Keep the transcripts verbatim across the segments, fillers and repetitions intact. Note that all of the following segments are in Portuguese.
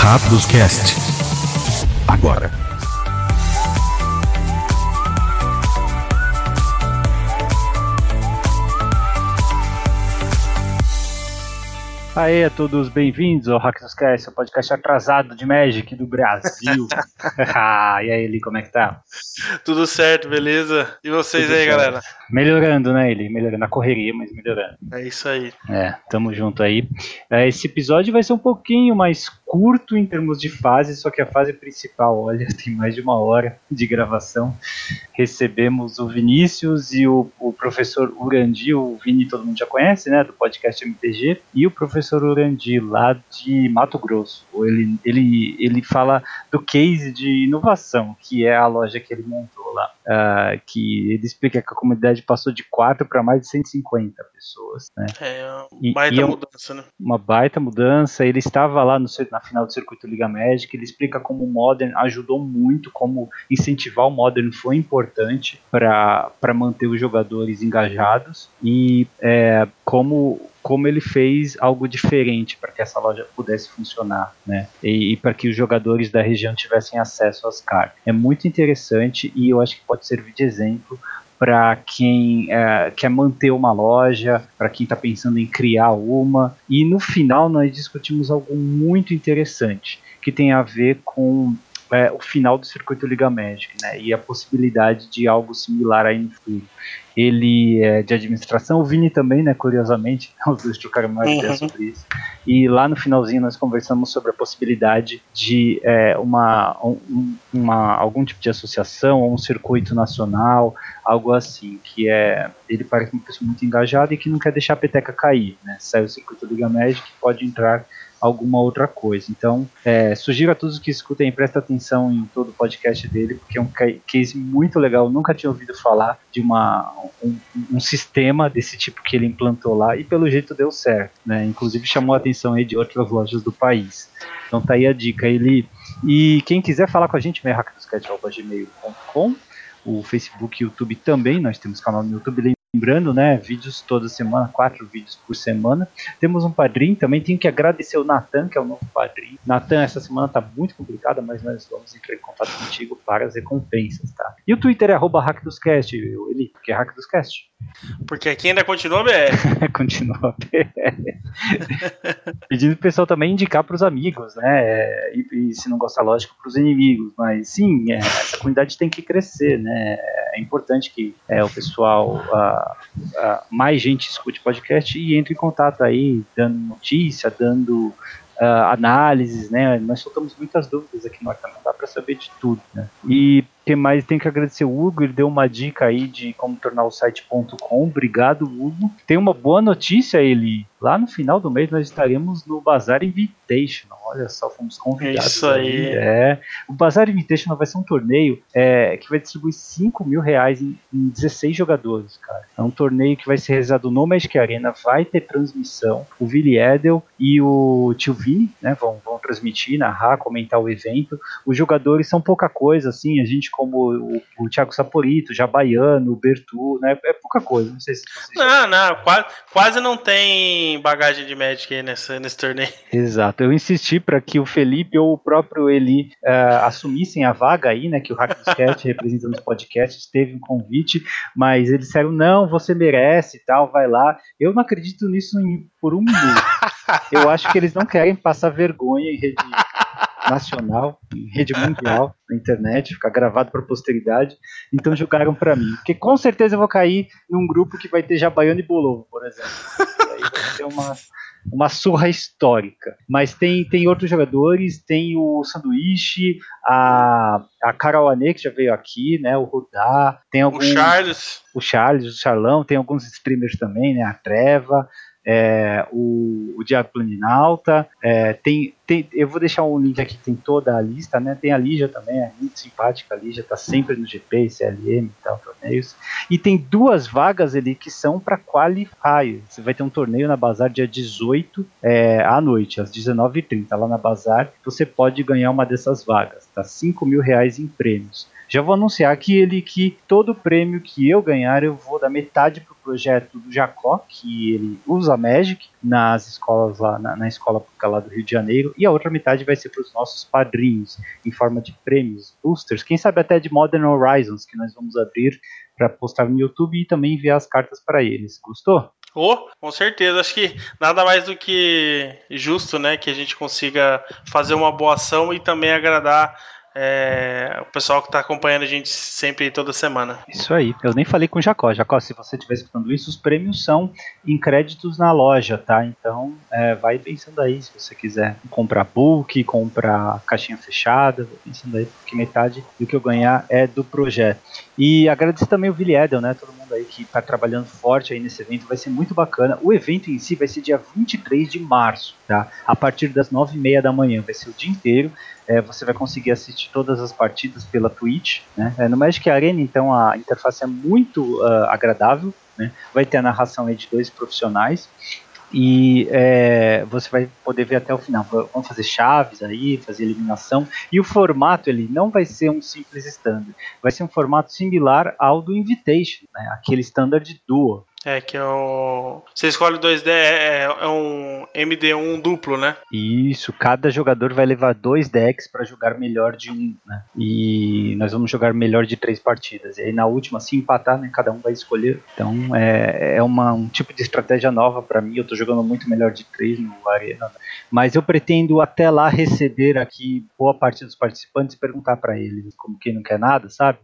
Rápidos Cast. Agora. Aê a todos, bem-vindos ao Rápidos Cast, o podcast atrasado de Magic do Brasil. Ah, e aí, Eli, como é que tá? Tudo certo, beleza? E vocês Tudo aí, certo. galera? Melhorando, né, Eli? Melhorando na correria, mas melhorando. É isso aí. É, tamo junto aí. É, esse episódio vai ser um pouquinho mais curto em termos de fase, só que a fase principal, olha, tem mais de uma hora de gravação. Recebemos o Vinícius e o, o professor Urandi, o Vini todo mundo já conhece, né, do podcast M T G, e o professor Urandi, lá de Mato Grosso. Ele, ele, ele fala do case de inovação, que é a loja que ele montou lá. Uh, que ele explica que a comunidade passou de quatro para mais de cento e cinquenta pessoas, né? É uma baita e, e mudança, né? Uma baita mudança. Ele estava lá no, na final do circuito Liga Magic. Ele explica como o Modern ajudou muito, como incentivar o Modern foi importante para manter os jogadores engajados e é, como como ele fez algo diferente para que essa loja pudesse funcionar, né? E, e para que os jogadores da região tivessem acesso às cartas. É muito interessante e eu acho que pode servir de exemplo para quem é, quer manter uma loja, para quem está pensando em criar uma. E no final nós discutimos algo muito interessante, que tem a ver com é, o final do circuito Liga Magic, né? E a possibilidade de algo similar aí no futuro. Ele é de administração, o Vini também, né, curiosamente, os dois trocaram mais ideia sobre isso. E lá no finalzinho nós conversamos sobre a possibilidade de é, uma, um, uma, algum tipo de associação, ou um circuito nacional, algo assim, que é, ele parece uma pessoa muito engajada e que não quer deixar a peteca cair, né? Sai o circuito Liga Magic, pode entrar alguma outra coisa. Então, é, sugiro a todos que escutem, prestem atenção em todo o podcast dele, porque é um case muito legal. Eu nunca tinha ouvido falar de uma, um, um sistema desse tipo que ele implantou lá, e pelo jeito deu certo, né? Inclusive chamou a atenção aí de outras lojas do país. Então tá aí a dica. Ele... E quem quiser falar com a gente, hack dos cast arroba gmail ponto com, o Facebook e o YouTube também, nós temos canal no YouTube. Lembrando, né, vídeos toda semana, quatro vídeos por semana. Temos um padrinho, também tenho que agradecer o Natan, que é o novo padrinho. Natan, essa semana está muito complicada, mas nós vamos entrar em contato contigo para as recompensas, tá? E o Twitter é arroba hackdoscast, Eli, porque é hackdoscast. Porque aqui ainda continua B R. Continua B R. Pedindo pro pessoal também indicar para os amigos, né, e, e se não gostar, lógico, para os inimigos, mas sim, é, essa comunidade tem que crescer, né, é importante que é, o pessoal... Uh, Uh, mais gente escute podcast e entre em contato aí, dando notícia, dando uh, análises, né? Nós soltamos muitas dúvidas aqui no Arca, não dá para saber de tudo, né? E que mais, tem que agradecer o Hugo, ele deu uma dica aí de como tornar o site ponto com. Obrigado, Hugo. Tem uma boa notícia, ele lá no final do mês nós estaremos no Bazaar Invitational. Olha só, fomos convidados. Isso aí. É. O Bazaar Invitational vai ser um torneio é, que vai distribuir cinco mil reais em, em dezesseis jogadores, cara. É um torneio que vai ser realizado no Magic Arena, vai ter transmissão. O Vili Edel e o tio Vini, né, vão, vão transmitir, narrar, comentar o evento. Os jogadores são pouca coisa, assim, a gente como o, o Thiago Saporito, o Jabaiano, o Bertu, né, é pouca coisa. Não sei se vocês... Não, não, quase, quase não tem bagagem de Magic aí nessa, nesse torneio. Exato, eu insisti para que o Felipe ou o próprio Eli uh, assumissem a vaga aí, né, que o Hack dos Cast, representando os podcasts, teve um convite, mas eles disseram, não, você merece e tal, vai lá. Eu não acredito nisso em, por um minuto. Eu acho que eles não querem passar vergonha em rede nacional, em rede mundial, na internet, ficar gravado para posteridade, então jogaram para mim, porque com certeza eu vou cair num grupo que vai ter Jabaiano e Bolovo, por exemplo, e aí vai ser uma, uma surra histórica, mas tem, tem outros jogadores, tem o Sanduíche, a, a Carol Ane, que já veio aqui, né, o Rudá, tem algum, o Charles, o Charles, o Charlão, tem alguns streamers também, né, a Treva, É, o, o Diago Planinalta, é, tem, tem, eu vou deixar um link aqui que tem toda a lista, né? Tem a Lígia também, é muito simpática, a Lígia tá sempre no G P, C L M e tal, torneios, e tem duas vagas ali que são para qualifier. Você vai ter um torneio na Bazar dia dezoito é, à noite, às dezenove e trinta, lá na Bazar, você pode ganhar uma dessas vagas, tá? cinco mil reais em prêmios. Já vou anunciar que ele que todo prêmio que eu ganhar, eu vou dar metade pro projeto do Jacó, que ele usa Magic nas escolas lá, na, na escola pública lá do Rio de Janeiro, e a outra metade vai ser para os nossos padrinhos, em forma de prêmios, boosters, quem sabe até de Modern Horizons, que nós vamos abrir para postar no YouTube e também enviar as cartas para eles. Gostou? Oh, com certeza, acho que nada mais do que justo, né, que a gente consiga fazer uma boa ação e também agradar é, o pessoal que está acompanhando a gente sempre, toda semana. Isso aí, eu nem falei com o Jacó. Jacó, se você estiver escutando isso, os prêmios são em créditos na loja, tá? Então, é, vai pensando aí, se você quiser comprar book, comprar caixinha fechada, vai pensando aí, porque metade do que eu ganhar é do projeto. E agradecer também o Billy Edel, né, todo mundo aí que está trabalhando forte aí nesse evento, vai ser muito bacana. O evento em si vai ser dia vinte e três de março, tá? A partir das nove e meia da manhã, vai ser o dia inteiro. É, você vai conseguir assistir todas as partidas pela Twitch, né? É, no Magic Arena, então, a interface é muito uh, agradável, né? Vai ter a narração aí de dois profissionais e é, você vai poder ver até o final. Vamos fazer chaves aí, fazer eliminação, e o formato ele não vai ser um simples standard, vai ser um formato similar ao do Invitation, né? Aquele standard duo. É, que é o... Você escolhe dois D, é, é um M D um duplo, né? Isso, cada jogador vai levar dois decks para jogar melhor de um, né? E nós vamos jogar melhor de três partidas. E aí na última, se empatar, né, cada um vai escolher. Então é, é uma, um tipo de estratégia nova para mim. Eu tô jogando muito melhor de três no Arena, né? Mas eu pretendo até lá receber aqui boa parte dos participantes e perguntar para eles, como quem não quer nada, sabe?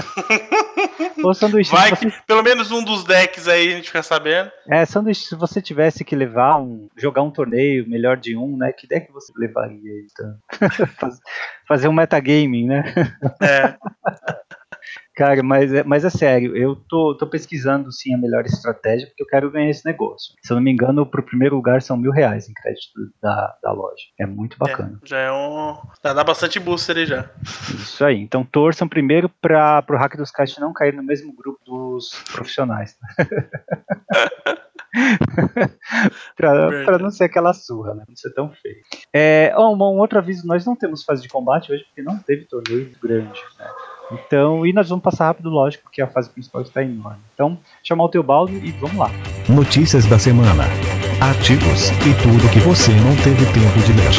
Ô, Sanduíche, vai você... que pelo menos um dos decks aí a gente fica sabendo. É, Sanduíche, se você tivesse que levar um, jogar um torneio melhor de um, né? Que deck você levaria aí? Então? Fazer um metagaming, né? É. Cara, mas é, mas é sério, eu tô, tô pesquisando sim a melhor estratégia, porque eu quero ganhar esse negócio. Se eu não me engano, pro primeiro lugar são mil reais em crédito da, da loja. É muito bacana. É, já é um. Já dá bastante booster aí já. Isso aí. Então torçam primeiro para pro Hack dos Cast não cair no mesmo grupo dos profissionais. pra, pra não ser aquela surra, né? Não ser tão feio. É, oh, um, um outro aviso, nós não temos fase de combate hoje, porque não teve torneio grande, né? Então, e nós vamos passar rápido, lógico, porque a fase principal está enorme. Então, chamar o Teobaldo e vamos lá. Notícias da semana, artigos e tudo que você não teve tempo de ler.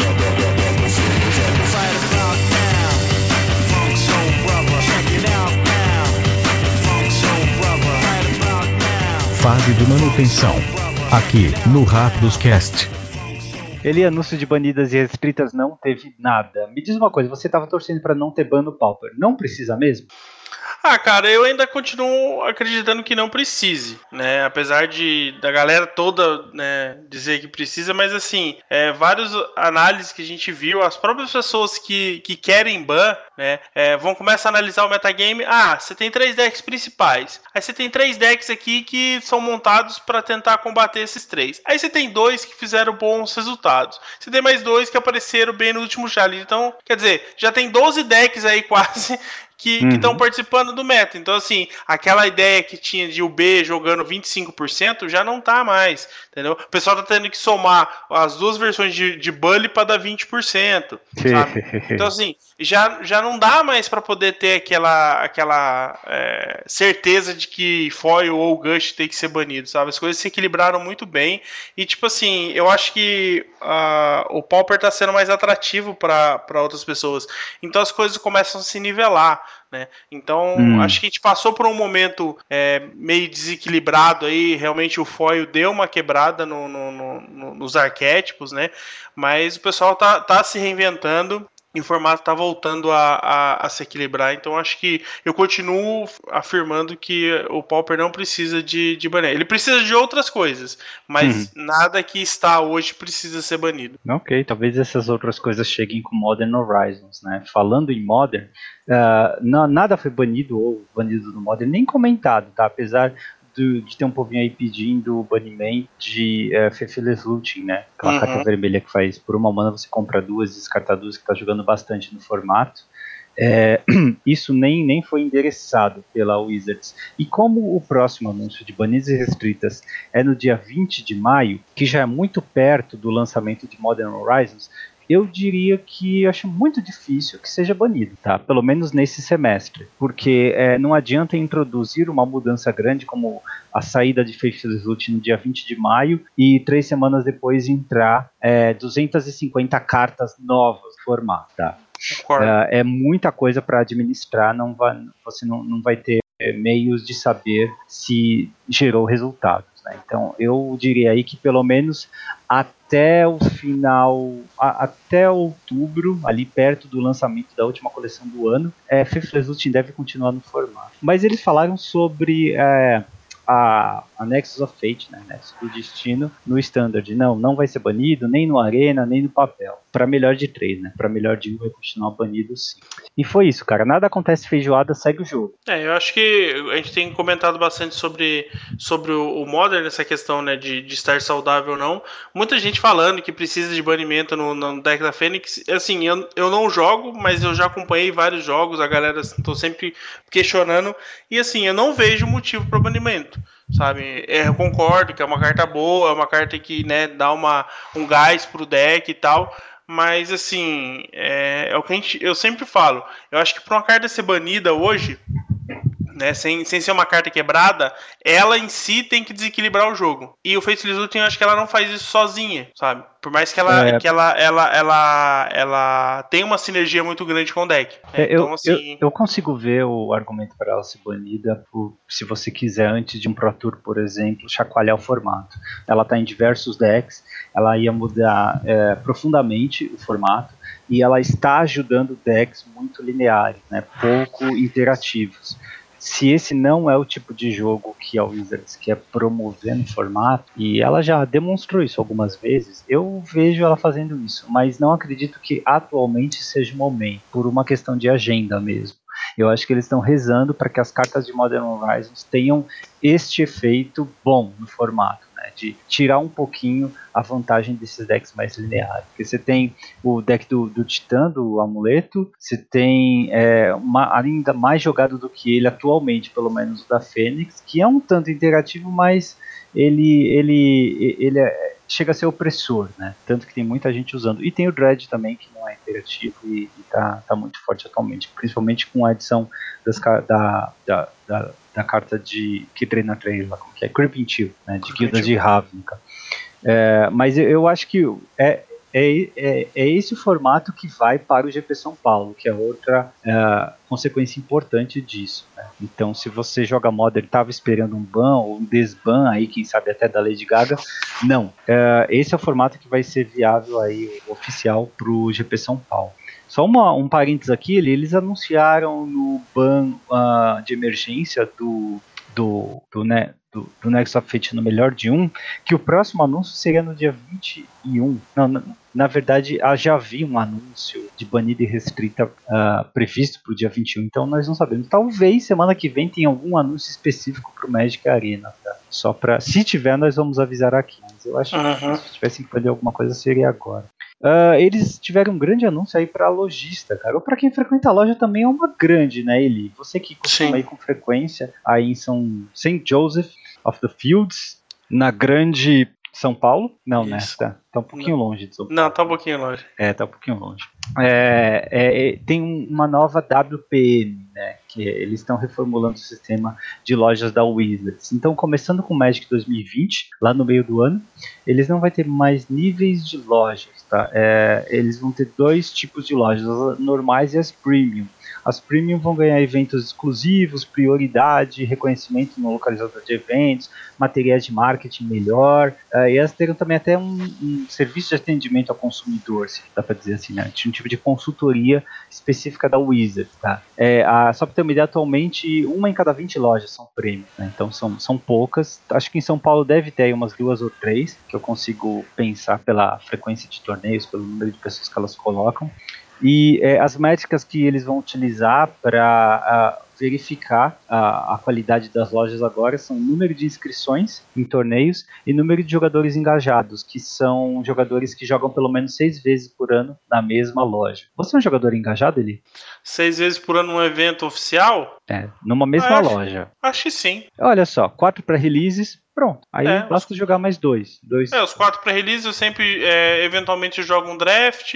Fase de manutenção, aqui no Rápidos Cast. Ele, anúncio de banidas e restritas, não teve nada. Me diz uma coisa, você estava torcendo para não ter ban no Pauper. Não precisa mesmo? Ah, cara, eu ainda continuo acreditando que não precise, né? Apesar de da galera toda, né, dizer que precisa, mas assim, é, várias análises que a gente viu, as próprias pessoas que, que querem ban, né, é, vão começar a analisar o metagame. Ah, você tem três decks principais. Aí você tem três decks aqui que são montados para tentar combater esses três. Aí você tem dois que fizeram bons resultados. Você tem mais dois que apareceram bem no último challenge. Então, quer dizer, já tem doze decks aí quase que estão uhum. participando do meta. Então, assim, aquela ideia que tinha de o B jogando vinte e cinco por cento já não tá mais, entendeu? O pessoal tá tendo que somar as duas versões de, de Bully para dar vinte por cento, sabe? Então, assim, já, já não dá mais para poder ter aquela, aquela é, certeza de que Foil ou Gush tem que ser banido, sabe? As coisas se equilibraram muito bem e, tipo assim, eu acho que uh, o Pauper tá sendo mais atrativo para outras pessoas. Então, as coisas começam a se nivelar. Né? Então, hum. acho que a gente passou por um momento é, meio desequilibrado aí, realmente o foil deu uma quebrada no, no, no, nos arquétipos, né? Mas o pessoal tá, tá se reinventando e o formato tá voltando a, a, a se equilibrar, então acho que eu continuo afirmando que o Pauper não precisa de, de banir. Ele precisa de outras coisas, mas hum. nada que está hoje precisa ser banido. Ok, talvez essas outras coisas cheguem com Modern Horizons, né? Falando em Modern, uh, não, nada foi banido ou banido no Modern, nem comentado, tá? Apesar de, de ter um povinho aí pedindo o banimento de uh, Faithless Looting, né? Aquela uhum. carta vermelha que faz por uma mana você compra duas e descarta duas, que tá jogando bastante no formato. É, isso nem, nem foi endereçado pela Wizards. E como o próximo anúncio de banidas e restritas é no dia vinte de maio, que já é muito perto do lançamento de Modern Horizons, eu diria que eu acho muito difícil que seja banido, tá? Pelo menos nesse semestre, porque é, não adianta introduzir uma mudança grande como a saída de Faithless Loot no dia vinte de maio e três semanas depois entrar é, duzentas e cinquenta cartas novas no formato, tá? É, é muita coisa para administrar, não vai, você não, não vai ter meios de saber se gerou resultados, né? Então eu diria aí que pelo menos até o final, a, até outubro, ali perto do lançamento da última coleção do ano, é, Faithless Loot deve continuar no formato. Mas eles falaram sobre é, a, a Nexus of Fate, né, Nexus do Destino, no Standard. Não, não vai ser banido, nem no Arena, nem no papel. Para melhor de três, né? Para melhor de um vai continuar banido sim. E foi isso, cara. Nada acontece feijoada, segue o jogo. É, eu acho que a gente tem comentado bastante sobre, sobre o, o Modern, essa questão, né, de, de estar saudável ou não. Muita gente falando que precisa de banimento no, no deck da Fênix. Assim, eu, eu não jogo, mas eu já acompanhei vários jogos, a galera tô sempre questionando. E assim, eu não vejo motivo para banimento, sabe? É, eu concordo que é uma carta boa, é uma carta que, né, dá uma, um gás pro deck e tal. Mas, assim, é, é o que a gente, eu sempre falo. Eu acho que para uma carta ser banida hoje, né, sem, sem ser uma carta quebrada, ela em si tem que desequilibrar o jogo. E o Faithless Loot, eu acho que ela não faz isso sozinha, sabe? Por mais que ela, é... que ela, ela, ela, ela tenha uma sinergia muito grande com o deck. Né? É, eu, então, assim... eu, eu consigo ver o argumento para ela ser banida por, se você quiser, antes de um Pro Tour, por exemplo, chacoalhar o formato. Ela está em diversos decks, ela ia mudar é, profundamente o formato, e ela está ajudando decks muito lineares, né, pouco interativos. Se esse não é o tipo de jogo que a Wizards quer promover no formato, e ela já demonstrou isso algumas vezes, eu vejo ela fazendo isso, mas não acredito que atualmente seja o momento, por uma questão de agenda mesmo. Eu acho que eles estão rezando para que as cartas de Modern Horizons tenham este efeito bom no formato, né, de tirar um pouquinho a vantagem desses decks mais lineares. Porque você tem o deck do, do Titã, do Amuleto, você tem é, uma, ainda mais jogado do que ele atualmente, pelo menos o da Fênix, que é um tanto interativo, mas ele, ele, ele é, chega a ser opressor, né? Tanto que tem muita gente usando. E tem o Dread também, que não é interativo e está tá muito forte atualmente, principalmente com a adição das, da, da, da, da carta de que treina três lá, como que é? Creeping Chill, né? De guildas de Ravnica. É, mas eu, eu acho que é, é, é, é esse o formato que vai para o G P São Paulo, que é outra é, consequência importante disso, né? Então, se você joga Modern e estava esperando um ban ou um desban, aí, quem sabe até da Lady Gaga, não. É, esse é o formato que vai ser viável aí, oficial, para o G P São Paulo. Só uma, um parênteses aqui, eles anunciaram no ban uh, de emergência do, do, do, né, do, do Nexus of Fate no melhor de um, que o próximo anúncio seria no dia vinte e um. Não, na, na verdade, já havia um anúncio de banida e restrita uh, previsto para o dia vinte e um, então nós não sabemos. Talvez semana que vem tenha algum anúncio específico para o Magic Arena, tá? Só para, se tiver, nós vamos avisar aqui. Mas eu acho uhum. que se tivessem que fazer alguma coisa, seria agora. Uh, eles tiveram um grande anúncio aí para lojista, cara. Ou para quem frequenta a loja também é uma grande, né, Eli? Você que costuma ir com frequência aí em São Saint Joseph of the Fields, na grande São Paulo? Não, Isso. né? Tá, tá um pouquinho Não. longe de São Paulo. Não, tá um pouquinho longe. É, tá um pouquinho longe. É, é, é, tem uma nova W P M, né? Que eles estão reformulando o sistema de lojas da Wizards. Então, começando com o Magic dois mil e vinte, lá no meio do ano, eles não vão ter mais níveis de lojas, tá? É, eles vão ter dois tipos de lojas, as normais e as premium. As premium vão ganhar eventos exclusivos, prioridade, reconhecimento no localizador de eventos, materiais de marketing melhor, uh, e elas terão também até um, um serviço de atendimento ao consumidor, se dá para dizer assim, né? Um tipo de consultoria específica da Wizards, tá? É, a, só para ter uma ideia, atualmente uma em cada vinte lojas são premium, né? Então são, são poucas. Acho que em São Paulo deve ter umas duas ou três, que eu consigo pensar pela frequência de torneios, pelo número de pessoas que elas colocam. E é, as métricas que eles vão utilizar para uh, verificar a, a qualidade das lojas agora são número de inscrições em torneios e número de jogadores engajados, que são jogadores que jogam pelo menos seis vezes por ano na mesma loja. Você é um jogador engajado, Eli? Seis vezes por ano num evento oficial? É, numa mesma ah, acho, loja. Acho que sim. Olha só, quatro pré-releases, Pronto. Aí É, basta os, jogar mais dois. dois. é, os quatro pré-release eu sempre, é, eventualmente, jogo um draft.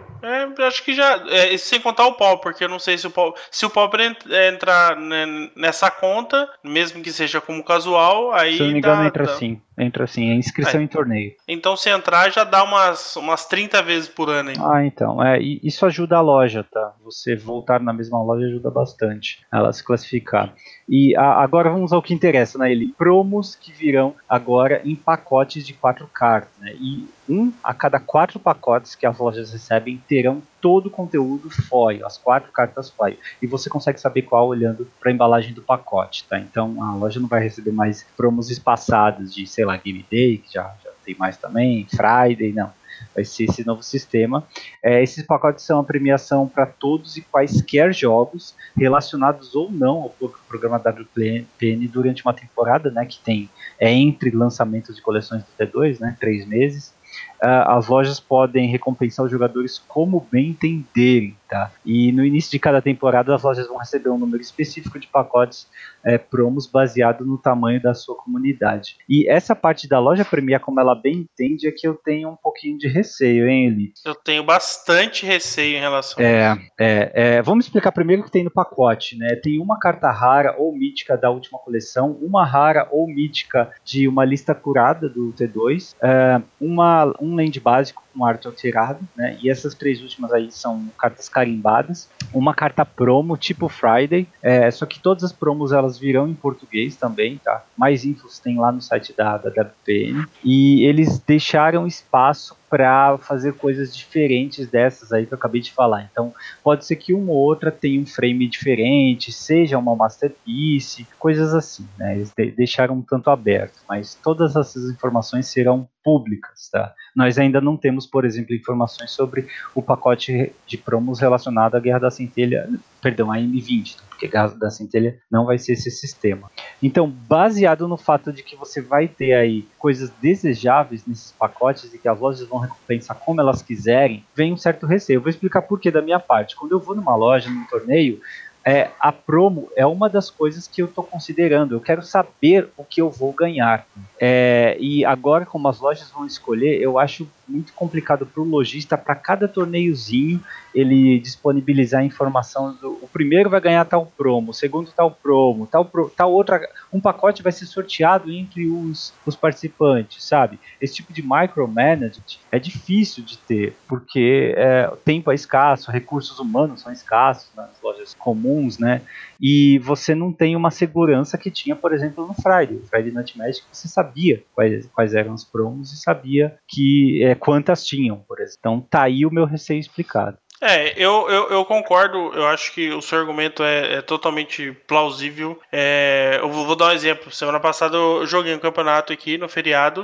É, acho que já. É, sem contar o Pauper, porque eu não sei se o Pauper. Se o Pauper ent, é, entrar, né, nessa conta, mesmo que seja como casual, aí Se eu não me dá. engano, entra dá sim. Entra sim. É inscrição é. em torneio. Então, se entrar, já dá umas, umas trinta vezes por ano aí. Ah, então. É, isso ajuda a loja, tá? Você voltar na mesma loja ajuda bastante ela se classificar. E a, agora vamos ao que interessa, né, Eli? Promos que virão agora em pacotes de quatro cartas, né? E um a cada quatro pacotes que as lojas recebem terão todo o conteúdo foil, as quatro cartas foil. E você consegue saber qual olhando para a embalagem do pacote, tá? Então a loja não vai receber mais promos espaçados de, sei lá, Game Day, que já, já tem mais também, Friday, não. Vai ser esse novo sistema. É, esses pacotes são a premiação para todos e quaisquer jogos relacionados ou não ao programa W P N durante uma temporada, né, que tem é, entre lançamentos de coleções do T dois, né, três meses. Uh, as lojas podem recompensar os jogadores como bem entenderem, tá? E no início de cada temporada as lojas vão receber um número específico de pacotes é, promos baseado no tamanho da sua comunidade. E essa parte da loja premiar como ela bem entende é que eu tenho um pouquinho de receio, hein, Eli? Eu tenho bastante receio em relação é, a isso. É, é, vamos explicar primeiro o que tem no pacote, né? Tem uma carta rara ou mítica da última coleção, uma rara ou mítica de uma lista curada do T dois, é, uma, um land básico com arte alterado, né? E essas três últimas aí são cartas carimbadas, uma carta promo tipo Friday, é, só que todas as promos elas virão em português também, tá? Mais infos tem lá no site da, da W P N, e eles deixaram espaço para fazer coisas diferentes dessas aí que eu acabei de falar. Então, pode ser que uma ou outra tenha um frame diferente, seja uma masterpiece, coisas assim, né? Eles de- deixaram um tanto aberto, mas todas essas informações serão públicas, tá? Nós ainda não temos, por exemplo, informações sobre o pacote de promos relacionado à Guerra da Centelha, perdão, a M vinte, porque a Guerra da Centelha não vai ser esse sistema. Então, baseado no fato de que você vai ter aí coisas desejáveis nesses pacotes e que as lojas vão recompensar como elas quiserem, vem um certo receio. Eu vou explicar por que da minha parte. Quando eu vou numa loja, num torneio, é, a promo é uma das coisas que eu estou considerando. Eu quero saber o que eu vou ganhar. É, e agora, como as lojas vão escolher, eu acho muito complicado para o lojista, para cada torneiozinho, ele disponibilizar a informação do, o primeiro vai ganhar tal promo, o segundo tal promo, tal, pro, tal outra, um pacote vai ser sorteado entre os, os participantes, sabe? Esse tipo de micromanagement é difícil de ter, porque é, o tempo é escasso, recursos humanos são escassos nas lojas comuns, né? E você não tem uma segurança que tinha, por exemplo, no Friday. O Friday Night Magic, você sabia quais, quais eram os promos e sabia que, é, quantas tinham, por exemplo. Então tá aí o meu receio explicado. É, eu, eu, eu concordo, eu acho que o seu argumento é, é totalmente plausível. É, eu vou, vou dar um exemplo. Semana passada eu joguei um campeonato aqui no feriado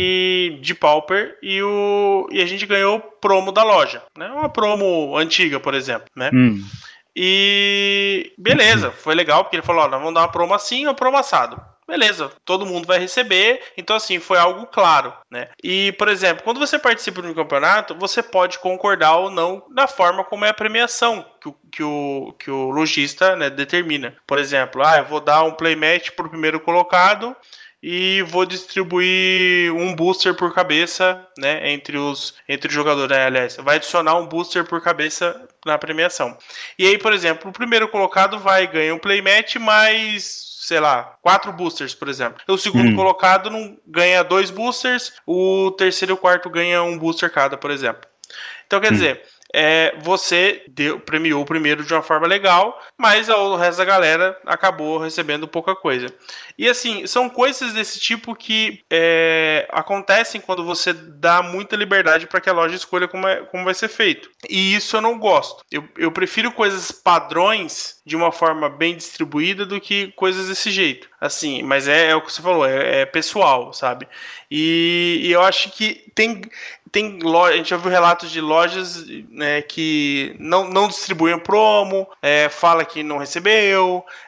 e de Pauper e, o, e a gente ganhou promo da loja, né? Uma promo antiga, por exemplo, né? Hum. E beleza, foi legal, porque ele falou, ó, nós vamos dar uma promo assim e uma promo assado. Beleza, todo mundo vai receber, então assim, foi algo claro, né? E, por exemplo, quando você participa de um campeonato, você pode concordar ou não na forma como é a premiação que o, que o, que o lojista, né, determina. Por exemplo, ah, eu vou dar um playmatch pro primeiro colocado e vou distribuir um booster por cabeça, né, entre os, entre os jogadores, né, aliás, vai adicionar um booster por cabeça na premiação. E aí, por exemplo, o primeiro colocado vai ganhar um playmatch mais, sei lá, quatro boosters, por exemplo. O segundo hum. colocado não ganha dois boosters, o terceiro e o quarto ganha um booster cada, por exemplo. Então, quer hum. dizer, é, você deu, premiou o primeiro de uma forma legal, mas o resto da galera acabou recebendo pouca coisa. E assim, são coisas desse tipo que é, acontecem quando você dá muita liberdade para que a loja escolha como, é, como vai ser feito. E isso eu não gosto. Eu, eu prefiro coisas padrões de uma forma bem distribuída do que coisas desse jeito. Assim, mas é, é o que você falou, é, é pessoal, sabe? E, e eu acho que tem... Tem loja, a gente já viu relatos de lojas, né, que não, não distribuem promo, é, fala que não recebeu,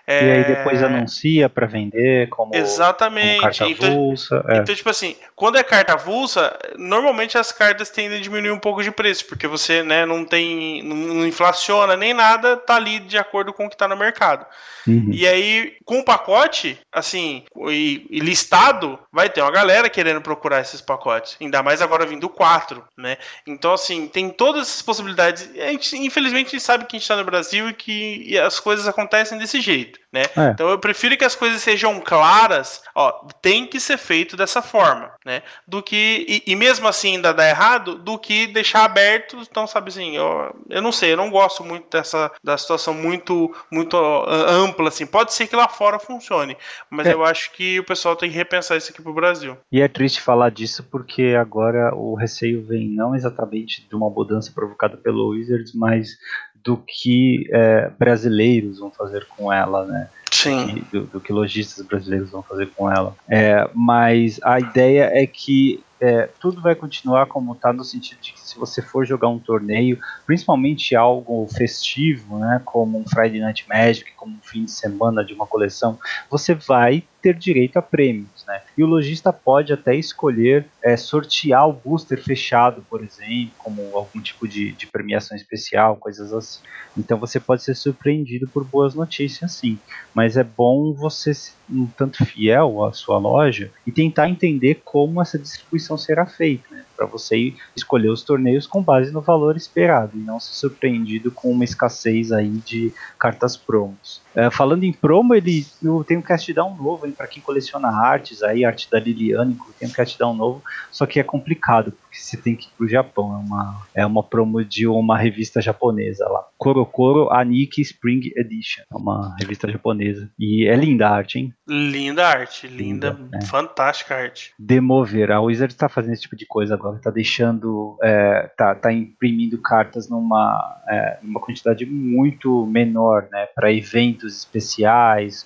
É... E aí depois anuncia para vender como, Exatamente. como carta então, avulsa. É. Então, tipo assim, quando é carta avulsa, normalmente as cartas tendem a diminuir um pouco de preço, porque você, né, não tem, não inflaciona nem nada, tá ali de acordo com o que tá no mercado. Uhum. E aí, com o pacote, assim, e, e listado, vai ter uma galera querendo procurar esses pacotes. Ainda mais agora vindo quatro, né? Então, assim, tem todas essas possibilidades. A gente, infelizmente, a gente sabe que a gente tá no Brasil e que e as coisas acontecem desse jeito, né? É. Então, eu prefiro que as coisas sejam claras, ó, tem que ser feito dessa forma, né? Do que, e, e mesmo assim ainda dá errado, do que deixar aberto. Então, sabe assim, eu, eu não sei, eu não gosto muito dessa da situação muito, muito ampla, assim. Pode ser que lá fora funcione, mas É. eu acho que o pessoal tem que repensar isso aqui pro Brasil. E é triste falar disso porque agora o receio vem não exatamente de uma mudança provocada pelo Wizards, mas do que é, brasileiros vão fazer com ela, né? Sim. Do que, do, do que lojistas brasileiros vão fazer com ela. É, mas a ideia é que é, tudo vai continuar como está, no sentido de que se você for jogar um torneio, principalmente algo festivo, né, como um Friday Night Magic, como um fim de semana de uma coleção, você vai ter direito a prêmios, né? E o lojista pode até escolher é, sortear o booster fechado, por exemplo, como algum tipo de, de premiação especial, coisas assim. Então você pode ser surpreendido por boas notícias, sim. Mas é bom você ser um tanto fiel à sua loja e tentar entender como essa distribuição será feita, né? Para você escolher os torneios com base no valor esperado e não ser surpreendido com uma escassez aí de cartas promos. É, falando em promo, ele tem um cast down novo para quem coleciona artes, aí, arte da Liliane, tem um cast down novo, só que é complicado, porque você tem que ir pro Japão, é uma, é uma promo de uma revista japonesa lá, Korokoro Aniki Spring Edition, é uma revista japonesa, e é linda a arte, hein? Linda arte, linda, Linda, é. Fantástica arte. Demover, a Wizard está fazendo esse tipo de coisa agora, tá deixando, é, tá, tá imprimindo cartas numa é, uma quantidade muito menor, né, para eventos especiais,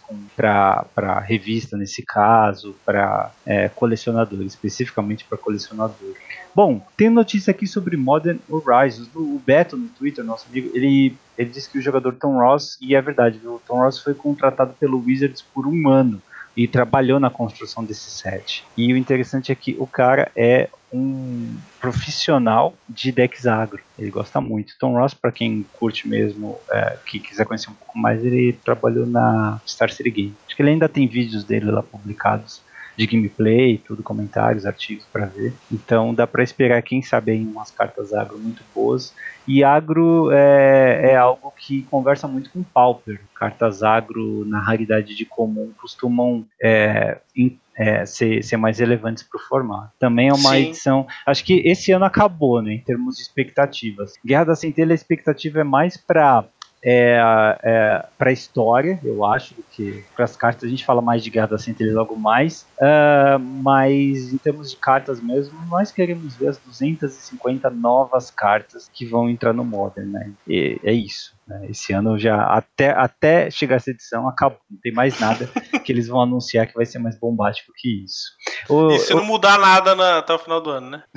para revista nesse caso, para é, colecionador, especificamente para colecionador. Bom, tem notícia aqui sobre Modern Horizons. O Beto no Twitter, nosso amigo, ele, ele disse que o jogador Tom Ross, e é verdade, o Tom Ross foi contratado pelo Wizards por um ano e trabalhou na construção desse set. E o interessante é que o cara é um profissional de decks agro. Ele gosta muito. Tom Ross, para quem curte mesmo, é, que quiser conhecer um pouco mais, ele trabalhou na Star City Game. Acho que ele ainda tem vídeos dele lá publicados de gameplay, tudo, comentários, artigos para ver. Então dá para esperar, quem sabe, aí umas cartas agro muito boas. E agro é, é algo que conversa muito com Pauper. Cartas agro na raridade de comum costumam é, in, é, ser, ser mais relevantes para o formato. Também é uma Sim. edição... Acho que esse ano acabou, né, em termos de expectativas. Guerra da Centelha, a expectativa é mais para... É, é, para a história, eu acho, do que para as cartas. A gente fala mais de Guerra da Centelha logo mais, uh, mas em termos de cartas mesmo, nós queremos ver as duzentas e cinquenta novas cartas que vão entrar no Modern, né? E é isso. Né? Esse ano já, até, até chegar essa edição, acabou. Não tem mais nada que eles vão anunciar que vai ser mais bombástico que isso. O, e se o... não mudar nada na, até o final do ano, né?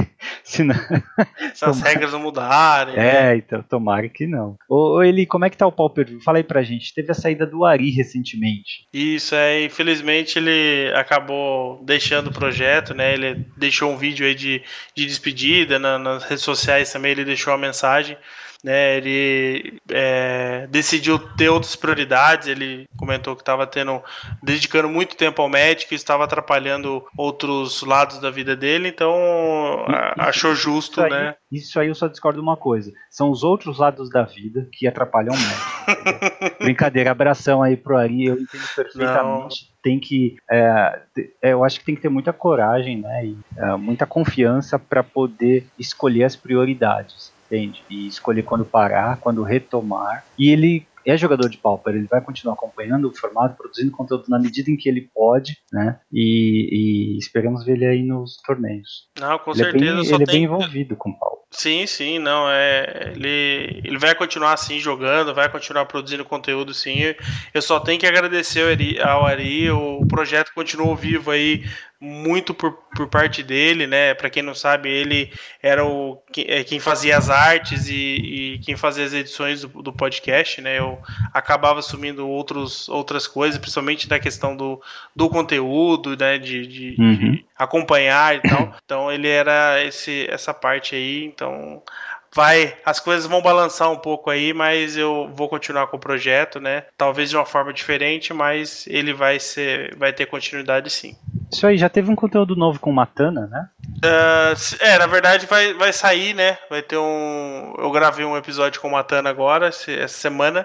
Se, não... se as regras não mudarem. É, né? Então tomara que não. Ô, ô Eli, como é que tá o Pauper? Fala aí pra gente. Teve a saída do Ari recentemente. Isso, é. Infelizmente ele acabou deixando o projeto, né? Ele deixou um vídeo aí de, de despedida, na, nas redes sociais também ele deixou uma mensagem. Né, ele é, decidiu ter outras prioridades. Ele comentou que estava tendo, dedicando muito tempo ao Magic, estava atrapalhando outros lados da vida dele, então isso, achou justo, isso aí, né? Isso aí eu só discordo de uma coisa: são os outros lados da vida que atrapalham o Magic. Brincadeira, abração aí pro Ari, eu entendo perfeitamente. Não. Tem que, é, eu acho que tem que ter muita coragem, né, e é, muita confiança para poder escolher as prioridades. Entende? E escolher quando parar, quando retomar. E ele é jogador de Pauper, ele vai continuar acompanhando o formato, produzindo conteúdo na medida em que ele pode, né? E, e esperamos ver ele aí nos torneios. Não, com ele certeza. É bem, só ele tem... é bem envolvido com o Pauper. Sim, sim, não, é, ele, ele vai continuar assim jogando, vai continuar produzindo conteúdo, sim. Eu só tenho que agradecer ao Ari, ao Ari, o projeto continuou vivo aí muito por, por parte dele, né? Para quem não sabe, ele era o quem fazia as artes e, e quem fazia as edições do, do podcast, né? Eu acabava assumindo outros, outras coisas, principalmente da questão do, do conteúdo, né? De, de, uhum. de acompanhar e tal. Então ele era esse, essa parte aí, então vai, as coisas vão balançar um pouco aí, mas eu vou continuar com o projeto, né? Talvez de uma forma diferente, mas ele vai ser, vai ter continuidade sim. Isso aí, já teve um conteúdo novo com o Matana, né? Uh, é, na verdade vai, vai sair, né? Vai ter um. Eu gravei um episódio com o Matana agora, essa semana.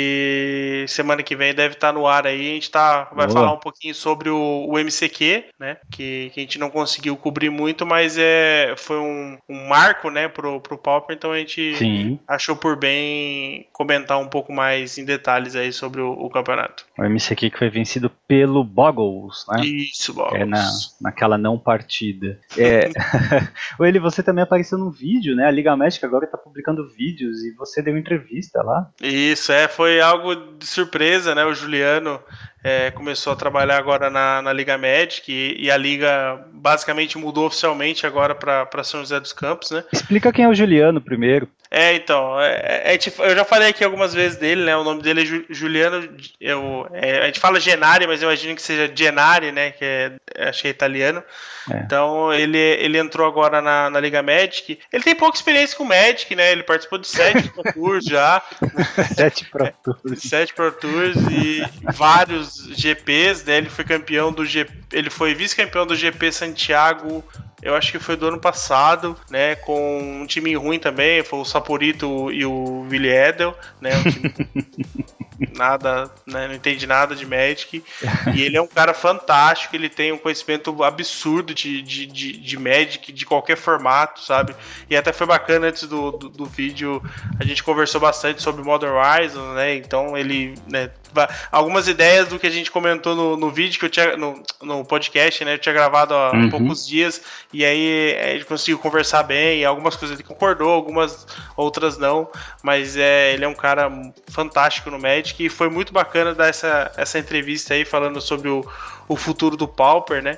E semana que vem deve estar no ar aí. A gente tá, vai Boa. falar um pouquinho sobre o, o M C Q, né? Que, que a gente não conseguiu cobrir muito, mas é, foi um, um marco, né, pro, pro Pauper. Então a gente Sim. achou por bem comentar um pouco mais em detalhes aí sobre o, o campeonato. O M C Q que foi vencido pelo Boggles, né? Isso, Boggles. É na, naquela não partida. É, Ele, você também apareceu num vídeo, né? A Liga Médica agora tá publicando vídeos e você deu entrevista lá. Isso, é, foi algo de surpresa, né? O Juliano é, começou a trabalhar agora na, na Liga Magic e, e a Liga basicamente mudou oficialmente agora para São José dos Campos, né? Explica quem é o Juliano primeiro. É, então, é, é, eu já falei aqui algumas vezes dele, né? O nome dele é Ju, Juliano. Eu, é, a gente fala Genari, mas eu imagino que seja Genari, né? Que é, acho que é italiano. É. Então ele, ele entrou agora na, na Liga Magic. Ele tem pouca experiência com Magic, né? Ele participou de sete Pro Tours já. Sete Pro Tours. Sete Pro Tours e vários G Ps, né? Ele foi campeão do G P. Ele foi vice-campeão do G P Santiago. Eu acho que foi do ano passado, né? Com um time ruim também, foi o Saporito e o Willi Edel, né? Um time nada, né? Não entende nada de Magic. E ele é um cara fantástico, ele tem um conhecimento absurdo de, de, de, de Magic, de qualquer formato, sabe? E até foi bacana antes do, do, do vídeo, a gente conversou bastante sobre Modern Horizons, né? Então ele, né? Algumas ideias do que a gente comentou no, no vídeo que eu tinha no, no podcast, né? Eu tinha gravado há uhum. poucos dias e aí a gente conseguiu conversar bem. E algumas coisas ele concordou, algumas outras não. Mas é, ele é um cara fantástico no Magic e foi muito bacana dar essa, essa entrevista aí falando sobre o, o futuro do Pauper, né?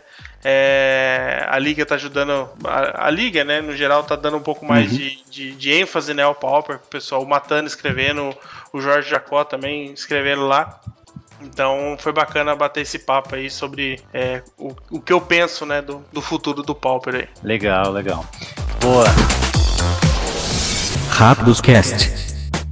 É, a Liga tá ajudando, a, a Liga, né, no geral, tá dando um pouco mais uhum. de, de, de ênfase, né, ao Pauper, o pessoal, o Matana escrevendo, o Jorge Jacó também escrevendo lá. Então foi bacana bater esse papo aí sobre é, o, o que eu penso, né, do, do futuro do Pauper aí. Legal, legal. Boa. Rápidos Cast.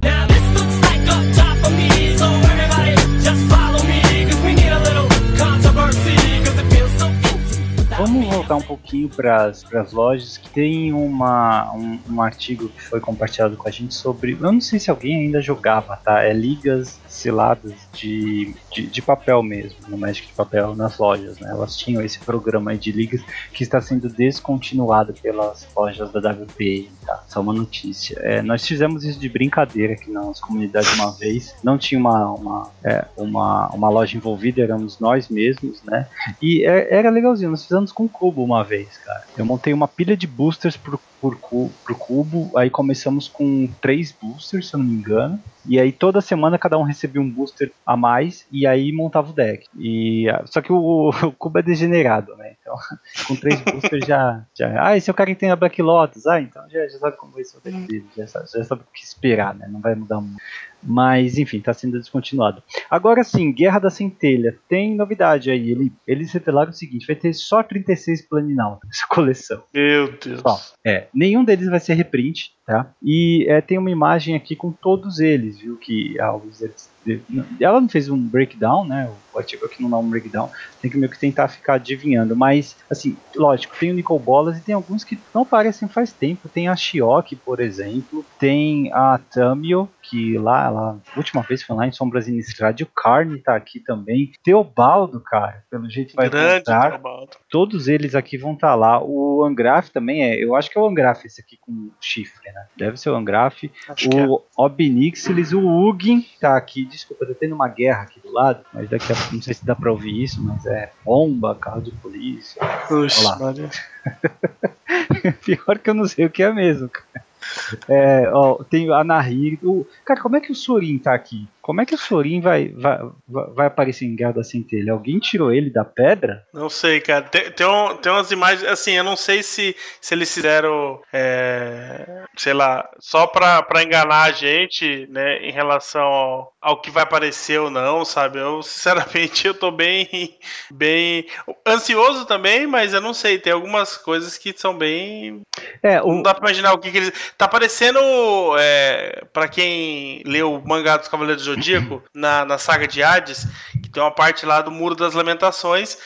Vamos voltar um pouquinho para as lojas, que tem uma, um, um artigo que foi compartilhado com a gente sobre, eu não sei se alguém ainda jogava, tá? É ligas seladas de, de, de papel mesmo, no Magic de papel nas lojas, né? Elas tinham esse programa aí de ligas que está sendo descontinuado pelas lojas da W P, tá? Só uma notícia. É, nós fizemos isso de brincadeira aqui na nossa comunidade uma vez, não tinha uma, uma, é, uma, uma loja envolvida, éramos nós mesmos, né? E é, era legalzinho, nós fizemos com cubo uma vez, cara. Eu montei uma pilha de boosters pro, pro, pro cubo, aí começamos com três boosters, se eu não me engano, e aí toda semana cada um recebia um booster a mais, e aí montava o deck. E, só que o, o cubo é degenerado, né? Então, com três boosters já, já... Ah, esse é o cara que tem a Black Lotus. Ah, então já, já sabe como vai ser o deck dele, já sabe, já sabe o que esperar, né? Não vai mudar muito. Mas, enfim, está sendo descontinuado. Agora sim, Guerra da Centelha. Tem novidade aí. Ele, eles revelaram o seguinte: vai ter só trinta e seis Planinauta nessa coleção. Meu Deus. Bom, é, nenhum deles vai ser reprint, tá? E é, tem uma imagem aqui com todos eles, viu? Que a Wizards... Ela não fez um breakdown, né? O artigo aqui não dá um breakdown. Tem que meio que tentar ficar adivinhando. Mas, assim, lógico, tem o Nicol Bolas e tem alguns que não aparecem faz tempo. Tem a Shioki, por exemplo. Tem a Tamio, que lá, ela, a última vez foi lá em Sombras Innistrad. O Carne tá aqui também. Teobaldo, cara, pelo jeito vai Grande voltar. Teobaldo. Todos eles aqui vão estar tá lá. O Angraf também é. Eu acho que é o Angraf esse aqui com chifre, né? Deve ser o Angraf. Acho o é. Obnixilis, o Ugin tá aqui. Desculpa, tá tendo uma guerra aqui do lado, mas daqui a pouco não sei se dá pra ouvir isso, mas é bomba, carro de polícia. Puxa, pior que eu não sei o que é mesmo, cara. É, ó, tem a Nahir. O... Cara, como é que o Sorin tá aqui? Como é que o Sorin vai, vai, vai aparecer em Guerra da Centelha? Alguém tirou ele da pedra? Não sei, cara. Tem, tem, um, tem umas imagens, assim, eu não sei se, se eles fizeram, é, sei lá, só pra, pra enganar a gente, né, em relação ao, ao que vai aparecer ou não, sabe? Eu, sinceramente, eu tô bem, bem ansioso também, mas eu não sei, tem algumas coisas que são bem... É, o... Não dá pra imaginar o que, que eles... Tá parecendo, é, pra quem leu o mangá dos Cavaleiros do Zodíaco, na, na saga de Hades, que tem uma parte lá do Muro das Lamentações,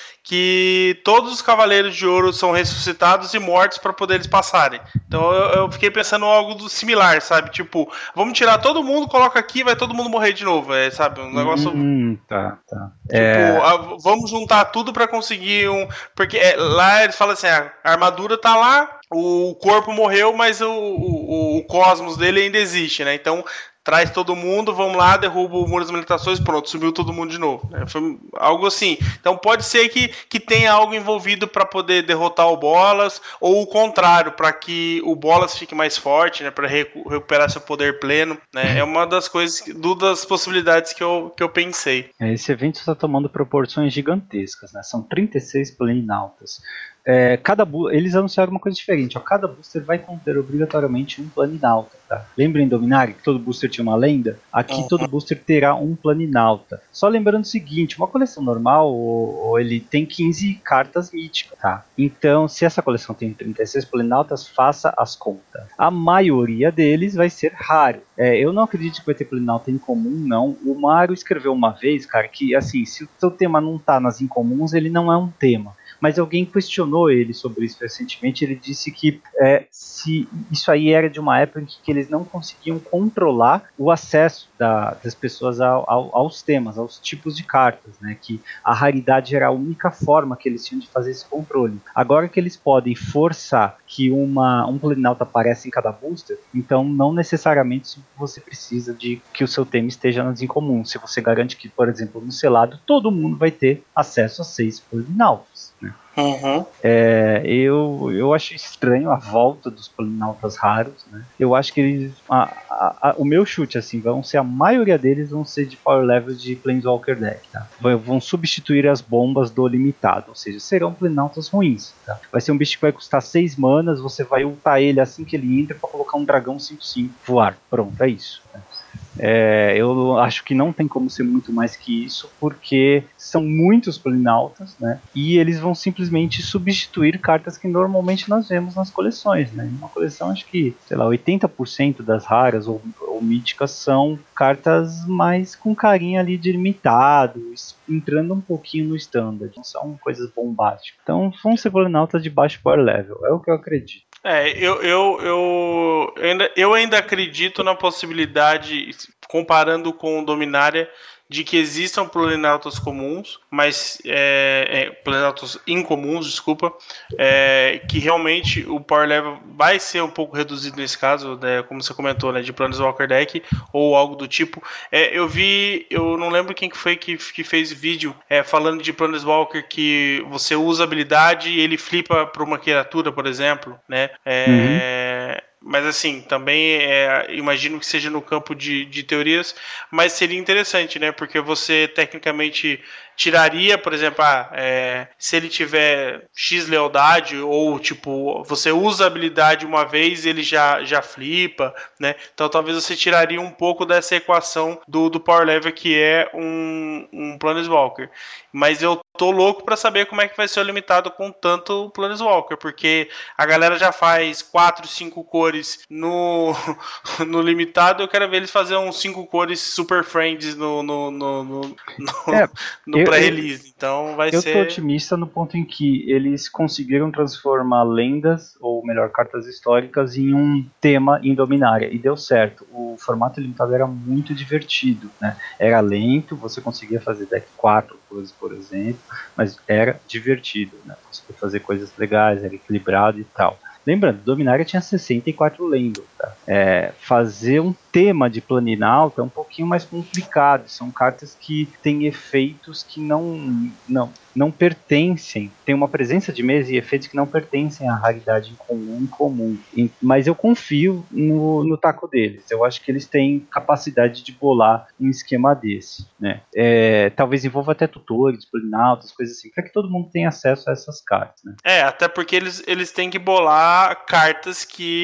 que todos os Cavaleiros de Ouro são ressuscitados e mortos para poder eles passarem. Então eu, eu fiquei pensando em algo do similar, sabe? Tipo, vamos tirar todo mundo, coloca aqui, vai todo mundo morrer de novo, é, sabe? Um negócio... Hum, tá, tá. Tipo, é... a, vamos juntar tudo para conseguir um... Porque é, lá eles falam assim, a armadura tá lá, o corpo morreu, mas o, o, o cosmos dele ainda existe, né? Então... Traz todo mundo, vamos lá, derruba o Muro das Lamentações, pronto, subiu todo mundo de novo. Né? Foi algo assim. Então pode ser que, que tenha algo envolvido para poder derrotar o Bolas, ou o contrário, para que o Bolas fique mais forte, né? Para recu- recuperar seu poder pleno. Né? É uma das coisas, duas das possibilidades que eu, que eu pensei. Esse evento está tomando proporções gigantescas, né? São trinta e seis planinautas. É, cada bu- eles anunciaram uma coisa diferente. Ó, cada booster vai conter obrigatoriamente um planinauta. Tá? Lembra em Dominária que todo booster tinha uma lenda? Aqui uhum. Todo booster terá um planinauta. Só lembrando o seguinte, uma coleção normal ou, ou ele tem quinze cartas míticas. Tá? Então, se essa coleção tem trinta e seis planinautas, faça as contas. A maioria deles vai ser raro. É, eu não acredito que vai ter planinauta incomum, não. O Mario escreveu uma vez, cara, que assim, se o seu tema não tá nas incomuns, ele não é um tema. Mas alguém questionou ele sobre isso recentemente. Ele disse que é, se isso aí era de uma época em que, que eles não conseguiam controlar o acesso da, das pessoas ao, ao, aos temas, aos tipos de cartas, né? Que a raridade era a única forma que eles tinham de fazer esse controle. Agora que eles podem forçar que uma, um planinauta apareça em cada booster, então não necessariamente você precisa de que o seu tema esteja nas incomuns. Se você garante que, por exemplo, no selado, todo mundo vai ter acesso a seis planinautas. Né? Uhum. É, eu, eu acho estranho a volta dos planinautas raros, né? Eu acho que eles, a, a, a, o meu chute assim, vão ser a maioria deles vão ser de power level de Planeswalker deck, tá? Vão substituir as bombas do limitado, ou seja, serão planinautas ruins, tá? Vai ser um bicho que vai custar seis manas, você vai ultar ele assim que ele entra para colocar um dragão cinco cinco voar, pronto, é isso. Né? É, eu acho que não tem como ser muito mais que isso, porque são muitos planinautas, né? E eles vão simplesmente substituir cartas que normalmente nós vemos nas coleções, né? Uma coleção, acho que, sei lá, oitenta por cento das raras ou, ou míticas são cartas mais com carinha ali de limitado, entrando um pouquinho no standard, não são coisas bombásticas. Então vão ser planinautas de baixo power level, é o que eu acredito. É, eu, eu, eu, ainda, eu ainda acredito na possibilidade, comparando com o Dominária, de que existam planinautas comuns, mas é, é, planinautas incomuns, desculpa, é, que realmente o power level vai ser um pouco reduzido nesse caso, né, como você comentou, né, de Planeswalker deck ou algo do tipo. É, eu vi, eu não lembro quem que foi que, que fez vídeo é, falando de Planeswalker que você usa a habilidade e ele flipa para uma criatura, por exemplo, né? É, uhum. Mas assim, também é, imagino que seja no campo de, de teorias, mas seria interessante, né? Porque você tecnicamente tiraria, por exemplo, ah, é, se ele tiver X lealdade, ou tipo, você usa a habilidade uma vez e ele já, já flipa, né? Então talvez você tiraria um pouco dessa equação do, do power level que é um, um Planeswalker. Mas eu tô louco pra saber como é que vai ser o limitado com tanto Planeswalker, porque a galera já faz quatro, cinco cores no, no limitado, eu quero ver eles fazer uns cinco cores Super Friends no, no, no, no, no, é, no pré-release. Então vai eu ser... tô otimista no ponto em que eles conseguiram transformar lendas, ou melhor, cartas históricas, em um tema em Dominária, e deu certo. O formato limitado era muito divertido, né? Era lento, você conseguia fazer deck quatro coisas, por exemplo, mas era divertido, né? Você podia fazer coisas legais, era equilibrado e tal. Lembrando, Dominária tinha sessenta e quatro lendas. Tá? É, fazer um tema de planinauta é um pouquinho mais complicado. São cartas que têm efeitos que não, não, não pertencem, tem uma presença de mesa e efeitos que não pertencem à raridade em comum em comum. E, mas eu confio no, no taco deles. Eu acho que eles têm capacidade de bolar um esquema desse, né? É, talvez envolva até tutores, polinautas, coisas assim, para que todo mundo tenha acesso a essas cartas, né? É, até porque eles, eles têm que bolar cartas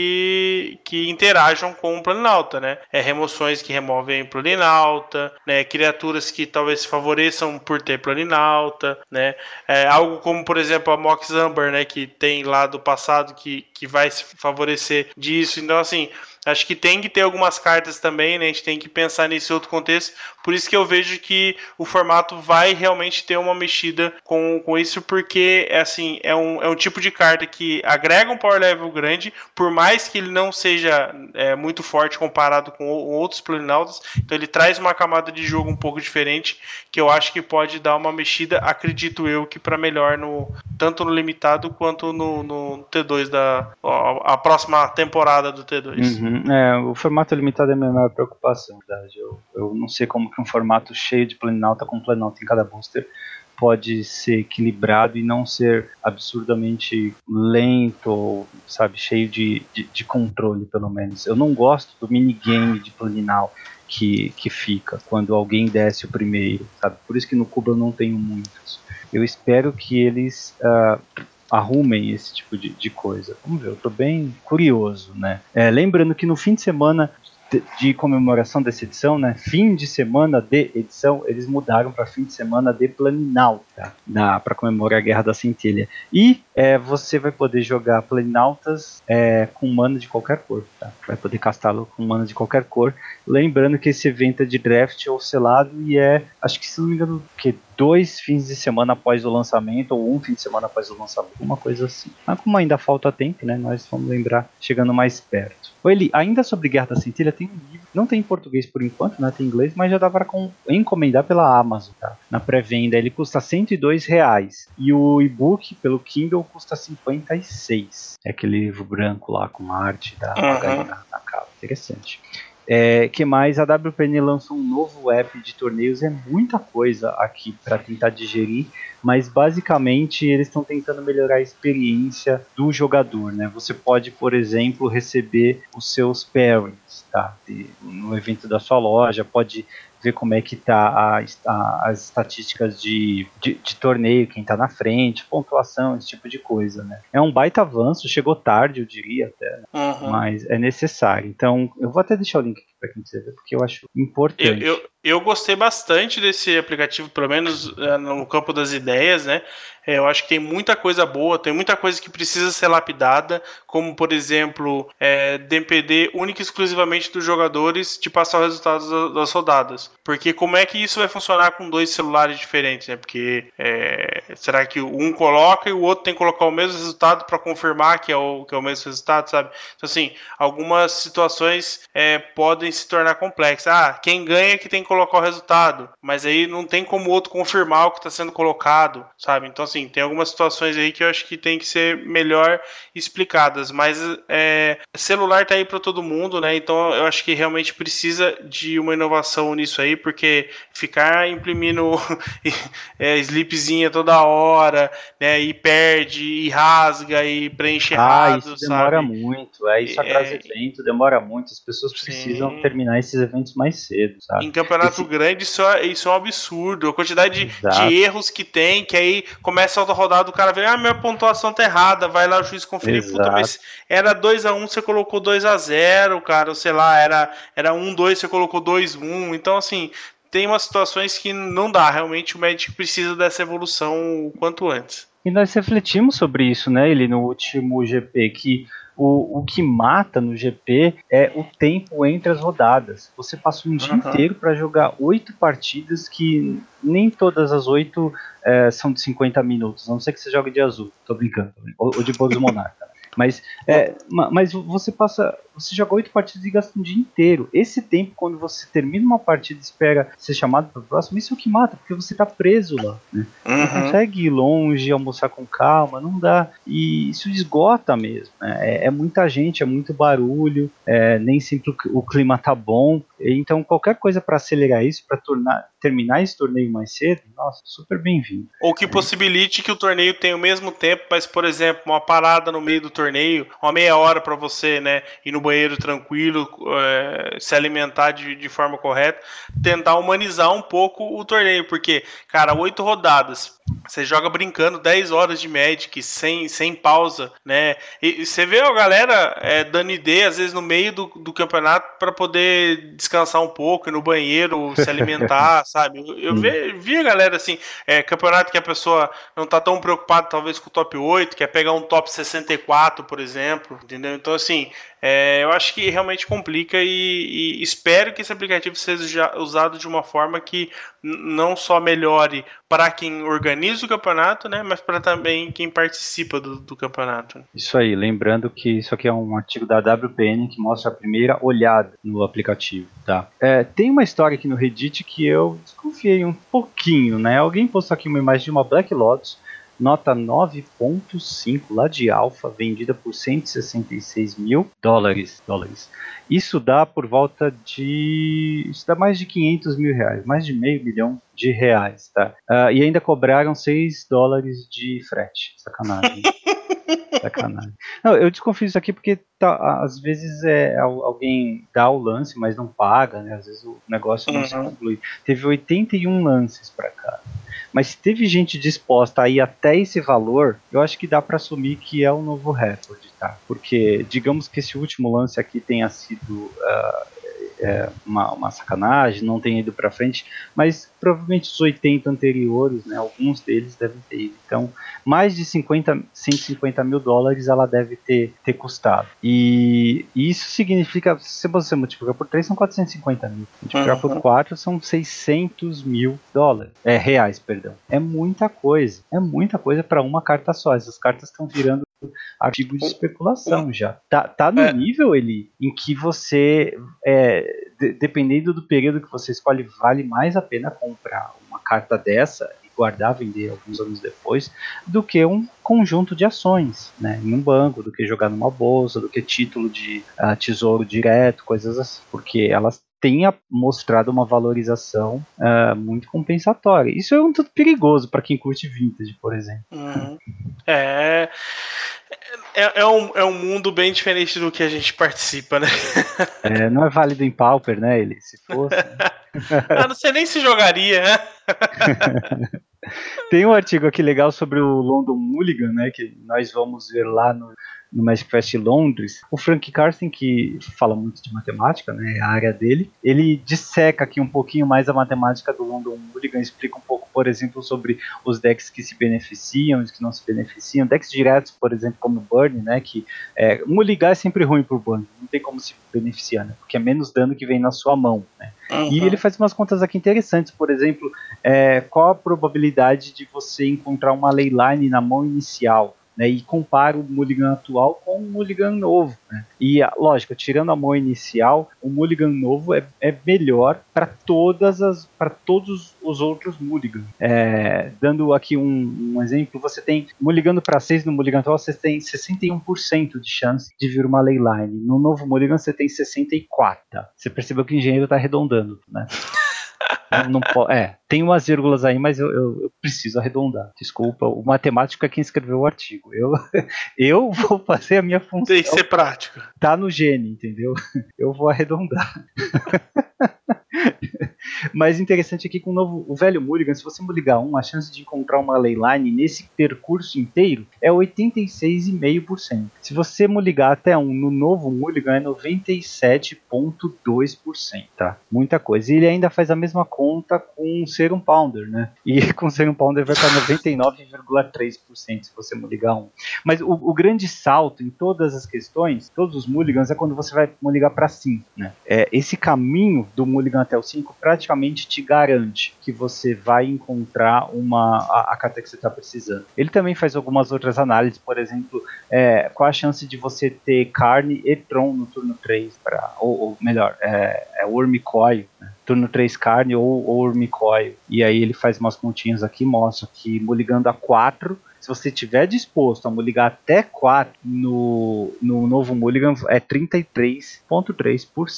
que, que interajam com o Planinauta, né? É, remoções que removem Planinauta, né? Criaturas que talvez se favoreçam por ter Planinauta, né? É, algo como, por exemplo, a Mox Amber, né? Que tem lá do passado que, que vai se favorecer disso. Então, assim, acho que tem que ter algumas cartas também, né? A gente tem que pensar nesse outro contexto. Por isso que eu vejo que o formato vai realmente ter uma mexida com, com isso, porque assim, é, um, é um tipo de carta que agrega um power level grande, por mais que ele não seja é, muito forte comparado com outros Planinautas. Então ele traz uma camada de jogo um pouco diferente, que eu acho que pode dar uma mexida, acredito eu, que para melhor no, tanto no limitado quanto no, no T dois da a, a próxima temporada do T dois. Uhum. É, o formato limitado é a minha maior preocupação, verdade. Eu, eu não sei como que um formato cheio de Planinauta com Planinauta em cada booster pode ser equilibrado e não ser absurdamente lento, ou, sabe, cheio de, de, de controle, pelo menos. Eu não gosto do minigame de Planinal que, que fica quando alguém desce o primeiro, sabe? Por isso que no cubo eu não tenho muitos. Eu espero que eles uh, arrumem esse tipo de, de coisa. Vamos ver, eu tô bem curioso, né? É, lembrando que no fim de semana de, de comemoração dessa edição, né? Fim de semana de edição, eles mudaram para fim de semana de Planinauta, tá? Para comemorar a Guerra da Centelha. E é, você vai poder jogar Planinautas é, com mana de qualquer cor, tá? Vai poder castá-lo com mana de qualquer cor. Lembrando que esse evento é de draft ou selado e é, acho que se não me engano, que dois fins de semana após o lançamento, ou um fim de semana após o lançamento, uma coisa assim. Mas como ainda falta tempo, né, nós vamos lembrar chegando mais perto. Ô Eli, ainda sobre Guerra da Centelha, tem um livro, não tem em português por enquanto, né, tem em inglês, mas já dá para encomendar pela Amazon, tá? Na pré-venda ele custa cento e dois reais, e o e-book pelo Kindle custa cinquenta e seis. É aquele livro branco lá com a arte da uhum. na, na capa, interessante. É, que mais? A W P N lançou um novo app de torneios, é muita coisa aqui para tentar digerir, mas basicamente eles estão tentando melhorar a experiência do jogador, né? Você pode, por exemplo, receber os seus pairings, tá? De, no evento da sua loja, pode ver como é que tá a, a, as estatísticas de, de, de torneio, quem tá na frente, pontuação, esse tipo de coisa, né? É um baita avanço, chegou tarde, eu diria até, né? Uhum. Mas é necessário. Então, eu vou até deixar o link aqui para quem quiser ver, porque eu acho importante. Eu, eu, eu gostei bastante desse aplicativo, pelo menos é, no campo das ideias, né? É, eu acho que tem muita coisa boa, tem muita coisa que precisa ser lapidada, como, por exemplo, é, depender única e exclusivamente dos jogadores de passar os resultados das rodadas. Porque como é que isso vai funcionar com dois celulares diferentes, né? Porque é, será que um coloca e o outro tem que colocar o mesmo resultado para confirmar que é, o, que é o mesmo resultado, sabe? Então, assim, algumas situações é, podem se tornar complexas. Ah, quem ganha é que tem que colocar o resultado, mas aí não tem como o outro confirmar o que está sendo colocado, sabe? Então, assim, tem algumas situações aí que eu acho que tem que ser melhor explicadas, mas é, celular tá aí para todo mundo, né? Então eu acho que realmente precisa de uma inovação nisso aí, porque ficar imprimindo é, slipzinha toda hora, né? E perde, e rasga, e preenche ah, errado, isso demora sabe? muito, é, isso atrasa é, evento, demora muito, as pessoas precisam sim. terminar esses eventos mais cedo, sabe? Em campeonato Esse... grande isso é, isso é um absurdo, a quantidade de, de erros que tem, que aí começa a rodada, o cara vê, ah, minha pontuação tá errada, vai lá o juiz conferir, Exato. Puta, mas era dois a um, você colocou dois a zero, cara, ou sei lá, era, era um a dois, você colocou dois a um, então assim, tem umas situações que não dá, realmente o Magic precisa dessa evolução o quanto antes. E nós refletimos sobre isso, né, ele no último G P, que o, o que mata no G P é o tempo entre as rodadas. Você passa um dia uhum. inteiro para jogar oito partidas que nem todas as oito é, são de cinquenta minutos, a não ser que você jogue de azul, tô brincando, ou, ou de Boros Monarca. Mas, é, mas você passa, você joga oito partidas e gasta um dia inteiro. Esse tempo, quando você termina uma partida e espera ser chamado para o próximo, isso é o que mata, porque você está preso lá, né? Uhum. Não consegue ir longe, almoçar com calma, não dá. E isso esgota mesmo, né? É, é muita gente, é muito barulho, é, nem sempre o, o clima tá bom. Então qualquer coisa para acelerar isso, para terminar esse torneio mais cedo, nossa, super bem-vindo. Ou que possibilite que o torneio tenha o mesmo tempo, mas, por exemplo, uma parada no meio do torneio, uma meia hora para você, né, ir no banheiro tranquilo, é, se alimentar de, de forma correta, tentar humanizar um pouco o torneio, porque, cara, oito rodadas, você joga brincando dez horas de Magic, sem, sem pausa, né? E, e você vê a galera é, dando ideia, às vezes, no meio do, do campeonato para poder descansar um pouco, ir no banheiro, se alimentar, sabe? Eu, eu vi, vi a galera assim, é, campeonato que a pessoa não tá tão preocupada, talvez, com o top oito, quer pegar um top sessenta e quatro, por exemplo, entendeu? Então, assim, é, eu acho que realmente complica e, e espero que esse aplicativo seja usado de uma forma que não só melhore para quem organiza o campeonato, né, mas para também quem participa do, do campeonato. Isso aí, lembrando que isso aqui é um artigo da W P N que mostra a primeira olhada no aplicativo, tá? É, tem uma história aqui no Reddit que eu desconfiei um pouquinho, né? Alguém postou aqui uma imagem de uma Black Lotus, nota nove ponto cinco lá de alfa, vendida por cento e sessenta e seis mil dólares. dólares. Isso dá por volta de... Isso dá mais de quinhentos mil reais, mais de meio milhão de reais, tá? Uh, e ainda cobraram seis dólares de frete. Sacanagem. Sacanagem. Não, eu desconfio isso aqui porque tá, às vezes é, alguém dá o lance, mas não paga, né? Às vezes o negócio não uhum. se conclui. Teve oitenta e um lances para cá. Mas se teve gente disposta a ir até esse valor, eu acho que dá para assumir que é um novo recorde, tá? Porque digamos que esse último lance aqui tenha sido uh, é, uma, uma sacanagem, não tenha ido para frente, mas provavelmente os oitenta anteriores, né, alguns deles devem ter ido. Então, mais de cinquenta, cento e cinquenta mil dólares ela deve ter, ter custado. E, e isso significa, se você multiplicar por três, são quatrocentos e cinquenta mil. Multiplicar uhum. por quatro, são seiscentos mil dólares. É, reais, perdão. É muita coisa. É muita coisa para uma carta só. Essas cartas estão virando artigo de especulação já. Tá, tá no é. nível, ele, em que você, é, de, dependendo do período que você escolhe, vale mais a pena comprar uma carta dessa e guardar, vender alguns anos depois, do que um conjunto de ações, né, em um banco, do que jogar numa bolsa, do que título de uh, tesouro direto, coisas assim, porque elas tenha mostrado uma valorização uh, muito compensatória. Isso é um tanto perigoso para quem curte vintage, por exemplo. Uhum. É, é, é, um, é um mundo bem diferente do que a gente participa, né? É, não é válido em Pauper, né? Ele, se fosse. Ah, não sei nem se jogaria, né? Tem um artigo aqui legal sobre o London Mulligan, né? Que nós vamos ver lá no, no Magic Fest Londres. O Frank Carsten, que fala muito de matemática, né? É a área dele. Ele disseca aqui um pouquinho mais a matemática do London Mulligan, explica um pouco, por exemplo, sobre os decks que se beneficiam e os que não se beneficiam. Decks diretos, por exemplo, como o Burn, né? Que é, Mulligan é sempre ruim pro Burn, não tem como se beneficiar, né? Porque é menos dano que vem na sua mão, né? Uhum. E ele faz umas contas aqui interessantes, por exemplo, é, qual a probabilidade de você encontrar uma leyline na mão inicial, né, e compara o Mulligan atual com o Mulligan novo, né? E, lógico, tirando a mão inicial, o Mulligan novo é, é melhor para todas as, para todos os outros Mulligan. É, dando aqui um, um exemplo, você tem Mulligan para seis no Mulligan atual, você tem sessenta e um por cento de chance de vir uma leyline. No novo Mulligan você tem sessenta e quatro por cento. Você percebeu que o engenheiro está arredondando, né? Não, não, é, tem umas vírgulas aí, mas eu, eu, eu preciso arredondar. Desculpa, o matemático é quem escreveu o artigo. Eu, eu vou fazer a minha função. Tem que ser prático. Tá no gene, entendeu? Eu vou arredondar. Mas interessante aqui com o novo, o velho Mulligan, se você mulligar um, a chance de encontrar uma leyline nesse percurso inteiro é oitenta e seis vírgula cinco por cento. Se você mulligar até um no novo Mulligan é noventa e sete vírgula dois por cento, tá? Muita coisa. E ele ainda faz a mesma conta com o Serum Pounder, né? E com o Serum Pounder vai para noventa e nove vírgula três por cento se você mulligar um. Mas o, o grande salto em todas as questões, todos os Mulligans, é quando você vai mulligar para cinco, né? É, esse caminho do Mulligan até o cinco praticamente te garante que você vai encontrar uma, a, a carta que você está precisando. Ele também faz algumas outras análises, por exemplo, é, qual a chance de você ter Carne e Tron no turno três, pra, ou, ou melhor, é, é Wurmcoil, né? Turno três Carne ou, ou Wurmcoil. E aí ele faz umas continhas aqui, mostra que mulligando a quatro, se você estiver disposto a mulligar até quatro no, no novo Mulligan, é trinta e três vírgula três por cento.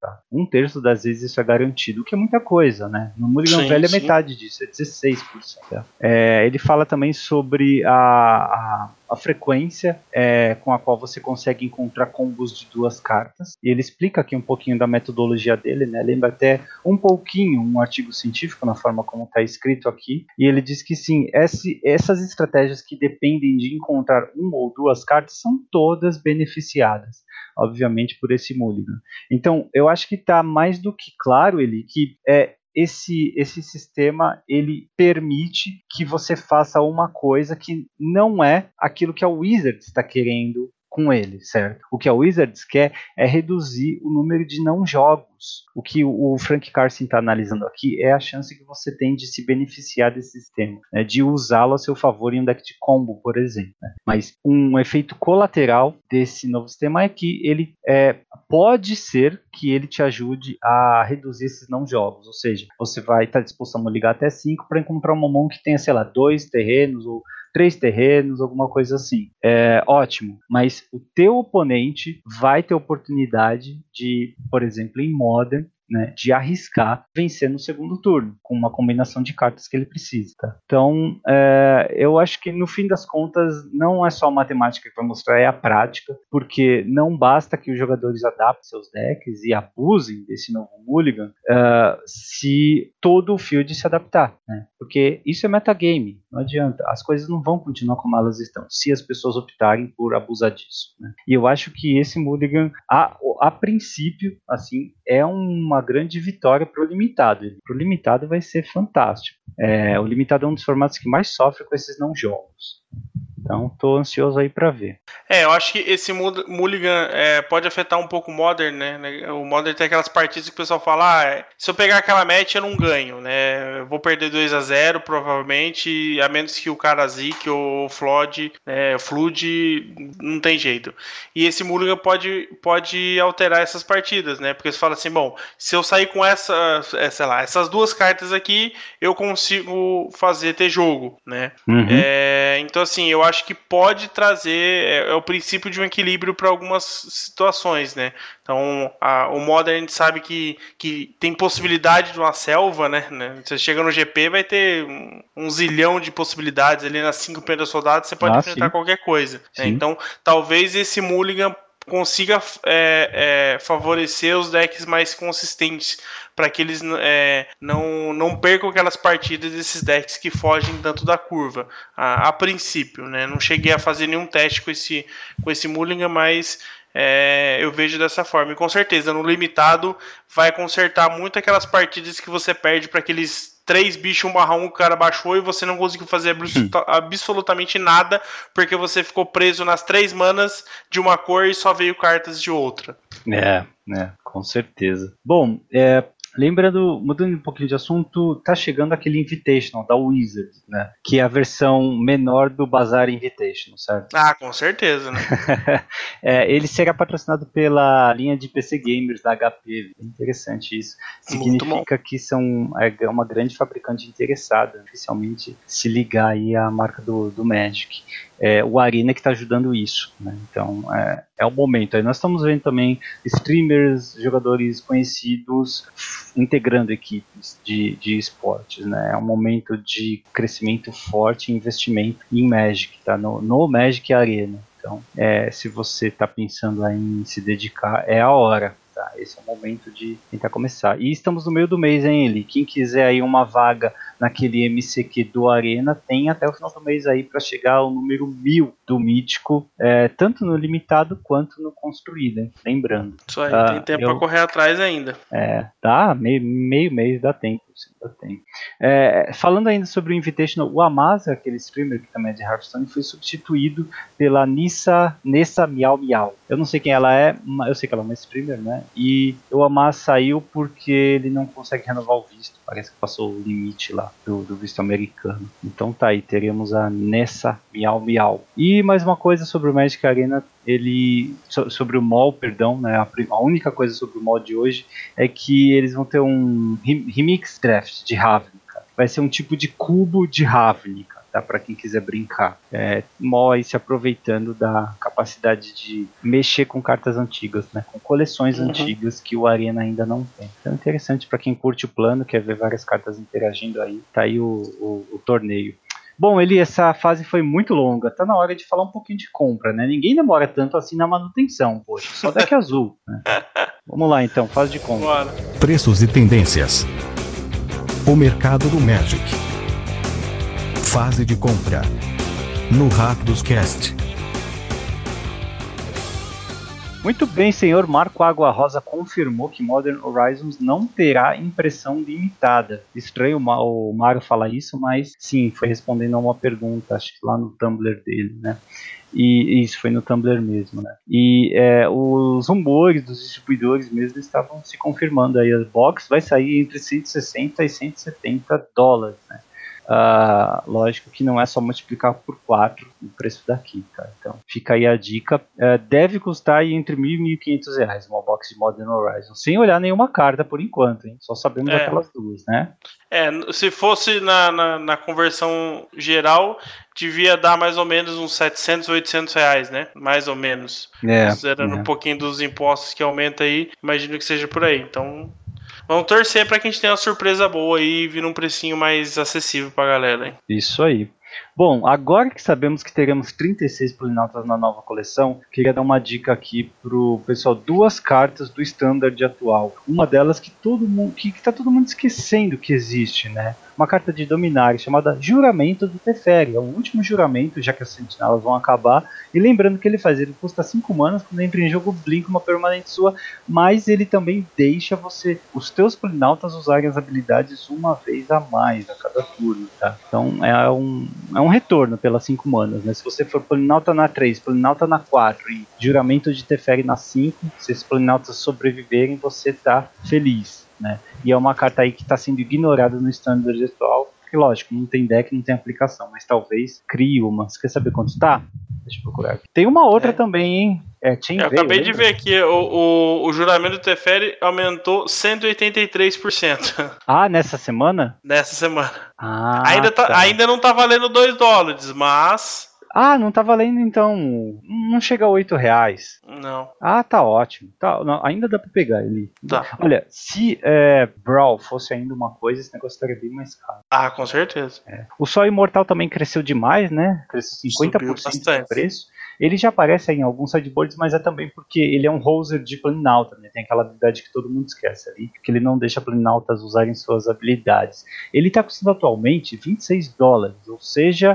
Tá? Um terço das vezes isso é garantido, o que é muita coisa, né? No Mulligan Sim, velho é sim. metade disso, é dezesseis por cento. É, ele fala também sobre a, a, a frequência é, com a qual você consegue encontrar combos de duas cartas. E ele explica aqui um pouquinho da metodologia dele, né? Lembra até um pouquinho um artigo científico na forma como está escrito aqui. E ele diz que sim, esse, essas estratégias que dependem de encontrar uma ou duas cartas são todas beneficiadas, obviamente, por esse Mulligan. Então, eu acho que está mais do que claro, ele, que é, esse, esse sistema ele permite que você faça uma coisa que não é aquilo que a Wizards está querendo com ele, certo? O que a Wizards quer é reduzir o número de não jogos. O que o Frank Carson está analisando aqui é a chance que você tem de se beneficiar desse sistema, né, de usá-lo a seu favor em um deck de combo, por exemplo. Né? Mas um efeito colateral desse novo sistema é que ele é, pode ser que ele te ajude a reduzir esses não jogos, ou seja, você vai estar disposto a ligar até cinco para encontrar uma mão que tenha, sei lá, dois terrenos ou três terrenos, alguma coisa assim. É ótimo, mas o teu oponente vai ter oportunidade de, por exemplo, em Modern, né, de arriscar vencer no segundo turno, com uma combinação de cartas que ele precisa. Tá? Então, é, eu acho que no fim das contas, não é só a matemática que vai mostrar, é a prática, porque não basta que os jogadores adaptem seus decks e abusem desse novo Mulligan uh, se todo o field se adaptar, né? Porque isso é metagame, não adianta, as coisas não vão continuar como elas estão, se as pessoas optarem por abusar disso, né? E eu acho que esse Mulligan, a, a princípio, assim, é uma grande vitória para o limitado. Para o limitado vai ser fantástico. É, o limitado é um dos formatos que mais sofre com esses não jogos. Então, tô ansioso aí para ver. É, eu acho que esse Mulligan é, pode afetar um pouco o Modern, né? O Modern tem aquelas partidas que o pessoal fala, ah, se eu pegar aquela match eu não ganho, né? Eu vou perder dois a zero provavelmente, a menos que o cara zique ou o Flood, é, Flood, não tem jeito. E esse Mulligan pode, pode alterar essas partidas, né? Porque você fala assim, bom, se eu sair com essa, sei lá, essas duas cartas aqui, eu consigo fazer ter jogo, né? Uhum. É, então, assim, eu acho que pode trazer, é, é o princípio de um equilíbrio para algumas situações, né? Então, a, o Modern a gente sabe que, que tem possibilidade de uma selva, né? Você chega no G P, vai ter um, um zilhão de possibilidades ali nas cinco primeiras soldados, você pode ah, enfrentar sim. qualquer coisa. Né? Então, talvez esse Mulligan consiga é, é, favorecer os decks mais consistentes, para que eles é, não, não percam aquelas partidas desses decks que fogem tanto da curva, a, a princípio, né? Não cheguei a fazer nenhum teste com esse, com esse Mulligan, mas é, eu vejo dessa forma, e com certeza no limitado vai consertar muito aquelas partidas que você perde para aqueles três bichos, um barra um, o cara baixou e você não conseguiu fazer absoluta, absolutamente nada, porque você ficou preso nas três manas de uma cor e só veio cartas de outra. É, né, com certeza. Bom, é, lembrando, mudando um pouquinho de assunto, tá chegando aquele Invitational da Wizards, né? Que é a versão menor do Bazaar Invitational, certo? Ah, com certeza, né? é, ele será patrocinado pela linha de P C Gamers da H P. É interessante isso. Significa que são é uma grande fabricante interessada, oficialmente, se ligar aí à marca do, do Magic. É, o Arena que está ajudando isso, né? Então é, é o momento. Aí nós estamos vendo também streamers, jogadores conhecidos integrando equipes de, de esportes, né? É um momento de crescimento forte e investimento em Magic, tá? No, no Magic Arena. Então, é, se você está pensando em se dedicar, é a hora. Tá? Esse é o momento de tentar começar. E estamos no meio do mês, hein, Eli? Quem quiser aí uma vaga naquele M C Q do Arena, tem até o final do mês aí para chegar ao número mil do Mítico, é, tanto no limitado quanto no construído, hein? Lembrando. Isso aí, tá? Tem tempo eu... para correr atrás ainda. É, tá, meio, meio mês dá tempo. Dá tempo. É, falando ainda sobre o Invitational, o Amasa, aquele streamer que também é de Hearthstone, foi substituído pela Nissa, Nessa Miau Miau. Eu não sei quem ela é, eu sei que ela é uma streamer, né? E o Amasa saiu porque ele não consegue renovar o visto. Parece que passou o limite lá do, do visto americano. Então tá aí, teremos a Nessa Miau Miau. E mais uma coisa sobre o Magic Arena, ele so, sobre o mall, perdão, né? A, a única coisa sobre o mall de hoje é que eles vão ter um remix draft de Ravnica. Vai ser um tipo de cubo de Ravnica. tá? Para quem quiser brincar. É, mó aí se aproveitando da capacidade de mexer com cartas antigas, né? Com coleções Uhum. antigas que o Arena ainda não tem. Então é interessante para quem curte o plano, quer ver várias cartas interagindo aí. Tá aí o, o, o torneio. Bom, Eli, essa fase foi muito longa. Tá na hora de falar um pouquinho de compra, né? Ninguém demora tanto assim na manutenção, poxa. Só deck azul, né? Vamos lá então, fase de compra. Bora. Preços e tendências. O mercado do Magic. Fase de compra. No Rápidos Cast. Muito bem, senhor Marco Água Rosa confirmou que Modern Horizons não terá impressão limitada. Estranho o Mário falar isso, mas sim, foi respondendo a uma pergunta, acho que lá no Tumblr dele, né? E isso foi no Tumblr mesmo, né? E é, os rumores dos distribuidores mesmo estavam se confirmando aí. A box vai sair entre cento e sessenta e cento e setenta dólares, né? Uh, lógico que não é só multiplicar por quatro o preço daqui, tá? Então fica aí a dica. Uh, deve custar aí entre mil e mil e quinhentos reais uma box de Modern Horizon, sem olhar nenhuma carta por enquanto, hein? Só sabemos É. aquelas duas, né? É, se fosse na, na, na conversão geral, devia dar mais ou menos uns setecentos, oitocentos reais, né? Mais ou menos. É, Considerando é. um pouquinho dos impostos que aumenta aí, imagino que seja por aí. Então, vamos torcer para que a gente tenha uma surpresa boa aí e vir um precinho mais acessível pra galera, hein? Isso aí. Bom, agora que sabemos que teremos trinta e seis Planinautas na nova coleção, queria dar uma dica aqui pro pessoal, duas cartas do Standard atual. Uma delas que todo mundo, que, que tá todo mundo esquecendo que existe, né? Uma carta de Dominário chamada Juramento do Teferi. É o último juramento, já que as sentinelas vão acabar. E lembrando que ele faz, ele custa cinco manas, quando entra em jogo, blinka uma permanente sua, mas ele também deixa você, os teus Planinautas usarem as habilidades uma vez a mais a cada turno, tá? Então é um, é um retorno pelas cinco manas, né? Se você for Planinauta na três, Planinauta na quatro e Juramento de Teferi na cinco, se esses Planinautas sobreviverem, você tá feliz, né? E é uma carta aí que está sendo ignorada no Standard atual, porque lógico, não tem deck, não tem aplicação, mas talvez crie uma. Você quer saber quanto está? Deixa eu procurar aqui. Tem uma outra É. também, hein? É, Chain Eu Veil, acabei lembra? de ver aqui, o, o, o juramento do Teferi aumentou cento e oitenta e três por cento Ah, nessa semana? nessa semana. Ah, Ainda, tá, tá. ainda não tá valendo dois dólares, mas... Ah, não tá valendo então. Não chega a oito reais. Não, Ah, tá ótimo. Tá, não, ainda dá pra pegar ele. tá. Olha, se é, Brawl fosse ainda uma coisa, esse negócio estaria bem mais caro. Ah, com certeza. É. O Sol Imortal também cresceu demais, né? Cresceu cinquenta por cento Subiu do preço. Ele já aparece aí em alguns sideboards, mas é também porque ele é um hoser de Planinauta, né? Tem aquela habilidade que todo mundo esquece ali, que ele não deixa Planinautas usarem suas habilidades. Ele está custando atualmente vinte e seis dólares, ou seja,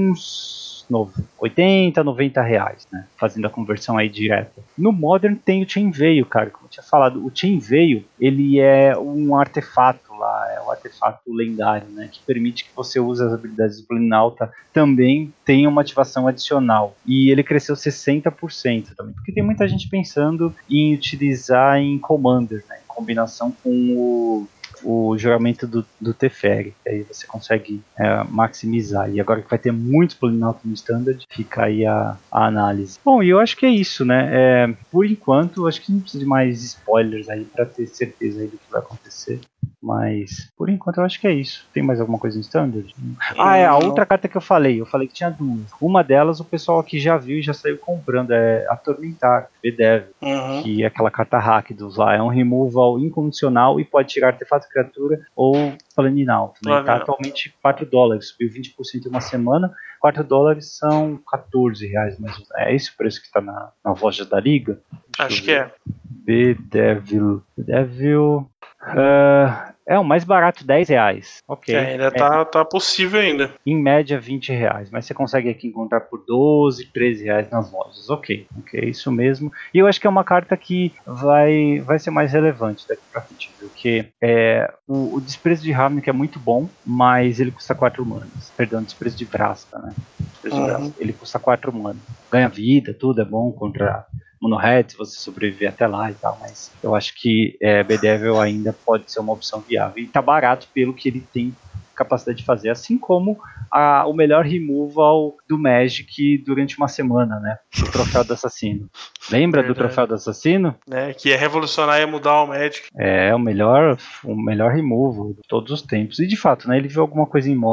uns oitenta, noventa reais, né? Fazendo a conversão aí direta. No Modern tem o Chain Veil, cara, como eu tinha falado. O Chain Veil, ele é um artefato lá, é um artefato lendário, né? Que permite que você use as habilidades do Planinauta, também tem uma ativação adicional. E ele cresceu sessenta por cento também, porque tem muita gente pensando em utilizar em Commander, né? Em combinação com o o juramento do, do Teferi, aí você consegue é, maximizar, e agora que vai ter muitos Planinautas no Standard, fica aí a, a análise. Bom, e eu acho que é isso, né, é, por enquanto, acho que não precisa de mais spoilers aí para ter certeza aí do que vai acontecer, mas por enquanto eu acho que é isso. Tem mais alguma coisa no Standard? Ah, é a outra carta que eu falei, eu falei que tinha duas, uma delas o pessoal aqui já viu e já saiu comprando, é Atormentar, B-Devil, Uhum. que é aquela carta hack dos lá, é um removal incondicional e pode tirar artefato, criatura ou Planinauta, né? Tá atualmente quatro dólares, subiu vinte por cento em uma semana, quatro dólares são quatorze reais, mais ou menos. É esse o preço que tá na, na loja da Liga? Deixa Acho que é. B-Devil. B-Devil. Uh, é o mais barato, dez reais. Ok. É, ainda tá, tá possível ainda. Em média, vinte reais. Mas você consegue aqui encontrar por doze, treze reais nas lojas. Ok. Ok, isso mesmo. E eu acho que é uma carta que vai, vai ser mais relevante daqui pra frente. Porque é, o, o desprezo de Ravnica é muito bom, mas ele custa quatro manas. Perdão, desprezo de Vraska, né? Desprezo de Uhum. Vraska. Ele custa quatro manas. Ganha vida, tudo é bom contra Mono-Red, se você sobreviver até lá e tal, mas eu acho que é, B-Devil ainda pode ser uma opção viável. E tá barato pelo que ele tem capacidade de fazer, assim como a, o melhor removal do Magic durante uma semana, né? O Troféu do Assassino. Lembra Verdade. do Troféu do Assassino? É, que é revolucionar e mudar o Magic. É, o melhor, o melhor removal de todos os tempos. E de fato, né, ele viu alguma coisa em Modern.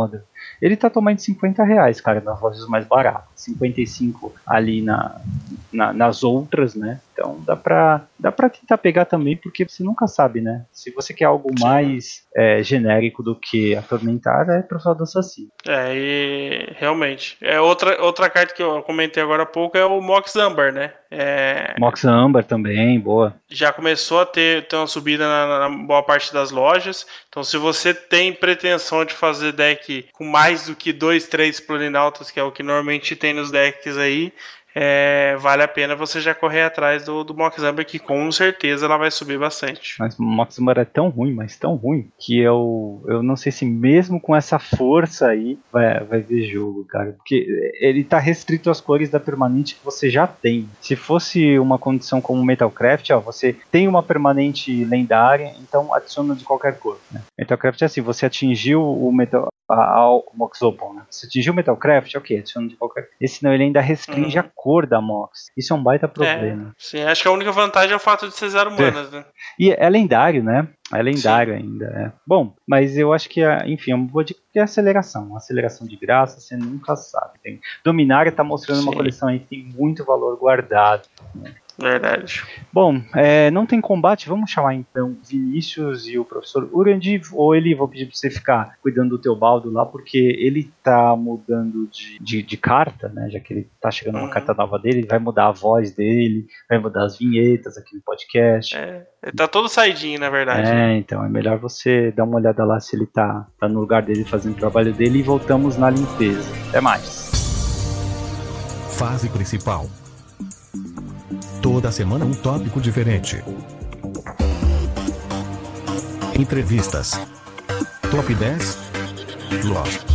ele tá tomando cinquenta reais, cara, nas lojas mais baratas, cinquenta e cinco ali na, na, nas outras, né? Então dá pra, dá pra tentar pegar também, porque você nunca sabe, né? Se você quer algo mais é, genérico do que Atormentar, é Professor do Assassino. É, e realmente. É outra, outra carta que eu comentei agora há pouco é o Mox Amber, né? É... Mox Amber também, boa. Já começou a ter, ter uma subida na, na boa parte das lojas. Então, se você tem pretensão de fazer deck com mais do que dois, três Plurinautas, que é o que normalmente tem nos decks aí, é, vale a pena você já correr atrás do, do Mox Amber, que com certeza ela vai subir bastante. Mas o Mox Amber é tão ruim, mas tão ruim, que eu, eu não sei se mesmo com essa força aí vai, vai ver jogo, cara. Porque ele tá restrito às cores da permanente que você já tem. Se fosse uma condição como Metalcraft, ó, você tem uma permanente lendária, então adiciona de qualquer cor, né? Metalcraft é assim, você atingiu o Metal... ao Mox Opal, né? Se atingiu o Metalcraft, ok, adiciona de qualquer. Esse não, ele ainda restringe uhum. a cor da Mox. Isso é um baita problema. É, sim, acho que a única vantagem é o fato de ser zero manas, né? E é lendário, né? É lendário sim. ainda. É. Bom, mas eu acho que, enfim, é uma boa dica que é aceleração. Uma aceleração de graça, você nunca sabe. Tem... Dominária tá mostrando sim. uma coleção aí que tem muito valor guardado, né? Verdade. Bom, é, não tem combate, vamos chamar então Vinícius e o professor Urandi, ou ele, vou pedir pra você ficar cuidando do teu baldo lá, porque ele tá mudando de, de, de carta, né, já que ele tá chegando uma uhum. carta nova dele, ele vai mudar a voz dele, vai mudar as vinhetas aqui no podcast. É, ele tá todo saidinho, na verdade. É, né? Então é melhor você dar uma olhada lá se ele tá, tá no lugar dele fazendo o trabalho dele, e voltamos na limpeza. Até mais. Fase principal. Toda semana um tópico diferente. Entrevistas. Top dez. Lost.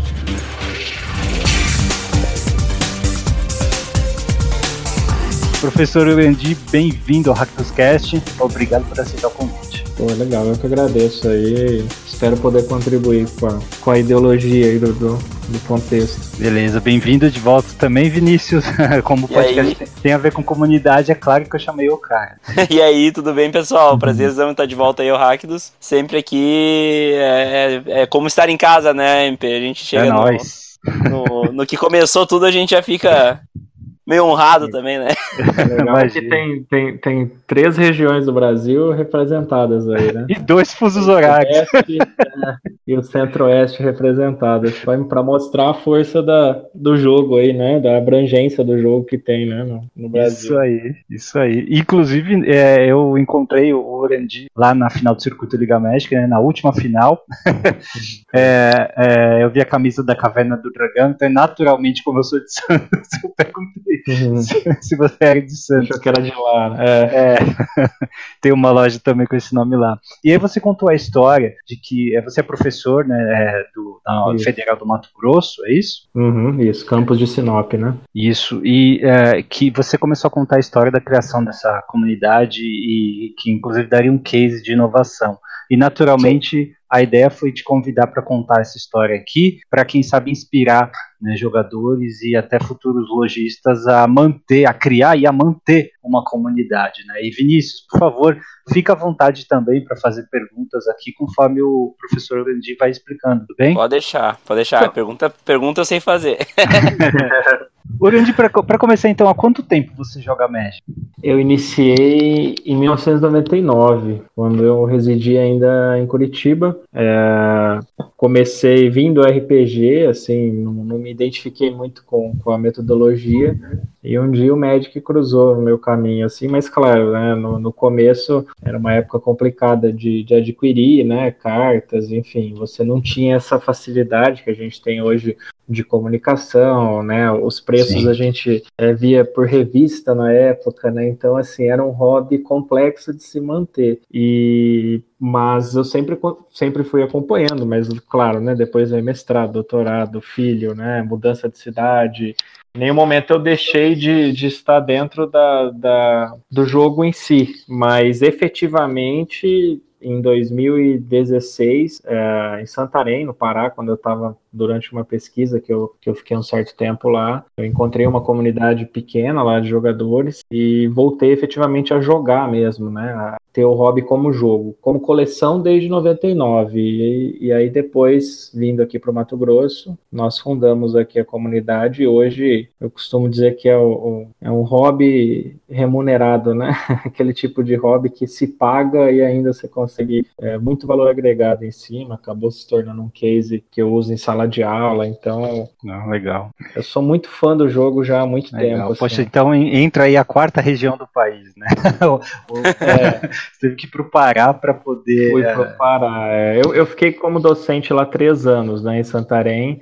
Professor Urandi, bem-vindo ao HackToonsCast. Obrigado por aceitar o convite. Pô, legal, eu que agradeço aí. Espero poder contribuir com a, com a ideologia aí do, do, do contexto. Beleza, bem-vindo de volta também, Vinícius. Como o podcast tem, tem a ver com comunidade, é claro que eu chamei o cara. E aí, tudo bem, pessoal? Uhum. Prazerzão estar de volta aí ao Hackdos. Sempre aqui é, é, é como estar em casa, né, M P? A gente chega é no, nóis. No, no que começou tudo, a gente já fica meio honrado também, né? É legal que tem, tem, tem três regiões do Brasil representadas aí, né? E dois fusos horários. Oeste, é, e o Centro-Oeste representados. Para mostrar a força da, do jogo aí, né? Da abrangência do jogo que tem, né? No, no Brasil. Isso aí, isso aí. Inclusive, é, eu encontrei o Urandi lá na final do Circuito Liga Médica, né, na última final. é, é, eu vi a camisa da Caverna do Dragão, então naturalmente, como eu sou de Santos, eu perguntei Uhum. Se, se você era de Santos. Achou que era de lá, né? É. É. Tem uma loja também com esse nome lá. E aí você contou a história de que você é professor, né, é, do, da Federal do Mato Grosso, é isso? Uhum, isso, campus de Sinop, né? Isso, e é, que você começou a contar a história da criação dessa comunidade e que inclusive daria um case de inovação. E naturalmente Sim. a ideia foi te convidar para contar essa história aqui, para quem sabe inspirar, né, jogadores e até futuros lojistas a manter, a criar e a manter uma comunidade, né? E Vinícius, por favor, fica à vontade também para fazer perguntas aqui, conforme o professor Urandi vai explicando, tudo bem? Pode deixar, pode deixar. Então, pergunta, pergunta eu sei fazer. Urandi, para começar então, há quanto tempo você joga Magic? Eu iniciei em mil novecentos e noventa e nove, quando eu residi ainda em Curitiba. É, comecei vindo R P G, assim, não, não me identifiquei muito com, com a metodologia, e um dia o Magic cruzou no meu caminho, assim, mas claro, né, no, no começo era uma época complicada de, de adquirir, né, cartas, enfim, você não tinha essa facilidade que a gente tem hoje de comunicação, né, os preços Sim. a gente é, via por revista na época, né, então assim, era um hobby complexo de se manter, e, mas eu sempre, sempre fui acompanhando, mas claro, né, depois veio mestrado, doutorado, filho, né, mudança de cidade, em nenhum momento eu deixei de, de estar dentro da, da, do jogo em si, mas efetivamente em dois mil e dezesseis, é, em Santarém, no Pará, quando eu estava durante uma pesquisa que eu, que eu fiquei um certo tempo lá, eu encontrei uma comunidade pequena lá de jogadores e voltei efetivamente a jogar mesmo, né, a ter o hobby como jogo, como coleção desde noventa e nove, e, e aí depois, vindo aqui para o Mato Grosso, nós fundamos aqui a comunidade, e hoje eu costumo dizer que é, o, o, é um hobby remunerado, né? Aquele tipo de hobby que se paga e ainda você consegue é, muito valor agregado em cima, acabou se tornando um case que eu uso em sala de aula, então... Não, legal. Eu sou muito fã do jogo já há muito Legal. tempo. Poxa, assim. então entra aí a quarta região do país, né? É, você teve que ir para o Pará para poder... Fui para o Pará. É, eu, eu fiquei como docente lá três anos, né, em Santarém,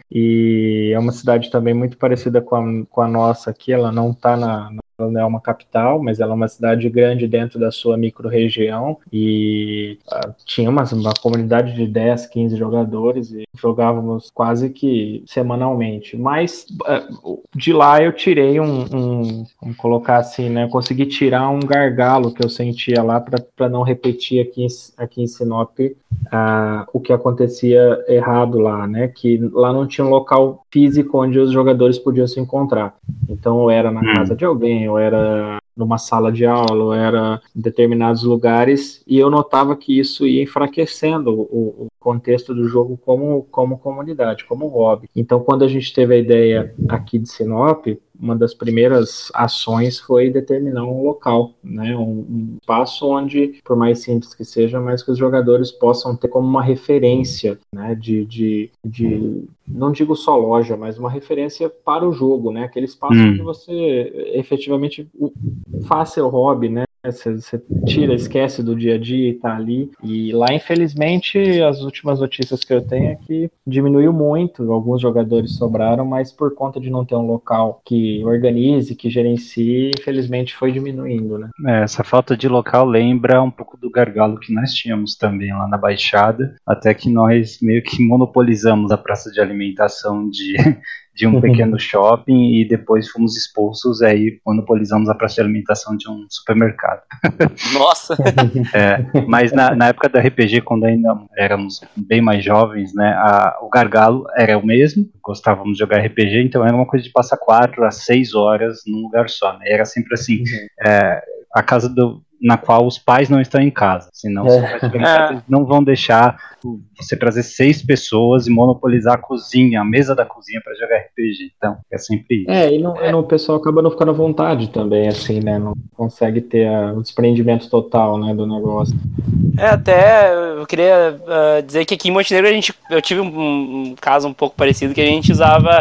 e é uma cidade também muito parecida com a, com a nossa aqui, ela não está na... Ela não é uma capital, mas ela é uma cidade grande dentro da sua micro-região, e uh, tinha uma, uma comunidade de dez, quinze jogadores e jogávamos quase que semanalmente. Mas uh, de lá eu tirei um, um, vamos colocar assim, né? Consegui tirar um gargalo que eu sentia lá para não repetir aqui em, aqui em Sinop uh, o que acontecia errado lá, né? Que lá não tinha um local físico onde os jogadores podiam se encontrar. Então, ou era na hum. casa de alguém, ou era numa sala de aula, ou era em determinados lugares, e eu notava que isso ia enfraquecendo o, o contexto do jogo como, como comunidade, como hobby. Então, quando a gente teve a ideia aqui de Sinop, uma das primeiras ações foi determinar um local, né, um, um espaço onde, por mais simples que seja, mas que os jogadores possam ter como uma referência, né, de, de, de não digo só loja, mas uma referência para o jogo, né, aquele espaço hum. onde você efetivamente faz seu hobby, né, Você, você tira, esquece do dia a dia e tá ali. E lá, infelizmente, as últimas notícias que eu tenho é que diminuiu muito. Alguns jogadores sobraram, mas por conta de não ter um local que organize, que gerencie, infelizmente foi diminuindo, né? É, essa falta de local lembra um pouco do gargalo que nós tínhamos também lá na Baixada, até que nós meio que monopolizamos a praça de alimentação de... de um pequeno shopping e depois fomos expulsos, aí monopolizamos a praça de alimentação de um supermercado. Nossa! É, mas na, na época da R P G, quando ainda éramos bem mais jovens, né, a, o gargalo era o mesmo, gostávamos de jogar R P G, então era uma coisa de passar quatro a seis horas num lugar só, né, era sempre assim, uhum. é, a casa do... na qual os pais não estão em casa, senão é. É. Eles não vão deixar você trazer seis pessoas e monopolizar a cozinha, a mesa da cozinha para jogar R P G, então é sempre isso. É, e, não, é. e não, o pessoal acaba não ficando à vontade também, assim, né, não consegue ter a, o desprendimento total, né, do negócio. É, até eu queria uh, dizer que aqui em Montenegro a gente, eu tive um, um caso um pouco parecido, que a gente usava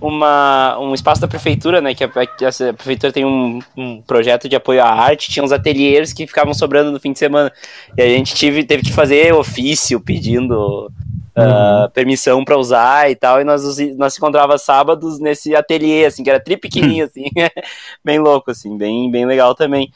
uma, um espaço da prefeitura, né, que a, a prefeitura tem um, um projeto de apoio à arte, tinha uns ateliês que ficavam sobrando no fim de semana, e a gente tive, teve que fazer ofício pedindo uh, uhum. permissão para usar e tal, e nós nós se encontrava sábados nesse ateliê, assim, que era tri pequenininho, assim, bem louco, assim, bem, bem legal também.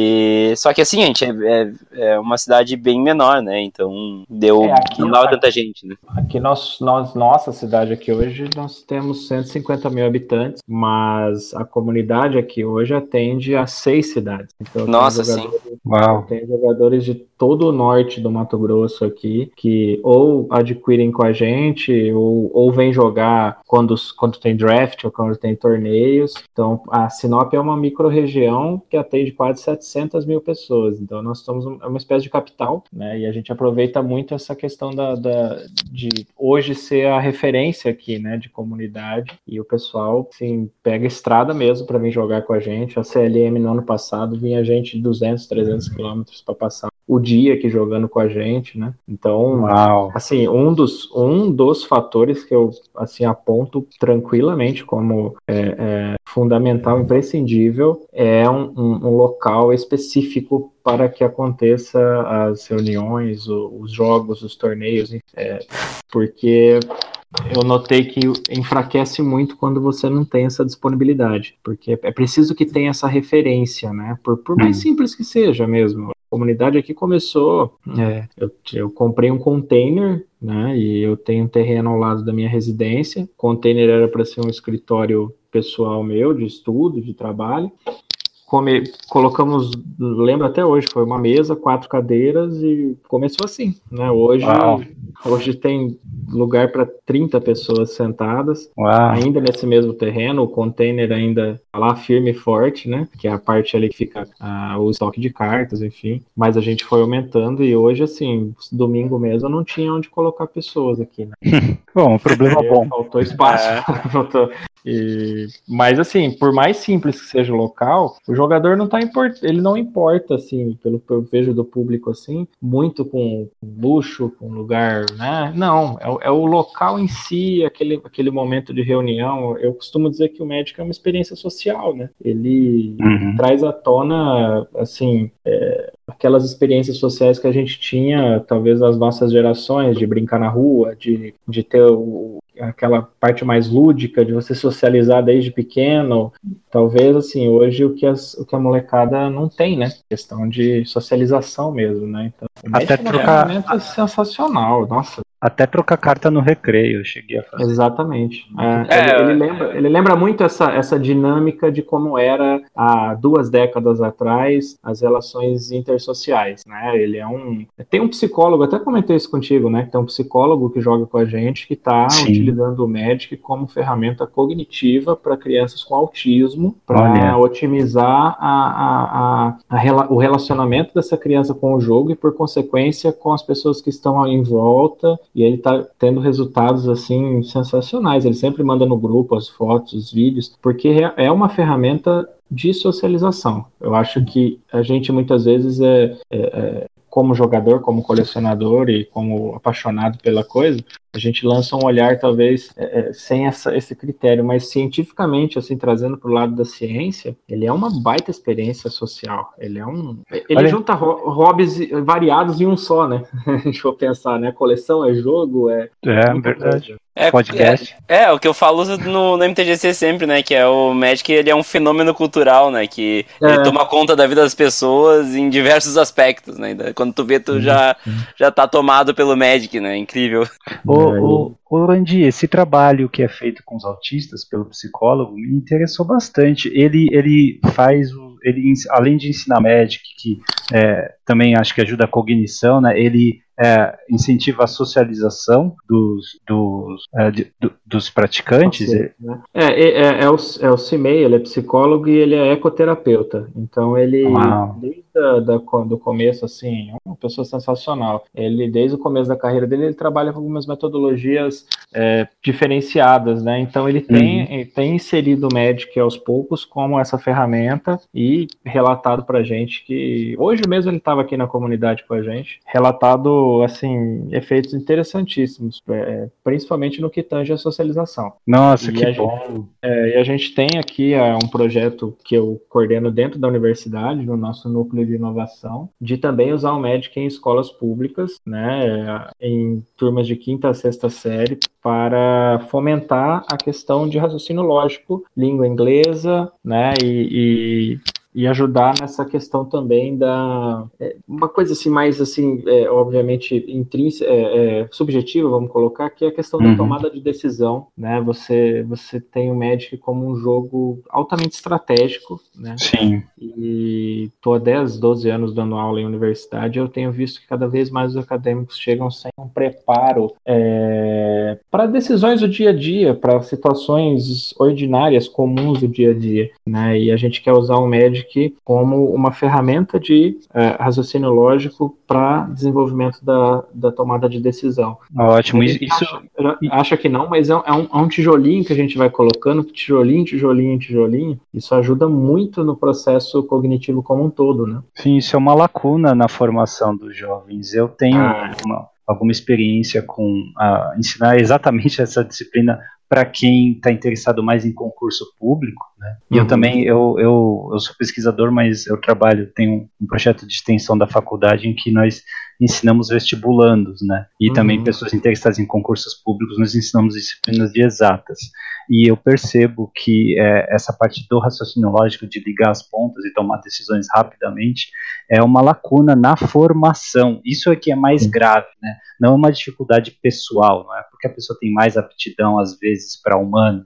E só que assim, gente, é, é, é uma cidade bem menor, né, então deu, é, aqui, não dava aqui, tanta gente, né. Aqui nós, nós, nossa cidade aqui hoje, nós temos cento e cinquenta mil habitantes, mas a comunidade aqui hoje atende a seis cidades. Então, nossa, sim. Uau. Tem jogadores de todo o norte do Mato Grosso aqui, que ou adquirem com a gente, ou, ou vêm jogar quando, quando tem draft ou quando tem torneios. Então, a Sinop é uma micro-região que atende quase setecentas mil pessoas. Então, nós estamos é uma espécie de capital, né? E a gente aproveita muito essa questão da, da, de hoje ser a referência aqui, né, de comunidade. E o pessoal, assim, pega estrada mesmo para vir jogar com a gente. A C L M no ano passado vinha gente de duzentos, trezentos quilômetros para passar o dia aqui jogando com a gente, né? Então, Uau. assim, um dos, um dos fatores que eu, assim, aponto tranquilamente como é, é, fundamental, imprescindível, é um, um, um local específico para que aconteça as reuniões, os jogos, os torneios, é, porque eu notei que enfraquece muito quando você não tem essa disponibilidade, porque é preciso que tenha essa referência, né? Por, por mais simples que seja mesmo. A comunidade aqui começou, é, eu, eu comprei um container, né? E eu tenho um terreno ao lado da minha residência. O container era para ser um escritório pessoal meu, de estudo, de trabalho. come, colocamos, lembro até hoje, foi uma mesa, quatro cadeiras e começou assim, né? Hoje, hoje tem lugar para trinta pessoas sentadas, Uau. ainda nesse mesmo terreno, o container ainda tá lá firme e forte, né? Que é a parte ali que fica ah, o estoque de cartas, enfim. Mas a gente foi aumentando e hoje, assim, domingo mesmo não tinha onde colocar pessoas aqui, né? Bom, o problema é bom. Faltou espaço. É. Faltou. E, mas assim, por mais simples que seja o local, o jogador não tá import, ele não importa, assim, pelo que eu vejo do público, assim, muito com luxo, com lugar, né? Não, é, é o local em si, aquele, aquele momento de reunião. Eu costumo dizer que o Magic é uma experiência social, né? Ele uhum. traz à tona, assim, é, aquelas experiências sociais que a gente tinha, talvez nas nossas gerações, de brincar na rua, de, de ter o, aquela parte mais lúdica, de você socializar desde pequeno. Talvez, assim, hoje o que, as, o que a molecada não tem, né? Questão de socialização mesmo, né? Então, até trocar... é uma ferramenta sensacional, nossa. Até trocar carta no recreio, eu cheguei a fazer. Exatamente. É, é, ele, ele, lembra, ele lembra muito essa, essa dinâmica de como era há duas décadas atrás as relações intersociais, né? Ele é um... Tem um psicólogo, até comentei isso contigo, né? Tem um psicólogo que joga com a gente que está utilizando o Magic como ferramenta cognitiva para crianças com autismo, para otimizar a, a, a, a, o relacionamento dessa criança com o jogo e, por consequência, com as pessoas que estão em volta. E ele tá tendo resultados, assim, sensacionais. Ele sempre manda no grupo as fotos, os vídeos, porque é uma ferramenta de socialização. Eu acho que a gente, muitas vezes, é, é, é como jogador, como colecionador e como apaixonado pela coisa, a gente lança um olhar, talvez, é, é, sem essa, esse critério, mas cientificamente, assim, trazendo para o lado da ciência, ele é uma baita experiência social. Ele é um... Ele Olha. junta hobbies variados em um só, né? A gente for pensar, né? Coleção é jogo, é... É, verdade. É, podcast. É, é, o que eu falo no, no M T G C sempre, né? Que é o Magic, ele é um fenômeno cultural, né? Que é. ele toma conta da vida das pessoas em diversos aspectos, né? Quando tu vê, tu já, já tá tomado pelo Magic, né? Incrível. Ô, ô, ô Landy, esse trabalho que é feito com os autistas pelo psicólogo me interessou bastante. Ele, ele faz o. Ele, além de ensinar Magic, que é, também acho que ajuda a cognição, né? Ele É, incentiva a socialização dos, dos, é, de, do, dos praticantes. É, é, é, é, o, é o Cimei, ele é psicólogo e ele é ecoterapeuta. Então ele, Uau. desde a, da, do começo, assim, é uma pessoa sensacional. Ele, desde o começo da carreira dele, ele trabalha com algumas metodologias é, diferenciadas, né? Então ele tem, uhum. ele tem inserido o Magic aos poucos como essa ferramenta e relatado pra gente que, hoje mesmo ele estava aqui na comunidade com a gente, relatado assim, efeitos interessantíssimos, é, principalmente no que tange a socialização. Nossa, e que a bom! Gente, é, e a gente tem aqui é, um projeto que eu coordeno dentro da universidade, no nosso núcleo de inovação, de também usar o Magic em escolas públicas, né, em turmas de quinta a sexta série, para fomentar a questão de raciocínio lógico, língua inglesa, né, e, e e ajudar nessa questão também da... É, uma coisa assim mais, assim, é, obviamente, intrínseca, é, é, subjetiva, vamos colocar, que é a questão uhum. da tomada de decisão, né? Você, você tem o Magic como um jogo altamente estratégico, né? Sim. E estou há dez, doze anos dando aula em universidade, eu tenho visto que cada vez mais os acadêmicos chegam sem um preparo é, para decisões do dia a dia, para situações ordinárias, comuns do dia a dia, né? E a gente quer usar o Magic como uma ferramenta de uh, raciocínio lógico para desenvolvimento da, da tomada de decisão. Ótimo. Isso acha, acha que não, mas é um, é um tijolinho que a gente vai colocando, tijolinho, tijolinho, tijolinho. Isso ajuda muito no processo cognitivo como um todo, né? Sim, isso é uma lacuna na formação dos jovens. Eu tenho ah. uma, alguma experiência com a, ensinar exatamente essa disciplina para quem está interessado mais em concurso público, né? E uhum. eu também, eu, eu, eu sou pesquisador, mas eu trabalho, tenho um projeto de extensão da faculdade em que nós ensinamos vestibulandos, né? E uhum. também pessoas interessadas em concursos públicos, nós ensinamos disciplinas de exatas. E eu percebo que é, essa parte do raciocínio lógico, de ligar as pontas e tomar decisões rapidamente, é uma lacuna na formação. Isso é que é mais uhum. grave, né? Não é uma dificuldade pessoal, não é porque a pessoa tem mais aptidão, às vezes, para humanas,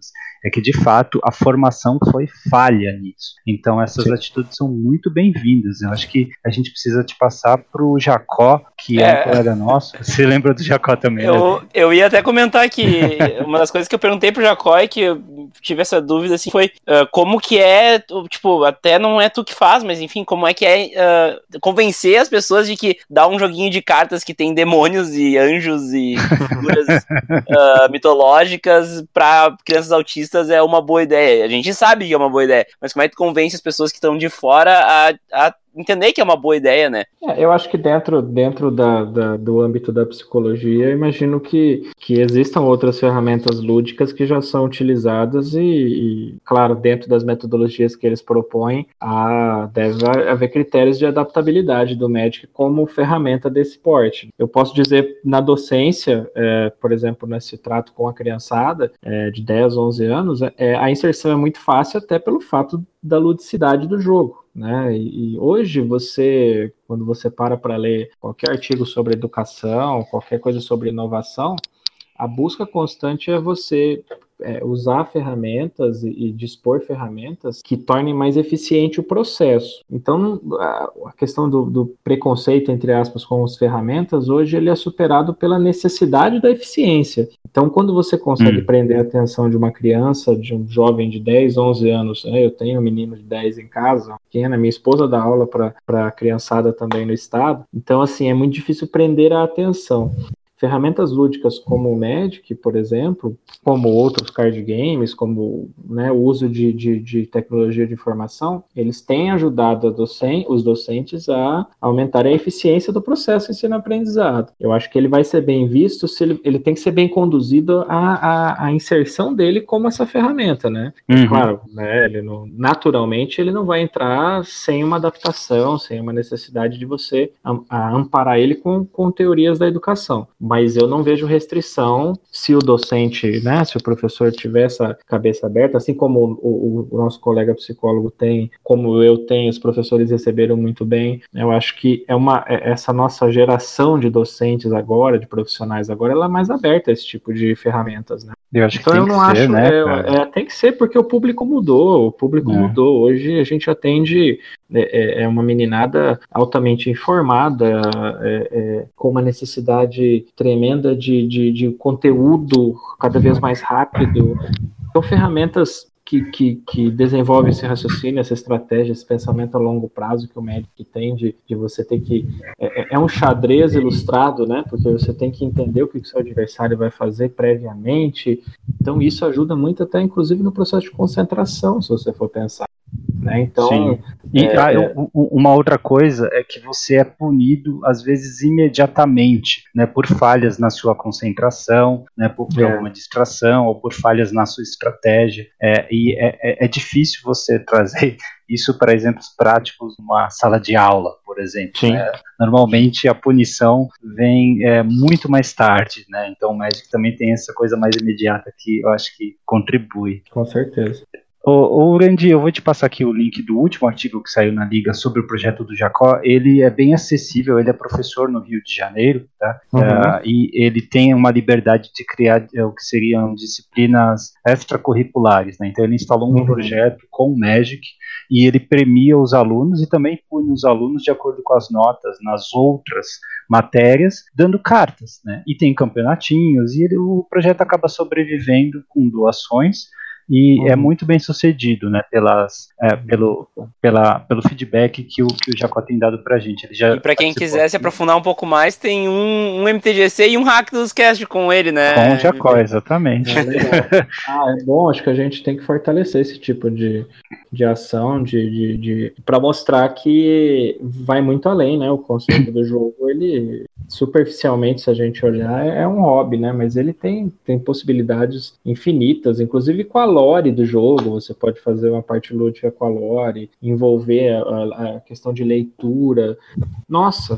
é que de fato a formação foi falha nisso. Então essas Sim. atitudes são muito bem-vindas. Eu acho que a gente precisa te passar pro Jacó, que é, é um colega nosso. Você lembra do Jacó também? Eu, né? eu ia até comentar que uma das coisas que eu perguntei pro Jacó e que eu tive essa dúvida assim, foi uh, como que é, tipo, até não é tu que faz, mas enfim, como é que é uh, convencer as pessoas de que dar um joguinho de cartas que tem demônios e anjos e figuras uh, mitológicas pra crianças autistas é uma boa ideia. A gente sabe que é uma boa ideia, mas como é que tu convence as pessoas que estão de fora a, a entender que é uma boa ideia, né? É, eu acho que dentro, dentro da, da, do âmbito da psicologia, eu imagino que, que existam outras ferramentas lúdicas que já são utilizadas e, e, claro, dentro das metodologias que eles propõem, há, deve haver critérios de adaptabilidade do Magic como ferramenta desse porte. Eu posso dizer, na docência, é, por exemplo, nesse trato com a criançada é, de dez, onze anos, é, a inserção é muito fácil até pelo fato da ludicidade do jogo. Né? E, e hoje você, quando você para para ler qualquer artigo sobre educação, qualquer coisa sobre inovação, a busca constante é você é, usar ferramentas e, e dispor ferramentas que tornem mais eficiente o processo. Então, a, a questão do, do preconceito, entre aspas, com as ferramentas, hoje ele é superado pela necessidade da eficiência. Então, quando você consegue hum. prender a atenção de uma criança, de um jovem de dez, onze anos, né? Eu tenho um menino de dez em casa, pequena, minha esposa dá aula para a criançada também no estado, então, assim, é muito difícil prender a atenção. Ferramentas lúdicas como o Magic, por exemplo, como outros card games, como né, o uso de, de, de tecnologia de informação, eles têm ajudado a docen- os docentes a aumentar a eficiência do processo ensino-aprendizado. Eu acho que ele vai ser bem visto, se ele, ele tem que ser bem conduzido a, a, a inserção dele como essa ferramenta, né? Uhum. Claro, né, ele não, naturalmente ele não vai entrar sem uma adaptação, sem uma necessidade de você a, a amparar ele com, com teorias da educação. Mas eu não vejo restrição se o docente, né, se o professor tiver essa cabeça aberta, assim como o, o, o nosso colega psicólogo tem, como eu tenho, os professores receberam muito bem. Eu acho que é uma, essa nossa geração de docentes agora, de profissionais agora, ela é mais aberta a esse tipo de ferramentas, né? Eu acho que então tem eu não que acho, ser, né? É, é, tem que ser porque o público mudou, o público é. mudou. Hoje a gente atende é, é uma meninada altamente informada, é, é, com uma necessidade tremenda de, de, de conteúdo cada vez mais rápido. São ferramentas que, que, que desenvolvem esse raciocínio, essa estratégia, esse pensamento a longo prazo que o Magic tem de, de você ter que... É, é um xadrez ilustrado, né? Porque você tem que entender o que o seu adversário vai fazer previamente. Então isso ajuda muito até, inclusive, no processo de concentração, se você for pensar. Né? Então, Sim. E é, ah, eu, uma outra coisa é que você é punido, às vezes, imediatamente, né, por falhas na sua concentração, né, por, por é. alguma distração, ou por falhas na sua estratégia. É, e é, é, é difícil você trazer isso para exemplos práticos numa sala de aula, por exemplo. Né? Normalmente a punição vem é, muito mais tarde, né? Então o Magic também tem essa coisa mais imediata que eu acho que contribui. Com certeza. Ô, ô Randy, eu vou te passar aqui o link do último artigo que saiu na Liga sobre o projeto do Jacó. Ele é bem acessível, ele é professor no Rio de Janeiro, tá? Uhum. Uh, e ele tem uma liberdade de criar uh, o que seriam disciplinas extracurriculares, né? Então ele instalou um uhum. projeto com o Magic e ele premia os alunos e também pune os alunos de acordo com as notas nas outras matérias, dando cartas, né? E tem campeonatinhos e ele, o projeto acaba sobrevivendo com doações. E uhum. é muito bem sucedido, né, pelas, é, pelo, pela, pelo feedback que o, que o Jacó tem dado pra gente. Ele já e pra quem quiser se aprofundar um pouco mais, tem um, um M T G C e um Hack dos Cast com ele, né? Com o Jacó, exatamente. É ah, é bom, acho que a gente tem que fortalecer esse tipo de, de ação, de, de, de, pra mostrar que vai muito além, né, o conceito do jogo, ele, superficialmente, se a gente olhar, é um hobby, né, mas ele tem, tem possibilidades infinitas, inclusive com a lore do jogo, você pode fazer uma parte lúdica com a lore, envolver a, a questão de leitura. Nossa,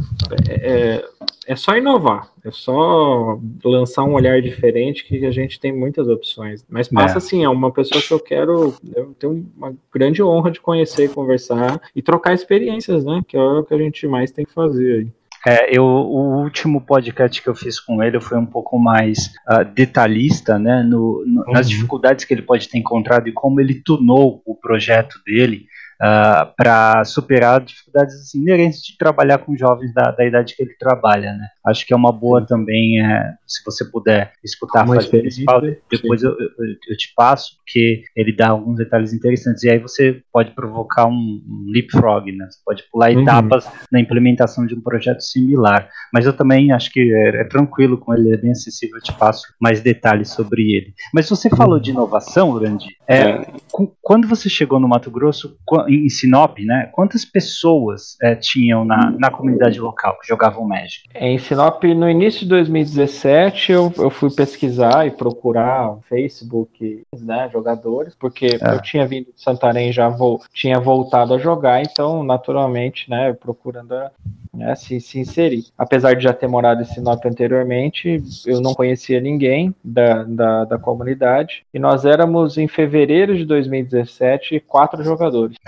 é, é só inovar, é só lançar um olhar diferente que a gente tem muitas opções. Mas passa é. assim, é uma pessoa que eu quero, eu tenho uma grande honra de conhecer, conversar e trocar experiências, né? Que é o que a gente mais tem que fazer aí. É, eu, o último podcast que eu fiz com ele foi um pouco mais uh, detalhista, né, no, no, uhum. nas dificuldades que ele pode ter encontrado e como ele tunou o projeto dele uh, para superar dificuldades assim, inerentes de trabalhar com jovens da, da idade que ele trabalha, né. Acho que é uma boa sim. também, é, se você puder escutar a fase principal, depois eu, eu, eu te passo, porque ele dá alguns detalhes interessantes, e aí você pode provocar um, um leapfrog, né, você pode pular uhum. etapas na implementação de um projeto similar, mas eu também acho que é, é tranquilo com ele, é bem acessível, eu te passo mais detalhes sobre ele. Mas você falou de inovação, Urandi, é, é. com, quando você chegou no Mato Grosso, em Sinop, né, quantas pessoas é, tinham na, na comunidade local que jogavam Magic? Em Sinop, no início de dois mil e dezessete, eu, eu fui pesquisar e procurar no Facebook, né, jogadores, porque é. eu tinha vindo de Santarém, já vou, tinha voltado a jogar, então, naturalmente, né, procurando a, né, se, se inserir. Apesar de já ter morado em Sinop anteriormente, eu não conhecia ninguém da, da, da comunidade, e nós éramos, em fevereiro de dois mil e dezessete, quatro jogadores.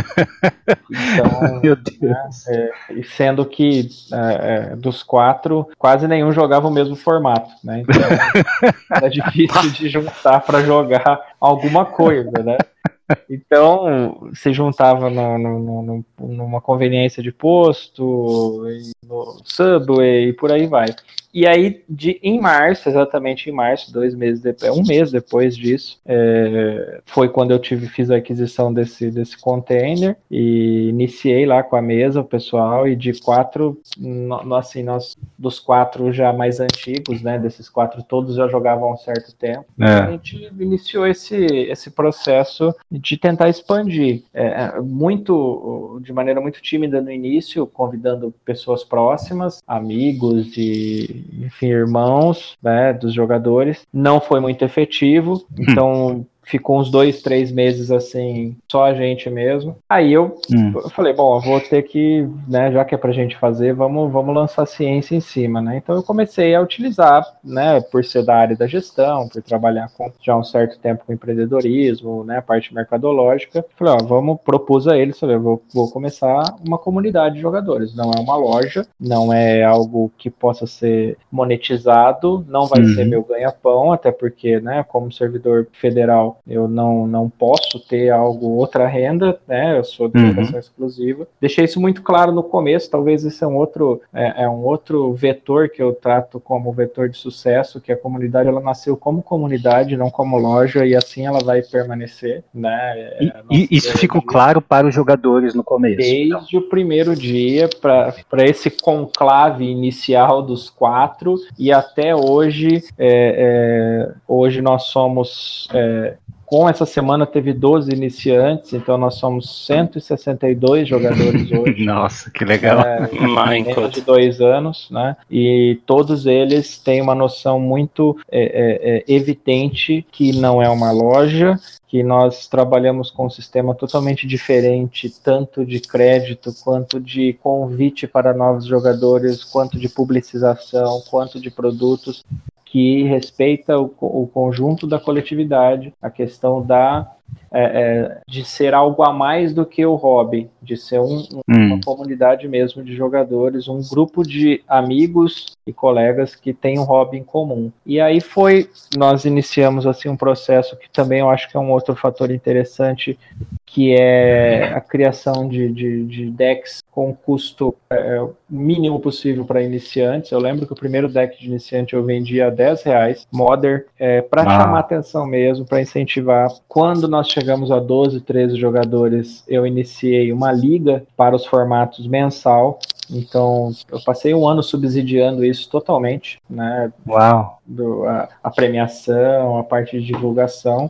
Então, meu Deus. Né, é, e sendo que é, é, dos quatro, quase nenhum jogava o mesmo formato, né? Então era difícil de juntar para jogar alguma coisa, né? Então se juntava no, no, no, numa conveniência de posto, no Subway e por aí vai. E aí, de, em março, exatamente em março, dois meses depois, um mês depois disso, é, foi quando eu tive, fiz a aquisição desse, desse container e iniciei lá com a mesa, o pessoal, e de quatro, no, assim, nós, dos quatro já mais antigos, né, desses quatro todos já jogavam há um certo tempo, é. e a gente iniciou esse, esse processo de tentar expandir, é, muito, de maneira muito tímida no início, convidando pessoas próximas, amigos e enfim, irmãos, né, dos jogadores. Não foi muito efetivo, então ficou uns dois, três meses assim, só a gente mesmo. Aí eu, hum. eu falei, bom, eu vou ter que, né, já que é pra gente fazer, vamos, vamos lançar ciência em cima, né? Então eu comecei a utilizar, né, por ser da área da gestão, por trabalhar com, já há um certo tempo com empreendedorismo, né, a parte mercadológica. Falei, ó, vamos, propus a eles, falei, vou, vou começar uma comunidade de jogadores. Não é uma loja, não é algo que possa ser monetizado, não vai uhum. ser meu ganha-pão, até porque, né, como servidor federal, eu não, não posso ter algo, outra renda, né? Eu sou de educação uhum. exclusiva. Deixei isso muito claro no começo, talvez esse é um outro, é, é um outro vetor que eu trato como vetor de sucesso, que a comunidade, ela nasceu como comunidade, não como loja, e assim ela vai permanecer, né? E, e isso ficou dia. claro para os jogadores no começo? Desde então. o primeiro dia, para esse conclave inicial dos quatro, e até hoje, é, é, hoje nós somos... É, com essa semana teve doze iniciantes, então nós somos cento e sessenta e dois jogadores hoje. Nossa, que legal. É, menos de dois anos, né? E todos eles têm uma noção muito é, é, é, evidente que não é uma loja, que nós trabalhamos com um sistema totalmente diferente, tanto de crédito, quanto de convite para novos jogadores, quanto de publicização, quanto de produtos, que respeita o, o conjunto da coletividade, a questão da, é, é, de ser algo a mais do que o hobby, de ser um, um, hum. uma comunidade mesmo de jogadores, um grupo de amigos e colegas que têm um hobby em comum. E aí foi, nós iniciamos assim um processo que também eu acho que é um outro fator interessante, que é a criação de, de, de decks com custo é, mínimo possível para iniciantes. Eu lembro que o primeiro deck de iniciante eu vendia a dez reais, Modern, é, para ah. chamar atenção mesmo, para incentivar. Quando nós chegamos a doze, treze jogadores, eu iniciei uma liga para os formatos mensal. Então, eu passei um ano subsidiando isso totalmente, né? Uau! Do, a, a premiação, a parte de divulgação.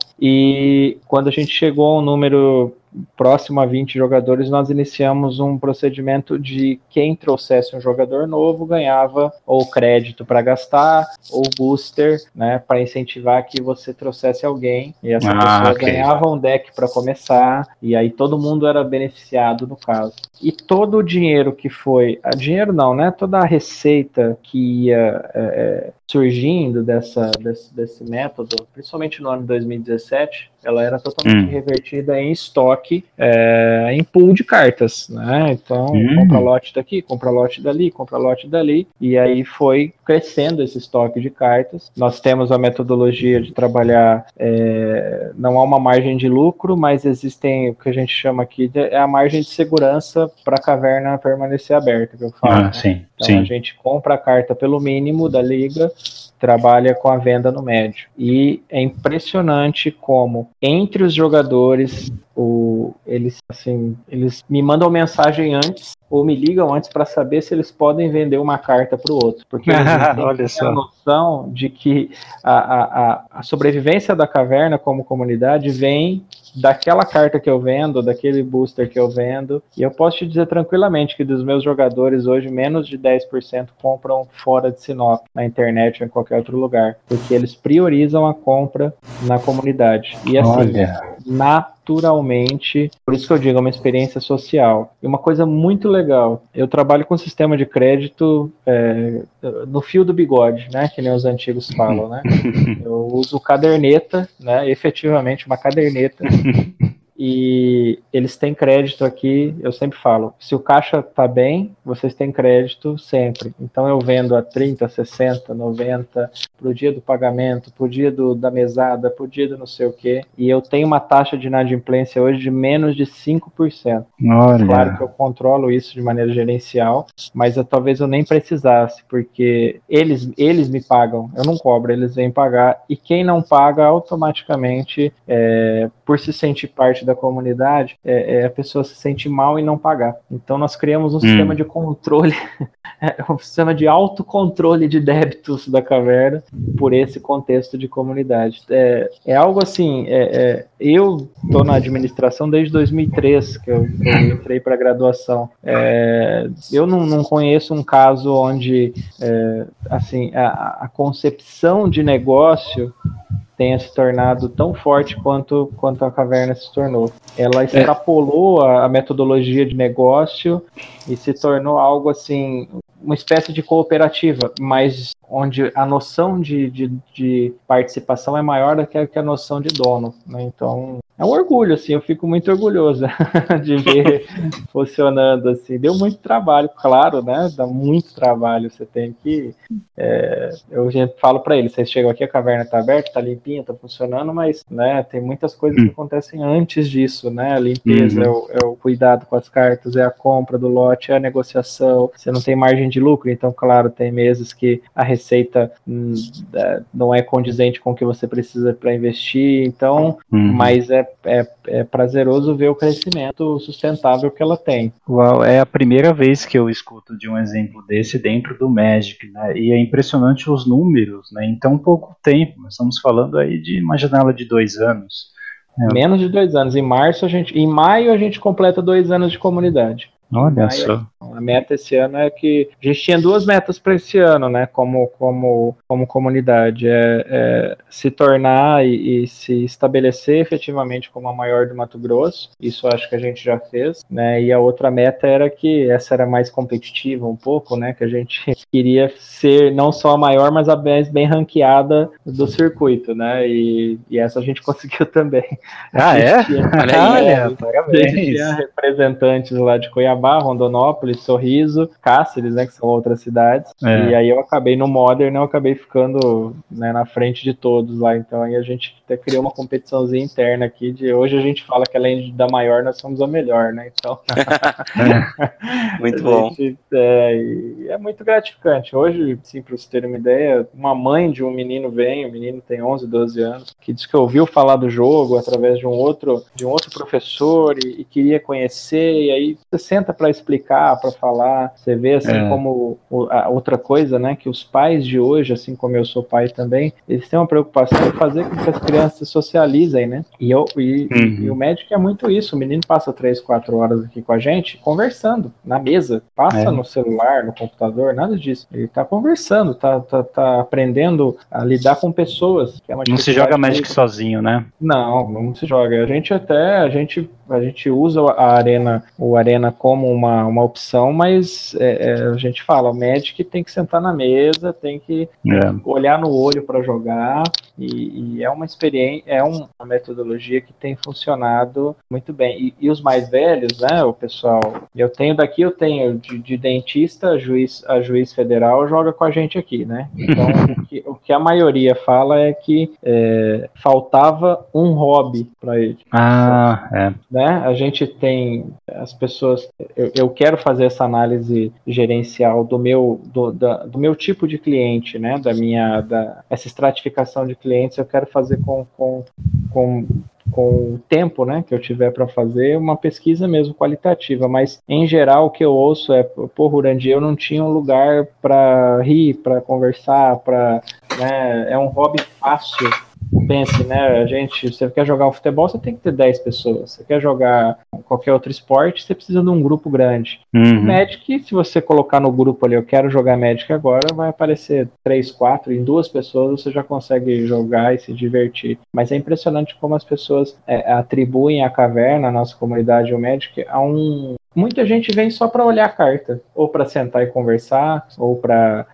E quando a gente chegou ao número próximo a vinte jogadores, nós iniciamos um procedimento de quem trouxesse um jogador novo ganhava ou crédito para gastar ou booster, né, para incentivar que você trouxesse alguém, e essa ah, pessoa okay. ganhava um deck para começar, e aí todo mundo era beneficiado no caso. E todo o dinheiro que foi, a dinheiro não, né, toda a receita que ia é, surgindo dessa, desse, desse método, principalmente no ano de dois mil e dezessete, ela era totalmente hum. revertida em estoque, é, em pool de cartas, né? Então, hum. compra lote daqui, compra lote dali, compra lote dali, e aí foi crescendo esse estoque de cartas. Nós temos a metodologia de trabalhar, é, não há uma margem de lucro, mas existem o que a gente chama aqui de é a margem de segurança para a caverna permanecer aberta, que eu falo. Ah, né? sim, então sim. a gente compra a carta pelo mínimo da liga, trabalha com a venda no médio. E é impressionante como entre os jogadores, o, eles, assim, eles me mandam mensagem antes ou me ligam antes para saber se eles podem vender uma carta para o outro. Porque eles Olha só. têm a noção de que a, a, a sobrevivência da caverna como comunidade vem daquela carta que eu vendo, daquele booster que eu vendo, e eu posso te dizer tranquilamente que dos meus jogadores hoje, menos de dez por cento compram fora de Sinop, na internet ou em qualquer outro lugar, porque eles priorizam a compra na comunidade. E assim, Olha. naturalmente, por isso que eu digo, é uma experiência social. E uma coisa muito legal, eu trabalho com sistema de crédito é, no fio do bigode, né, que nem os antigos falam, né? Eu uso caderneta, né, efetivamente uma caderneta, e eles têm crédito aqui, eu sempre falo, se o caixa tá bem, vocês têm crédito sempre. Então eu vendo a trinta, sessenta, noventa, pro dia do pagamento, pro dia do, da mesada, pro dia do não sei o quê, e eu tenho uma taxa de inadimplência hoje de menos de cinco por cento. Olha. Claro que eu controlo isso de maneira gerencial, mas eu, talvez eu nem precisasse, porque eles, eles me pagam, eu não cobro, eles vêm pagar, e quem não paga automaticamente, é, por se sentir parte da comunidade, é, é, a pessoa se sente mal em não pagar. Então nós criamos um hum. sistema de controle, um sistema de autocontrole de débitos da caverna por esse contexto de comunidade. É, é algo assim, é, é, eu estou na administração desde dois mil e três, que eu, que eu entrei para a graduação. É, eu não, não conheço um caso onde é, assim, a, a concepção de negócio tenha se tornado tão forte quanto, quanto a caverna se tornou. Ela extrapolou a, a metodologia de negócio e se tornou algo assim, uma espécie de cooperativa, mas onde a noção de, de, de participação é maior do que a, que a noção de dono, né? Então, é um orgulho, assim, eu fico muito orgulhoso de ver funcionando, assim. Deu muito trabalho, claro, né? Dá muito trabalho, você tem que... É, eu sempre falo para eles, vocês chegam aqui, a caverna tá aberta, tá limpinha, tá funcionando, mas, né, tem muitas coisas que acontecem antes disso, né? A limpeza, uhum. é, o, é o cuidado com as cartas, é a compra do lote, é a negociação, você não tem margem de lucro, então, claro, tem meses que a receita hum, não é condizente com o que você precisa para investir, então, uhum. mas é, é, é prazeroso ver o crescimento sustentável que ela tem. Uau, é a primeira vez que eu escuto de um exemplo desse dentro do Magic, né? E é impressionante os números, né? Em tão pouco tempo, nós estamos falando aí de uma janela de dois anos. Né? Menos de dois anos. Em março a gente, em maio a gente completa dois anos de comunidade. Olha só. A meta esse ano é que a gente tinha duas metas para esse ano, né? Como, como, como comunidade, é, é se tornar e, e se estabelecer efetivamente como a maior do Mato Grosso. Isso acho que a gente já fez, né? E a outra meta era que essa era mais competitiva um pouco, né? Que a gente queria ser não só a maior, mas a mais bem ranqueada do circuito, né? E, e essa a gente conseguiu também. Ah, é? Tinha, Olha, parabéns. A gente tinha representantes lá de Cuiabá, Rondonópolis, Sorriso, Cáceres, né, que são outras cidades, é. E aí eu acabei no Modern, eu acabei ficando, né, na frente de todos lá, então aí a gente até criou uma competiçãozinha interna aqui, de hoje a gente fala que além da maior, nós somos a melhor, né, então... Muito bom. Gente, é, é muito gratificante. Hoje, sim, para você ter uma ideia, uma mãe de um menino vem, o menino tem onze, doze anos, que diz que ouviu falar do jogo através de um outro, de um outro professor e, e queria conhecer, e aí você senta para explicar, para falar, você vê assim é. como a outra coisa, né, que os pais de hoje, assim como eu sou pai também, eles têm uma preocupação em fazer com que as crianças se socializem, né, e, eu, e, uhum. e o Magic é muito isso, o menino passa três, quatro horas aqui com a gente, conversando, na mesa, passa é. no celular, no computador, nada disso, ele tá conversando, tá, tá, tá aprendendo a lidar com pessoas. Que é uma não se joga Magic sozinho, né? Não, não se joga, a gente até, a gente, a gente usa a Arena, o Arena como como uma, uma opção, mas é, é, a gente fala, o Magic tem que sentar na mesa, tem que é. olhar no olho para jogar, e, e é uma experiência, é uma metodologia que tem funcionado muito bem. E, e os mais velhos, né, o pessoal, eu tenho daqui, eu tenho de, de dentista a juiz, a juiz federal joga com a gente aqui, né? Então, o, que, o que a maioria fala é que é, faltava um hobby para ele. Ah, é. Né? A gente tem as pessoas, eu, eu quero fazer essa análise gerencial do meu, do, da, do meu tipo de cliente, né? Da minha, da, essa estratificação de clientes eu quero fazer com, com, com com o tempo, né, que eu tiver para fazer, uma pesquisa mesmo qualitativa, mas em geral o que eu ouço é, pô, Rurandi, eu não tinha um lugar para rir, para conversar, para, né, é um hobby fácil. Pense, né, a gente, você quer jogar um futebol, você tem que ter dez pessoas, você quer jogar qualquer outro esporte, você precisa de um grupo grande. Uhum. Magic, se você colocar no grupo ali, eu quero jogar Magic agora, vai aparecer três, quatro, em duas pessoas você já consegue jogar e se divertir. Mas é impressionante como as pessoas é, atribuem a caverna, a nossa comunidade, o Magic, a um... Muita gente vem só para olhar a carta, ou para sentar e conversar, ou para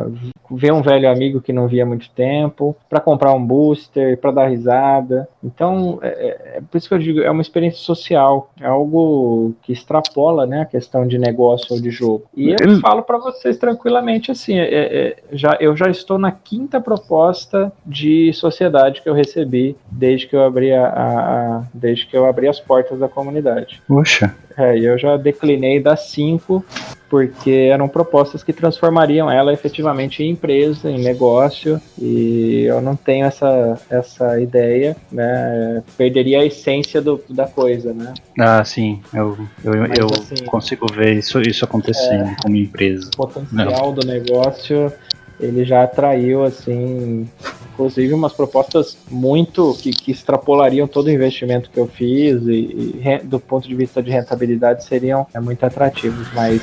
ver um velho amigo que não via há muito tempo, para comprar um booster, para dar risada. Então, é, é por isso que eu digo, é uma experiência social, é algo que extrapola, né, a questão de negócio ou de jogo. E eu falo para vocês tranquilamente assim, é, é, já, eu já estou na quinta proposta de sociedade que eu recebi desde que eu abri, a, a, desde que eu abri as portas da comunidade. Poxa. É, eu já declinei das cinco, porque eram propostas que transformariam ela efetivamente em empresa, em negócio, e eu não tenho essa, essa ideia, né? Perderia a essência do, da coisa, né? Ah, sim, eu, eu, eu assim, consigo ver isso, isso acontecendo é, como empresa. O potencial não. do negócio, ele já atraiu, assim, inclusive umas propostas muito que, que extrapolariam todo o investimento que eu fiz e, e do ponto de vista de rentabilidade seriam é, muito atrativos, mas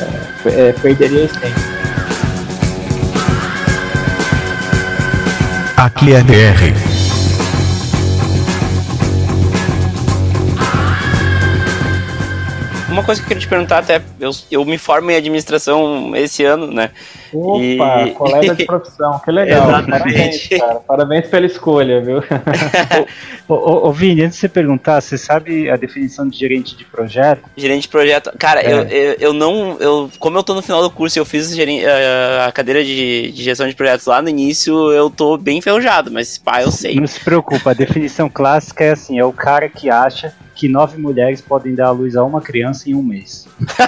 é, é, perderia a essência. Aqui é B R. Uma coisa que eu queria te perguntar, até eu, eu me formo em administração esse ano, né? Opa, e... colega de profissão, que legal. Parabéns, cara. Parabéns pela escolha, viu? ô, ô, ô, Vini, antes de você perguntar, você sabe a definição de gerente de projeto? Gerente de projeto, cara, é. eu, eu, eu não, eu, como eu tô no final do curso e eu fiz gerente, a, a cadeira de, de gestão de projetos lá no início, eu tô bem enferrujado, mas pá, eu sei. Não se preocupa, a definição clássica é assim, é o cara que acha que nove mulheres podem dar à luz a uma criança em um mês.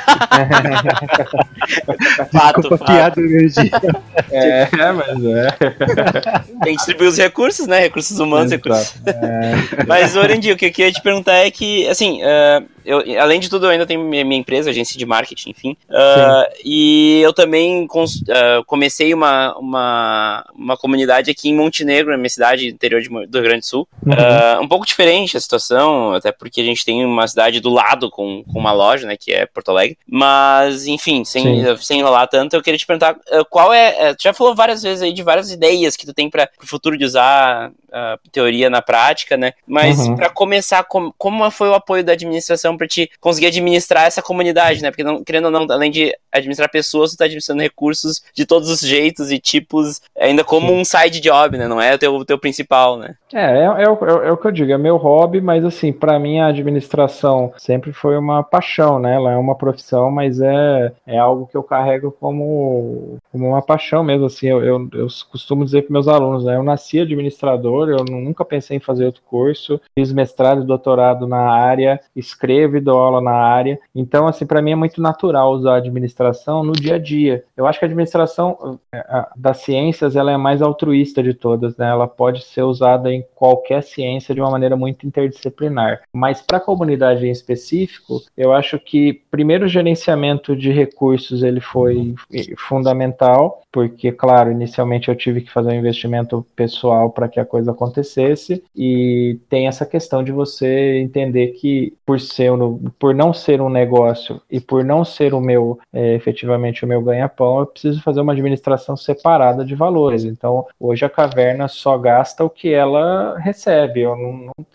Fato, Desculpa, fato. Piada energia. É, mas é. Tem que distribuir os recursos, né? Recursos humanos, recursos. É. Mas, Orandi, o que eu queria te perguntar é que, assim, uh, eu, além de tudo, eu ainda tenho minha, minha empresa, agência de marketing, enfim. Uh, e eu também cons, uh, comecei uma, uma, uma comunidade aqui em Montenegro, na minha cidade, interior de, do Rio Grande do Sul. Uhum. Uh, um pouco diferente a situação, até porque a gente tem uma cidade do lado com, com uma loja, né, que é Porto Alegre. Mas, enfim, sem, sem enrolar tanto, eu queria te perguntar uh, qual é... Uh, tu já falou várias vezes aí de várias ideias que tu tem para o futuro de usar a teoria na prática, né? Mas uhum. para começar, com, como foi o apoio da administração para te conseguir administrar essa comunidade, né? Porque, não, querendo ou não, além de administrar pessoas, tu tá administrando recursos de todos os jeitos e tipos, ainda como Sim. um side job, né? Não é o teu, o teu principal, né? É, é, é, o, é o que eu digo, é meu hobby, mas assim, para mim a administração sempre foi uma paixão, né? Ela é uma profissão, mas é, é algo que eu carrego como, como uma paixão mesmo, assim, eu, eu, eu costumo dizer para meus alunos, né? Eu nasci administrador, eu nunca pensei em fazer outro curso, fiz mestrado e doutorado na área, escrevo e dou aula na área, então, assim, para mim é muito natural usar a administração no dia a dia. Eu acho que a administração das ciências, ela é a mais altruísta de todas, né? Ela pode ser usada em qualquer ciência de uma maneira muito interdisciplinar, mas para a comunidade em específico, eu acho que primeiro o gerenciamento de recursos ele foi fundamental, porque, claro, inicialmente eu tive que fazer um investimento pessoal para que a coisa acontecesse, e tem essa questão de você entender que por ser um, por não ser um negócio e por não ser o meu, é, efetivamente o meu ganha-pão, eu preciso fazer uma administração separada de valores. Então, hoje a caverna só gasta o que ela recebe, eu não, não tenho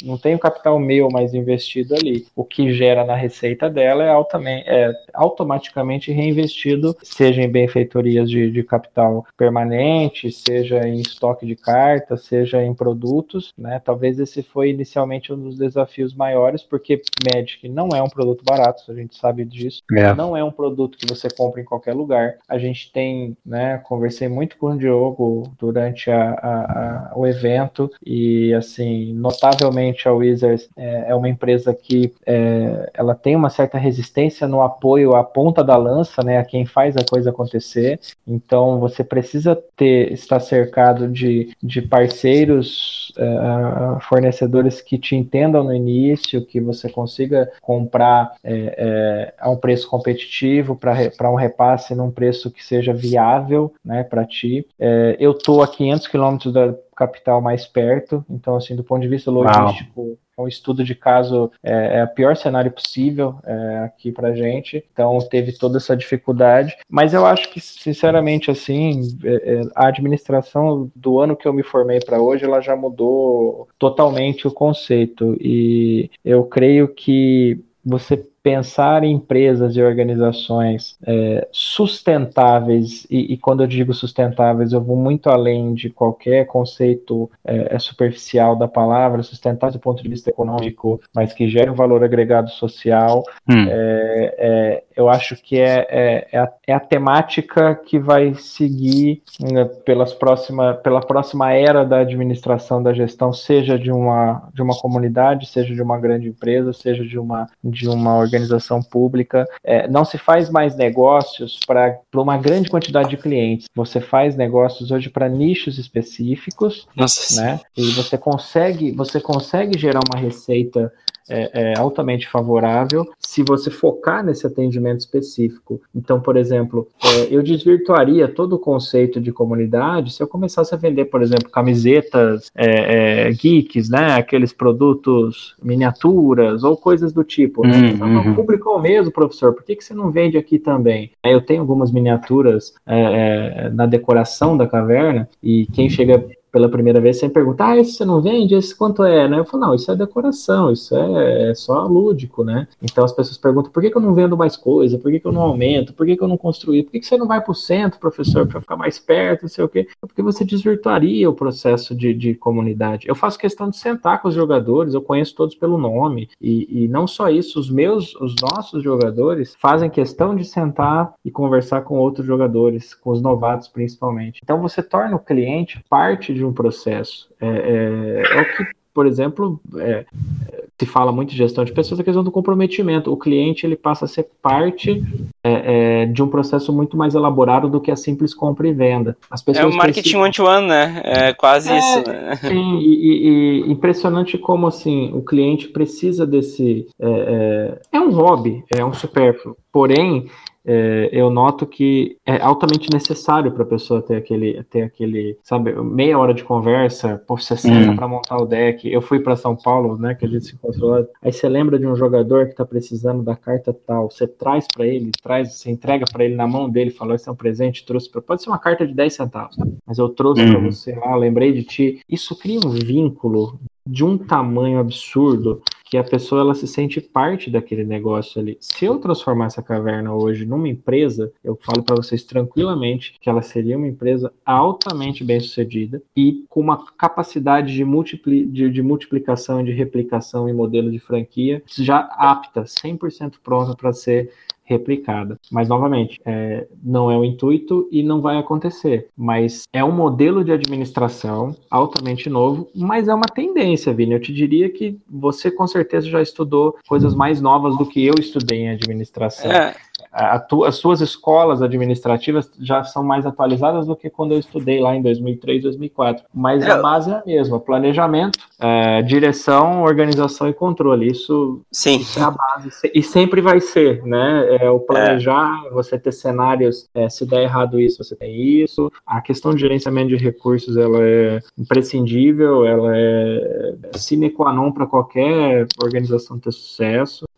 não tem o capital meu mais investido ali. O que gera na receita dela é, altamente, é automaticamente reinvestido, seja em benfeitorias de, de capital permanente, seja em estoque de cartas, seja em produtos, né? Talvez esse foi inicialmente um dos desafios maiores, porque Magic não é um produto barato, a gente sabe disso. É. Não é um produto que você compra em qualquer lugar. A gente tem, né, conversei muito com o Diogo durante a, a, a, o evento e, assim, notavelmente a Wizards é, é uma empresa que é, ela tem uma certa resistência no apoio à ponta da lança, né, a quem faz a coisa acontecer. Então, você precisa ter, estar cercado de, de parceiros, uh, fornecedores que te entendam no início, que você consiga comprar é, é, a um preço competitivo para um repasse num preço que seja viável, né, para ti. É, eu estou a quinhentos quilômetros da capital mais perto, então, assim, do ponto de vista logístico, Uau. É um estudo de caso, é, é o pior cenário possível é, aqui pra gente, então teve toda essa dificuldade, mas eu acho que, sinceramente, assim, é, a administração do ano que eu me formei para hoje, ela já mudou totalmente o conceito, e eu creio que você pensar em empresas e organizações é, sustentáveis, e, e quando eu digo sustentáveis, eu vou muito além de qualquer conceito é, superficial da palavra, sustentável do ponto de vista econômico, mas que gere um valor agregado social, hum. é, é, eu acho que é, é, é, a, é a temática que vai seguir, né, pelas próxima, pela próxima era da administração da gestão, seja de uma, de uma comunidade, seja de uma grande empresa, seja de uma, de uma organização organização pública. É, não se faz mais negócios para uma grande quantidade de clientes. Você faz negócios hoje para nichos específicos, Nossa, né? E você consegue, você consegue gerar uma receita É, é altamente favorável se você focar nesse atendimento específico. Então, por exemplo, é, eu desvirtuaria todo o conceito de comunidade se eu começasse a vender, por exemplo, camisetas é, é, geeks, né, aqueles produtos miniaturas ou coisas do tipo. Né? Uhum. Então, o público é o mesmo, professor, por que, que você não vende aqui também? Eu tenho algumas miniaturas é, é, na decoração da caverna e quem chega pela primeira vez, você pergunta, ah, esse você não vende? Esse quanto é? Né? Eu falo, não, isso é decoração, isso é, é só lúdico, né? Então as pessoas perguntam, por que, que eu não vendo mais coisa? Por que, que eu não aumento? Por que, que eu não construí? Por que, que você não vai para o centro, professor, para ficar mais perto, não sei o quê? Porque você desvirtuaria o processo de, de comunidade. Eu faço questão de sentar com os jogadores, eu conheço todos pelo nome, e, e não só isso, os meus, os nossos jogadores fazem questão de sentar e conversar com outros jogadores, com os novatos principalmente. Então você torna o cliente parte de um processo. É, é, é o que, por exemplo, é, se fala muito de gestão de pessoas, a questão do comprometimento. O cliente ele passa a ser parte é, é, de um processo muito mais elaborado do que a simples compra e venda. As pessoas é o marketing one-to-one, né? É quase é, isso. Né? Sim, e, e impressionante como assim, o cliente precisa desse... É, é, é um hobby, é um supérfluo. Porém, É, eu noto que é altamente necessário para a pessoa ter aquele, ter aquele, sabe, meia hora de conversa, por sessenta uhum. para montar o deck. Eu fui para São Paulo, né, que a gente se encontrou lá. Aí você lembra de um jogador que está precisando da carta tal, você traz para ele, traz, você entrega para ele na mão dele, falou, esse é um presente, trouxe para, pode ser uma carta de dez centavos, mas eu trouxe uhum. para você lá, lembrei de ti. Isso cria um vínculo de um tamanho absurdo que a pessoa ela se sente parte daquele negócio ali. Se eu transformar essa caverna hoje numa empresa, eu falo para vocês tranquilamente que ela seria uma empresa altamente bem sucedida e com uma capacidade de, multipli- de, de multiplicação e de replicação em modelo de franquia já apta, cem por cento pronta para ser replicada. Mas, novamente, é, não é o intuito e não vai acontecer. Mas é um modelo de administração altamente novo, mas é uma tendência, Vini. Eu te diria que você, com certeza, já estudou coisas mais novas do que eu estudei em administração. É. A tu, as suas escolas administrativas já são mais atualizadas do que quando eu estudei lá em dois mil e três, dois mil e quatro. Mas é. a base é a mesma. Planejamento, é, direção, organização e controle. Isso, Sim. isso é a base. E sempre vai ser, né? É, o planejar, é. você ter cenários, é, se der errado isso, você tem isso. A questão de gerenciamento de recursos, ela é imprescindível, ela é sine qua non para qualquer organização ter sucesso.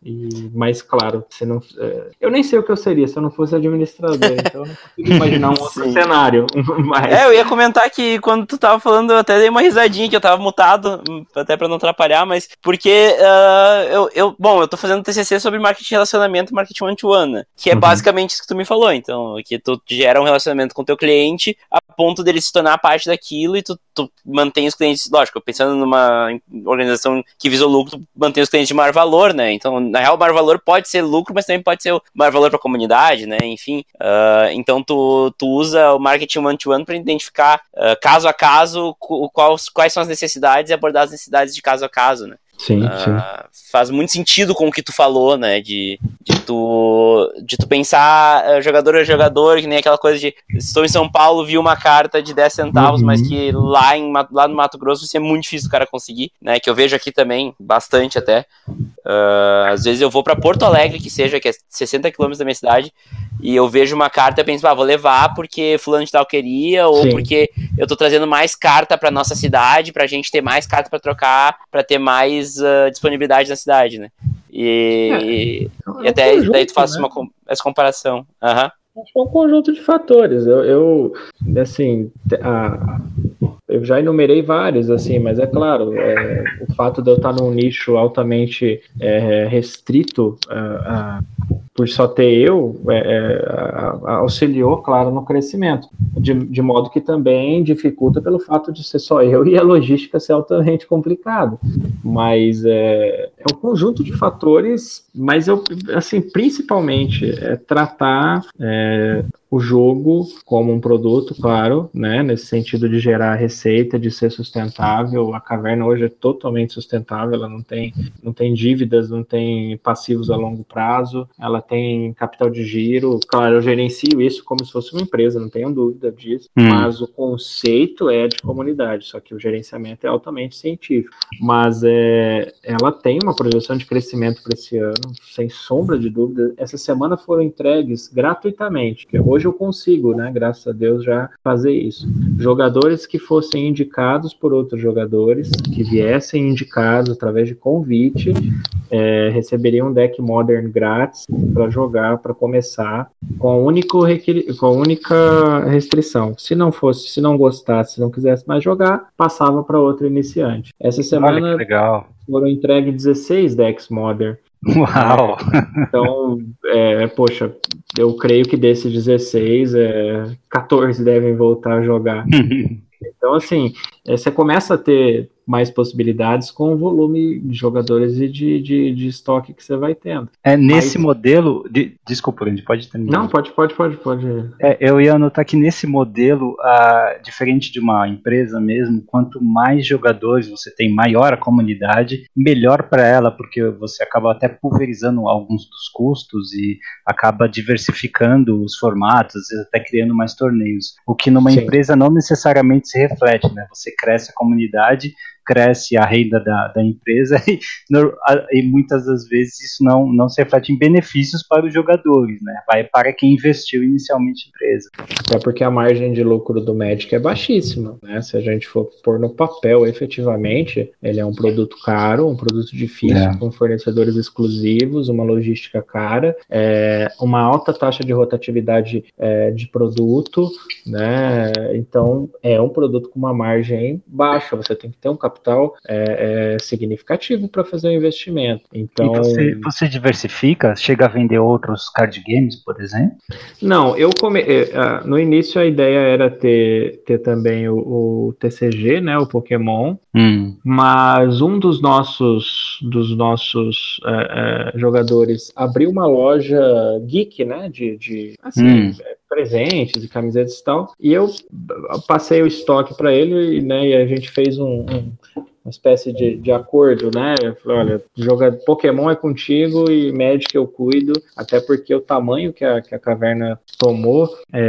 E, mas, claro, você não, eu nem sei o que eu seria se eu não fosse administrador, então eu não consigo imaginar um outro cenário. Mas... É, eu ia comentar que quando tu tava falando, eu até dei uma risadinha, que eu tava mutado, até pra não atrapalhar, mas porque uh, eu, eu, bom, eu tô fazendo T C C sobre marketing de relacionamento e marketing one-to-one, né? Que é uhum. basicamente isso que tu me falou, então, que tu gera um relacionamento com o teu cliente a ponto dele se tornar parte daquilo e tu, tu mantém os clientes, lógico, pensando numa organização que visa o lucro, tu mantém os clientes de maior valor, né? Então, na real, o maior valor pode ser lucro, mas também pode ser o maior valor pra comunidade, né? Enfim, uh, então tu, tu usa o marketing one-to-one para identificar uh, caso a caso qual, quais são as necessidades e abordar as necessidades de caso a caso, né? Sim, uh, sim. Faz muito sentido com o que tu falou, né? De, de, tu, de tu pensar uh, jogador a jogador, que nem aquela coisa de estou em São Paulo, vi uma carta de dez centavos, uhum. mas que lá, em, lá no Mato Grosso isso é muito difícil o cara conseguir, né? Que eu vejo aqui também, bastante até. Uh, às vezes eu vou pra Porto Alegre, que seja, que é sessenta quilômetros da minha cidade, e eu vejo uma carta e penso, ah, vou levar porque fulano de tal queria, ou Sim. porque eu tô trazendo mais carta pra nossa cidade, pra gente ter mais carta pra trocar, pra ter mais uh, disponibilidade na cidade, né? E, é, e até é um conjunto, daí tu faz, né? uma, essa comparação. Aham. Uhum. É um conjunto de fatores. Eu, eu assim, a, eu já enumerei vários, assim, mas é claro, é, o fato de eu estar num nicho altamente é, restrito uh, uh, por só ter eu, é, é, auxiliou, claro, no crescimento, de, de modo que também dificulta pelo fato de ser só eu e a logística ser altamente complicado, mas é, é um conjunto de fatores, mas eu, assim, principalmente é tratar é, o jogo como um produto, claro, né, nesse sentido de gerar receita, de ser sustentável. A Caverna hoje é totalmente sustentável, ela não tem, não tem dívidas, não tem passivos a longo prazo, ela tem capital de giro, claro, eu gerencio isso como se fosse uma empresa, não tenho dúvida disso, hum. mas o conceito é de comunidade, só que o gerenciamento é altamente científico, mas é, ela tem uma projeção de crescimento para esse ano, sem sombra de dúvida. Essa semana foram entregues gratuitamente, que hoje eu consigo, né, graças a Deus, já fazer isso. Jogadores que fossem indicados por outros jogadores, que viessem indicados através de convite, é, receberiam um deck Modern grátis para jogar, para começar, com a, único requer... com a única restrição. Se não fosse, se não gostasse, se não quisesse mais jogar, passava para outro iniciante. Essa semana Olha que legal. Foram entregues dezesseis decks Modern. Uau! Então, é, poxa, eu creio que desses dezesseis, é, quatorze devem voltar a jogar. Então, assim, é, você começa a ter mais possibilidades com o volume de jogadores e de, de, de estoque que você vai tendo. É nesse Mas... modelo... De... Desculpa, Andy, pode terminar. Não, pode, pode, pode. pode. É, eu ia anotar que nesse modelo, ah, diferente de uma empresa mesmo, quanto mais jogadores você tem, maior a comunidade, melhor para ela, porque você acaba até pulverizando alguns dos custos e acaba diversificando os formatos, às vezes até criando mais torneios. O que numa Sim. empresa não necessariamente se reflete, né? Você cresce a comunidade, cresce a renda da, da empresa e, no, a, e muitas das vezes isso não, não se reflete em benefícios para os jogadores, né? Vai para quem investiu inicialmente na empresa. Até porque a margem de lucro do Magic é baixíssima, né? Se a gente for pôr no papel, efetivamente, ele é um produto caro, um produto difícil, é. com fornecedores exclusivos, uma logística cara, é, uma alta taxa de rotatividade é, de produto, né? Então, é um produto com uma margem baixa, você tem que ter um capital É, é significativo para fazer o investimento. Então, e você, você diversifica? Chega a vender outros card games, por exemplo? Não, eu come... no início a ideia era ter, ter também o, o T C G, né, o Pokémon, hum. mas um dos nossos, dos nossos é, é, jogadores abriu uma loja geek, né, de, de assim, hum. presentes e camisetas e tal, e eu passei o estoque para ele, né, e a gente fez um, um, uma espécie de, de acordo, né, eu falei, olha, jogar Pokémon é contigo e Magic eu cuido, até porque o tamanho que a, que a caverna tomou,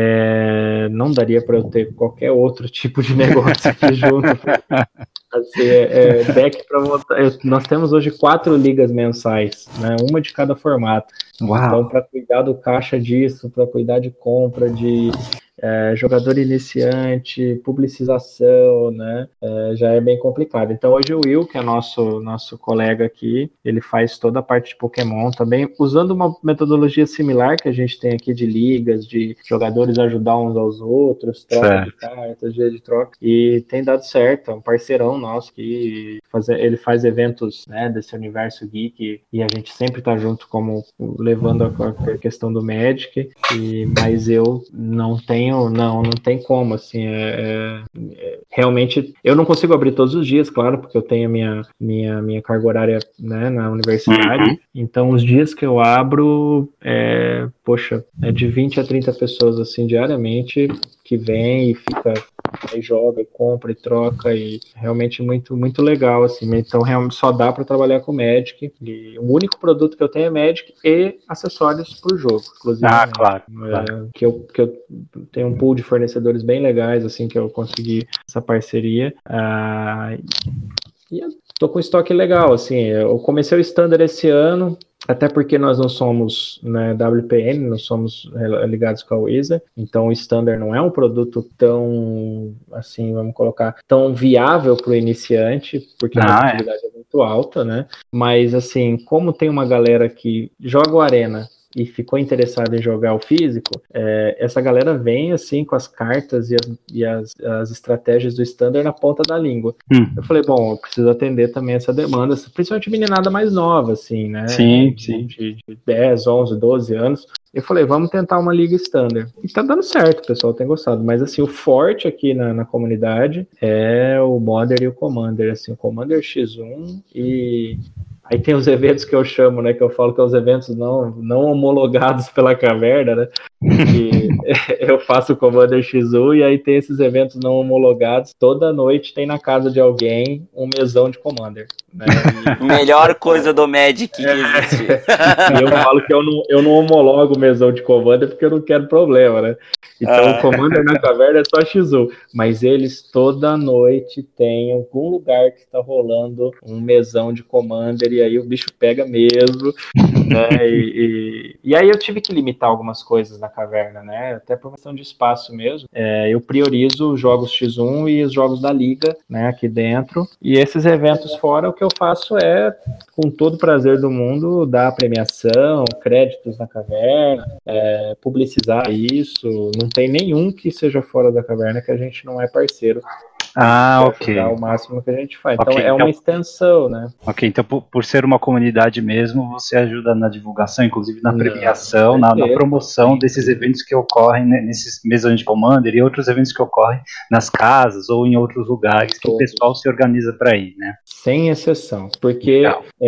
é, não daria para eu ter qualquer outro tipo de negócio aqui junto. Assim, é, é, deck para montar. Nós temos hoje quatro ligas mensais, né, uma de cada formato. Uau. Então, para cuidar do caixa disso, para cuidar de compra, de, é, jogador iniciante, publicização, né? É, já é bem complicado. Então hoje o Will, que é nosso, nosso colega aqui, ele faz toda a parte de Pokémon também, usando uma metodologia similar que a gente tem aqui de ligas, de jogadores ajudar uns aos outros, troca certo. de cartas, dia de troca, e tem dado certo, é um parceirão nosso que faz, ele faz eventos, né, desse universo geek, e a gente sempre tá junto como levando a, a questão do Magic, e, mas eu não tenho, não, não tem como, assim, é, é, realmente, eu não consigo abrir todos os dias, claro, porque eu tenho minha, minha, minha carga horária, né, na universidade, uhum. Então os dias que eu abro, é, poxa, é de vinte a trinta pessoas, assim, diariamente, que vem e fica, aí joga, e compra e troca, e realmente muito, muito legal, assim, então realmente só dá para trabalhar com Magic, e o único produto que eu tenho é Magic e acessórios pro jogo, inclusive, ah, né, claro, é, claro. Que, eu, que eu tenho um pool de fornecedores bem legais, assim, que eu consegui essa parceria, ah, e eu tô com estoque legal, assim, eu comecei o Standard esse ano, até porque nós não somos, né, W P N, não somos ligados com a Wizard, então o Standard não é um produto tão, assim, vamos colocar, tão viável para o iniciante, porque ah, a rentabilidade é. é muito alta, né, mas assim, como tem uma galera que joga o Arena e ficou interessado em jogar o físico, é, essa galera vem assim com as cartas e as, e as, as estratégias do Standard na ponta da língua. Hum. Eu falei, bom, eu preciso atender também essa demanda, principalmente meninada mais nova, assim, né? Sim, de, sim. De, de dez, onze, doze anos. Eu falei, vamos tentar uma liga Standard. E tá dando certo, o pessoal tem gostado. Mas, assim, o forte aqui na, na comunidade é o Modern e o Commander. Assim, o Commander X um e... Aí tem os eventos que eu chamo, né, que eu falo que são os eventos não, não homologados pela Caverna, né, que eu faço o Commander X um e aí tem esses eventos não homologados, toda noite tem na casa de alguém um mesão de Commander. Né, e... Melhor coisa do Magic que existe. E eu falo que eu não, eu não homologo o mesão de Commander porque eu não quero problema, né. Então ah. o Commander na Caverna é só X um, mas eles toda noite tem algum lugar que está rolando um mesão de Commander e aí o bicho pega mesmo, né, e, e, e aí eu tive que limitar algumas coisas na Caverna, né, até por questão de espaço mesmo, é, eu priorizo os jogos X um e os jogos da Liga, né, aqui dentro, e esses eventos fora, o que eu faço é, com todo o prazer do mundo, dar premiação, créditos na Caverna, é, publicizar isso, não tem nenhum que seja fora da Caverna que a gente não é parceiro. Ah, ok. O máximo que a gente faz. Okay, então é uma então, extensão, né? Ok, então por, por ser uma comunidade mesmo, você ajuda na divulgação, inclusive na premiação, não, na, na promoção sim, desses sim. eventos que ocorrem né, nesses mesões de Commander e outros eventos que ocorrem nas casas ou em outros lugares que Todos. o pessoal se organiza para ir, né? Sem exceção, porque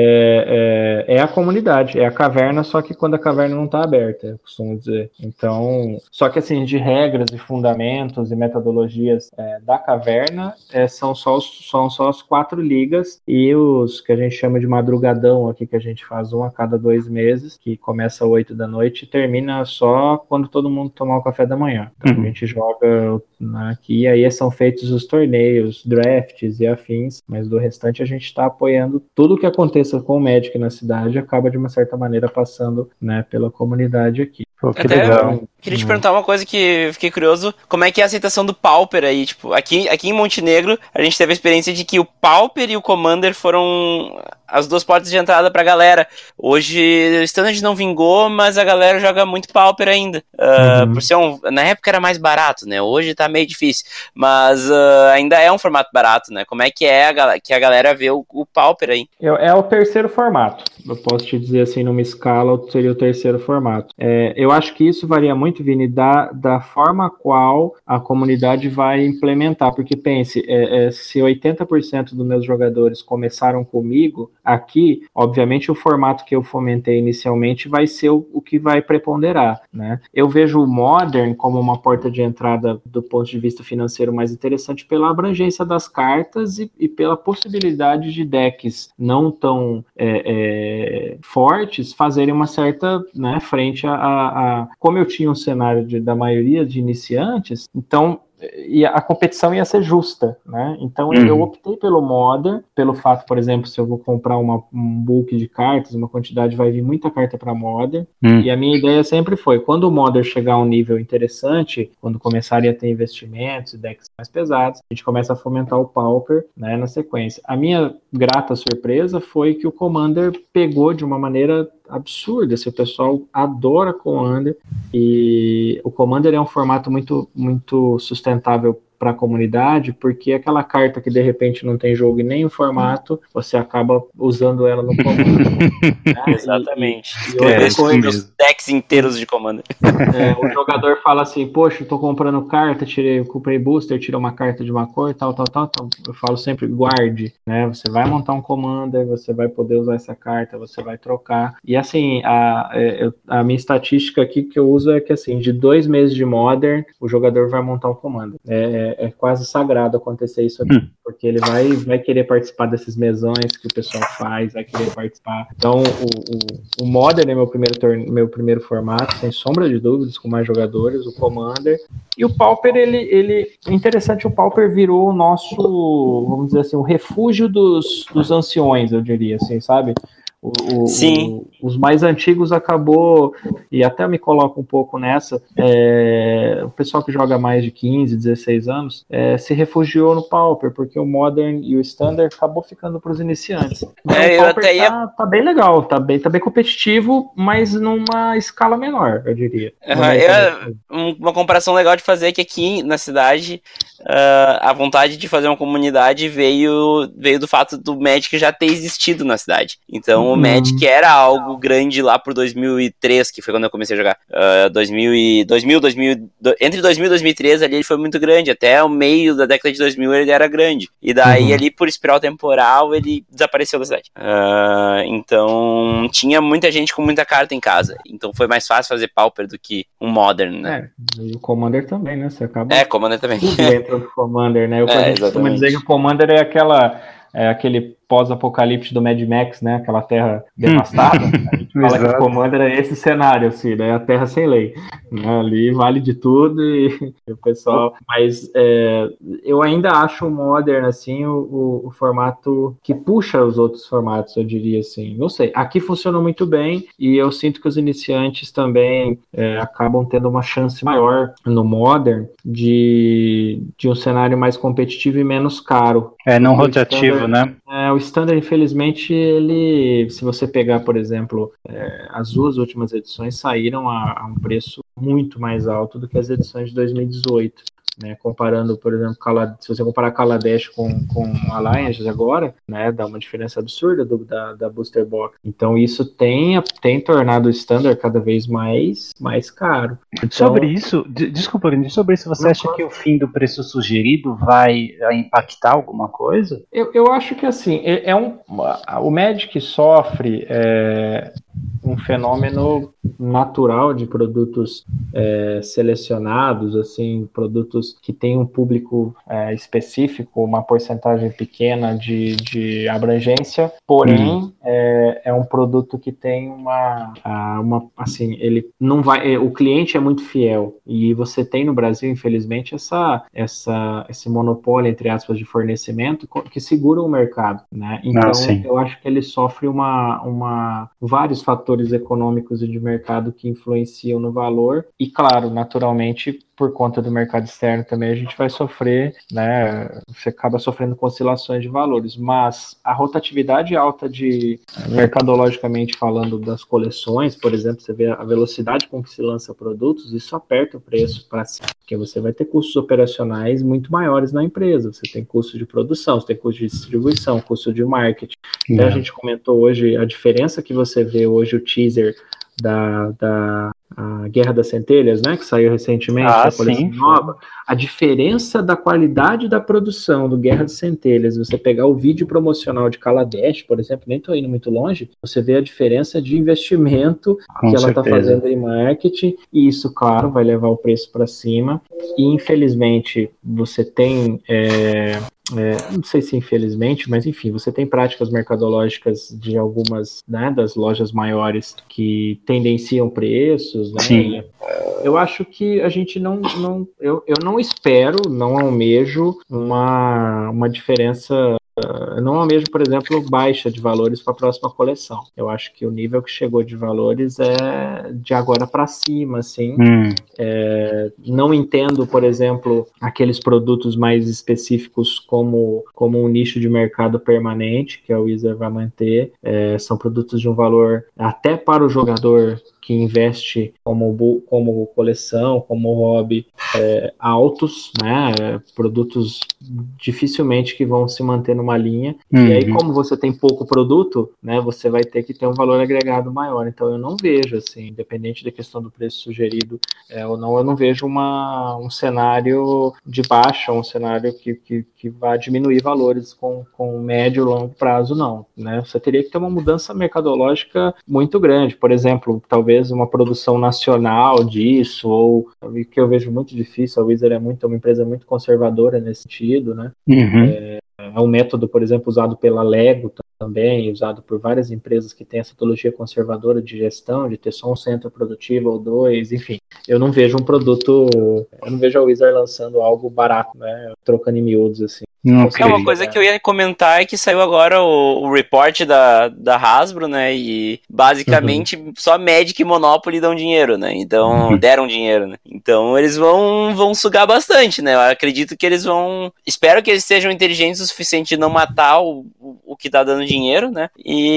é, é, é a comunidade, é a caverna, só que quando a caverna não está aberta, eu costumo dizer. Então, só que assim, de regras e fundamentos e metodologias é, da caverna, É, são, só os, são só as quatro ligas e os que a gente chama de madrugadão aqui, que a gente faz um a cada dois meses, que começa às oito da noite e termina só quando todo mundo tomar o café da manhã. Então uhum. a gente joga né, aqui, e aí são feitos os torneios, drafts e afins, mas do restante a gente está apoiando tudo que aconteça com o Magic na cidade, acaba de uma certa maneira passando né, pela comunidade aqui. Pô, que Até legal. Queria te perguntar uma coisa que eu fiquei curioso, como é que é a aceitação do Pauper aí, tipo, aqui, aqui em Montenegro a gente teve a experiência de que o Pauper e o Commander foram as duas portas de entrada pra galera. Hoje o Standard não vingou, mas a galera joga muito Pauper ainda, uh, uhum. por ser um, na época era mais barato, né, hoje tá meio difícil, mas uh, ainda é um formato barato, né, como é que é a, que a galera vê o, o Pauper aí? É o terceiro formato, eu posso te dizer assim, numa escala seria o terceiro formato. É, eu acho que isso varia muito, Vini, da, da forma qual a comunidade vai implementar, porque pense, é, é, se oitenta por cento dos meus jogadores começaram comigo, aqui, obviamente o formato que eu fomentei inicialmente vai ser o, o que vai preponderar, né? Eu vejo o Modern como uma porta de entrada do ponto de vista financeiro mais interessante pela abrangência das cartas e, e pela possibilidade de decks não tão é, é, fortes fazerem uma certa né, frente a, a, a... Como eu tinha um cenário de, da maioria de iniciantes, então e a competição ia ser justa, né? Então uhum. eu optei pelo Modern, pelo fato, por exemplo, se eu vou comprar uma, um bulk de cartas, uma quantidade, vai vir muita carta para Modern, uhum. e a minha ideia sempre foi, quando o Modern chegar a um nível interessante, quando começarem a ter investimentos e decks mais pesados, a gente começa a fomentar o Pauper, né, na sequência. A minha grata surpresa foi que o Commander pegou de uma maneira absurda, assim, o pessoal adora Commander, e o Commander é um formato muito, muito sustentável para a comunidade, porque aquela carta que de repente não tem jogo e nem o formato, você acaba usando ela no Commander. Né? Exatamente. E, e, e outra é, coisa, os decks inteiros de Commander. É, o jogador fala assim, poxa, eu tô comprando carta, tirei, eu comprei booster, tirei uma carta de uma cor, tal, tal, tal, então eu falo sempre, guarde, né? Você vai montar um Commander, você vai poder usar essa carta, você vai trocar. E assim, a, a minha estatística aqui que eu uso é que assim, de dois meses de Modern, o jogador vai montar um Commander. É, é quase sagrado acontecer isso aqui, hum. porque ele vai, vai querer participar desses mesões que o pessoal faz, vai querer participar. Então, o, o, o Modern é meu primeiro, torne... meu primeiro formato, sem sombra de dúvidas, com mais jogadores, o Commander. E o Pauper, ele, ele interessante, o Pauper virou o nosso, vamos dizer assim, o refúgio dos, dos anciões, eu diria assim, sabe? O, o, Sim. O, os mais antigos acabou, e até me coloco um pouco nessa, é, o pessoal que joga mais de quinze, dezesseis anos é, se refugiou no Pauper, porque o Modern e o Standard acabou ficando para os iniciantes. Então, é, o Pauper eu até ia... tá, tá bem legal, tá bem, tá bem competitivo, mas numa escala menor, eu diria. Uhum, é, uma comparação legal de fazer é que aqui na cidade uh, a vontade de fazer uma comunidade veio, veio do fato do Magic já ter existido na cidade. Então o Magic era algo grande lá por dois mil e três, que foi quando eu comecei a jogar. Uh, dois mil, dois mil, dois mil, entre dois mil e dois mil e três ali ele foi muito grande. Até o meio da década de dois mil ele era grande. E daí uhum. ali por espiral temporal ele desapareceu da cidade. Uh, então tinha muita gente com muita carta em casa. Então foi mais fácil fazer Pauper do que um Modern, né? É, e o Commander também, né? Você acaba... É, Commander também. Tudo dentro do Commander, né? Eu é, costumo dizer que o Commander é aquela... É aquele pós-apocalipse do Mad Max, né? Aquela terra devastada. A gente fala que o Commander é esse cenário, assim, né? A terra sem lei. Né? Ali vale de tudo e, e o pessoal... Mas é, eu ainda acho o Modern, assim, o, o, o formato que puxa os outros formatos, eu diria assim. Não sei. Aqui funciona muito bem e eu sinto que os iniciantes também é, acabam tendo uma chance maior no Modern de, de um cenário mais competitivo e menos caro. É, não rotativo, né? É, o Standard, infelizmente, ele, se você pegar, por exemplo, é, as duas últimas edições saíram a, a um preço muito mais alto do que as edições de dois mil e dezoito. Né, comparando, por exemplo, se você comparar Kaladesh com, com Alliances agora, né, dá uma diferença absurda do, da, da Booster Box. Então isso tem, tem tornado o Standard cada vez mais, mais caro. Então, sobre isso, d- desculpa, sobre isso, você acha que o fim do preço sugerido vai impactar alguma coisa? Eu, eu acho que assim, é, é um, o Magic sofre é, um fenômeno natural de produtos é, selecionados, assim, produtos que têm um público é, específico, uma porcentagem pequena de, de abrangência, porém hum. é, é um produto que tem uma, uma, assim, ele não vai, o cliente é muito fiel e você tem no Brasil, infelizmente, essa, essa, esse monopólio, entre aspas, de fornecimento que segura o mercado, né? Então, ah, eu acho que ele sofre uma, uma, vários fatores econômicos e de mercado que influenciam no valor e, claro, naturalmente, por conta do mercado externo também a gente vai sofrer, né, você acaba sofrendo com oscilações de valores, mas a rotatividade alta de, mercadologicamente falando, das coleções, por exemplo, você vê a velocidade com que se lança produtos, isso aperta o preço para cima, porque você vai ter custos operacionais muito maiores na empresa, você tem custo de produção, você tem custo de distribuição, custo de marketing. É. Então a gente comentou hoje a diferença que você vê hoje o teaser da, da a Guerra das Centelhas, né, que saiu recentemente, ah, a coleção sim, nova, a diferença da qualidade da produção do Guerra das Centelhas, você pegar o vídeo promocional de Kaladesh, por exemplo, nem estou indo muito longe, você vê a diferença de investimento Com que ela está fazendo em marketing, e isso, claro, vai levar o preço para cima, e infelizmente você tem é, é, não sei se infelizmente, mas enfim, você tem práticas mercadológicas de algumas, né, das lojas maiores que tendenciam preços, né? Sim. Eu acho que a gente não, não eu, eu não espero, não almejo uma, uma diferença. Eu não almejo, por exemplo, baixa de valores para a próxima coleção. Eu acho que o nível que chegou de valores é de agora para cima, assim. Hum. É, não entendo, por exemplo, aqueles produtos mais específicos como, como um nicho de mercado permanente, que a Wizard vai manter. É, são produtos de um valor até para o jogador que investe como, como coleção, como hobby, é, altos, né? Produtos dificilmente que vão se manter numa linha. Uhum. E aí, como você tem pouco produto, né? Você vai ter que ter um valor agregado maior. Então, eu não vejo, assim, independente da questão do preço sugerido é, ou não, eu não vejo uma, um cenário de baixa, um cenário que, que, que vai diminuir valores com, com médio e longo prazo, não, né? Você teria que ter uma mudança mercadológica muito grande. Por exemplo, talvez uma produção nacional disso, ou que eu vejo muito difícil. A Wizard é muito, uma empresa muito conservadora nesse sentido, né? Uhum. É, é um método, por exemplo, usado pela Lego também, usado por várias empresas que têm essa metodologia conservadora de gestão, de ter só um centro produtivo ou dois, enfim. Eu não vejo um produto, eu não vejo a Wizard lançando algo barato, né? Trocando em miúdos, assim. Okay. É uma coisa que eu ia comentar é que saiu agora o, o report da, da Hasbro, né, e basicamente uhum. só Magic e Monopoly dão dinheiro, né, então, uhum. deram dinheiro, né, então eles vão, vão sugar bastante, né, eu acredito que eles vão, espero que eles sejam inteligentes o suficiente de não matar o, o, o que tá dando dinheiro, né,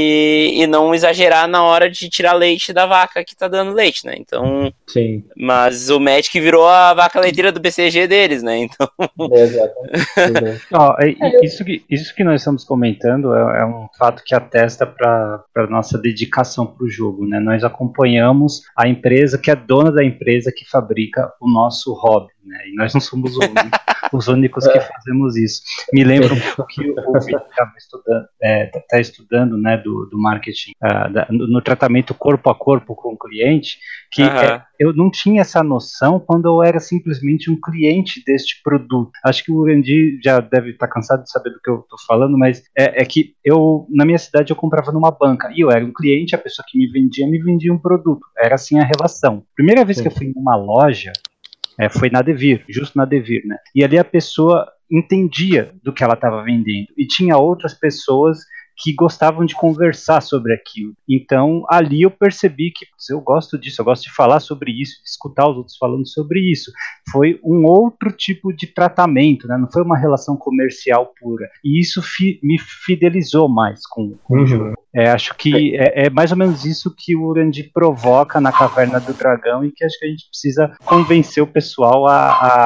e, e não exagerar na hora de tirar leite da vaca que tá dando leite, né, então, sim. Mas o Magic virou a vaca leiteira do B C G deles, né, então... É, exatamente. Oh, isso, que, isso que nós estamos comentando é, é um fato que atesta para a nossa dedicação para o jogo, né? Nós acompanhamos a empresa que é dona da empresa que fabrica o nosso hobby, né? E nós não somos os únicos, os únicos que fazemos isso. Me lembra um pouco que o Vitor estava estudando, é, tá estudando, né, do, do marketing, uh, da, no, no tratamento corpo a corpo com o cliente, que uhum. é, eu não tinha essa noção quando eu era simplesmente um cliente deste produto. Acho que o Randy já deve estar cansado de saber do que eu estou falando, mas é, é que eu, na minha cidade, eu comprava numa banca, e eu era um cliente, a pessoa que me vendia, me vendia um produto. Era assim a relação. Primeira vez Sim. que eu fui numa loja, é, foi na Devir, justo na Devir, né? E ali a pessoa entendia do que ela estava vendendo, e tinha outras pessoas que gostavam de conversar sobre aquilo. Então, ali eu percebi que putz, eu gosto disso, eu gosto de falar sobre isso, de escutar os outros falando sobre isso. Foi um outro tipo de tratamento, né? Não foi uma relação comercial pura. E isso fi- me fidelizou mais com, com uhum. o jogo. É, acho que é, é mais ou menos isso que o Randy provoca na Caverna do Dragão e que acho que a gente precisa convencer o pessoal a...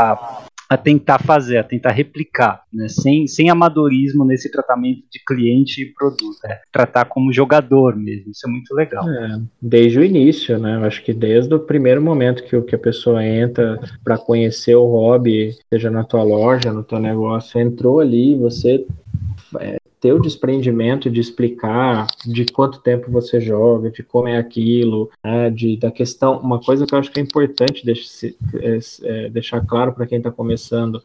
a a tentar fazer, a tentar replicar, né? sem, sem amadorismo nesse tratamento de cliente e produto, é tratar como jogador mesmo, isso é muito legal. É, desde o início, né? Eu acho que desde o primeiro momento que, que a pessoa entra para conhecer o hobby, seja na tua loja, no teu negócio, entrou ali, você é, ter o desprendimento de explicar de quanto tempo você joga, de como é aquilo, né, de, da questão, uma coisa que eu acho que é importante deixar, é, é, deixar claro para quem está começando,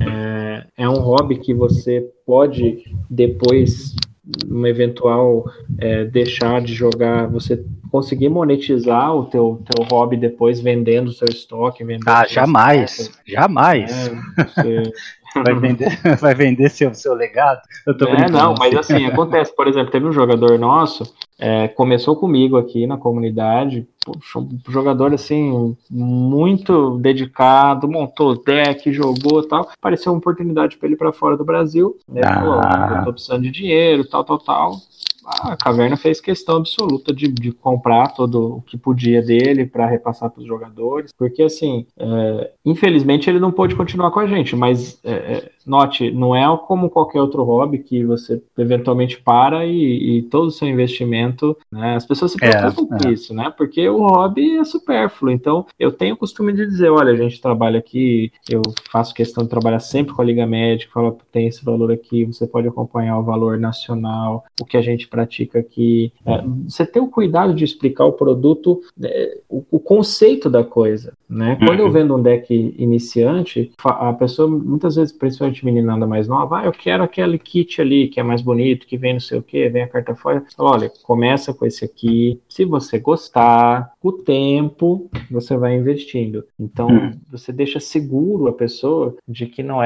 é, é um hobby que você pode depois, numa eventual é, deixar de jogar, você conseguir monetizar o teu, teu hobby depois vendendo o seu estoque, vendendo ah, jamais, estoque, jamais. É, você... Vai vender, vai vender seu, seu legado? Eu tô é, não, mas assim, acontece, por exemplo, teve um jogador nosso, é, começou comigo aqui na comunidade, poxa, um jogador assim, muito dedicado, montou o deck, jogou e tal, apareceu uma oportunidade para ele para fora do Brasil, né, ah. falou, eu tô precisando de dinheiro, tal, tal, tal. A Caverna fez questão absoluta de, de comprar todo o que podia dele para repassar para os jogadores, porque assim, é, infelizmente ele não pôde continuar com a gente, mas é, note, não é como qualquer outro hobby que você eventualmente para e, e todo o seu investimento, né, as pessoas se preocupam é, com é. isso, né, porque o hobby é supérfluo, então eu tenho o costume de dizer, olha, a gente trabalha aqui, eu faço questão de trabalhar sempre com a Liga Magic, falo, tem esse valor aqui, você pode acompanhar o valor nacional, o que a gente pratica aqui, é, você tem o cuidado de explicar o produto, é, o, o conceito da coisa, né? Quando eu vendo um deck iniciante, a pessoa, muitas vezes, principalmente meninada mais nova, ah, eu quero aquele kit ali, que é mais bonito, que vem não sei o que, vem a carta fora. Olha, começa com esse aqui, se você gostar, com o tempo, você vai investindo. Então, hum. você deixa seguro a pessoa de que não é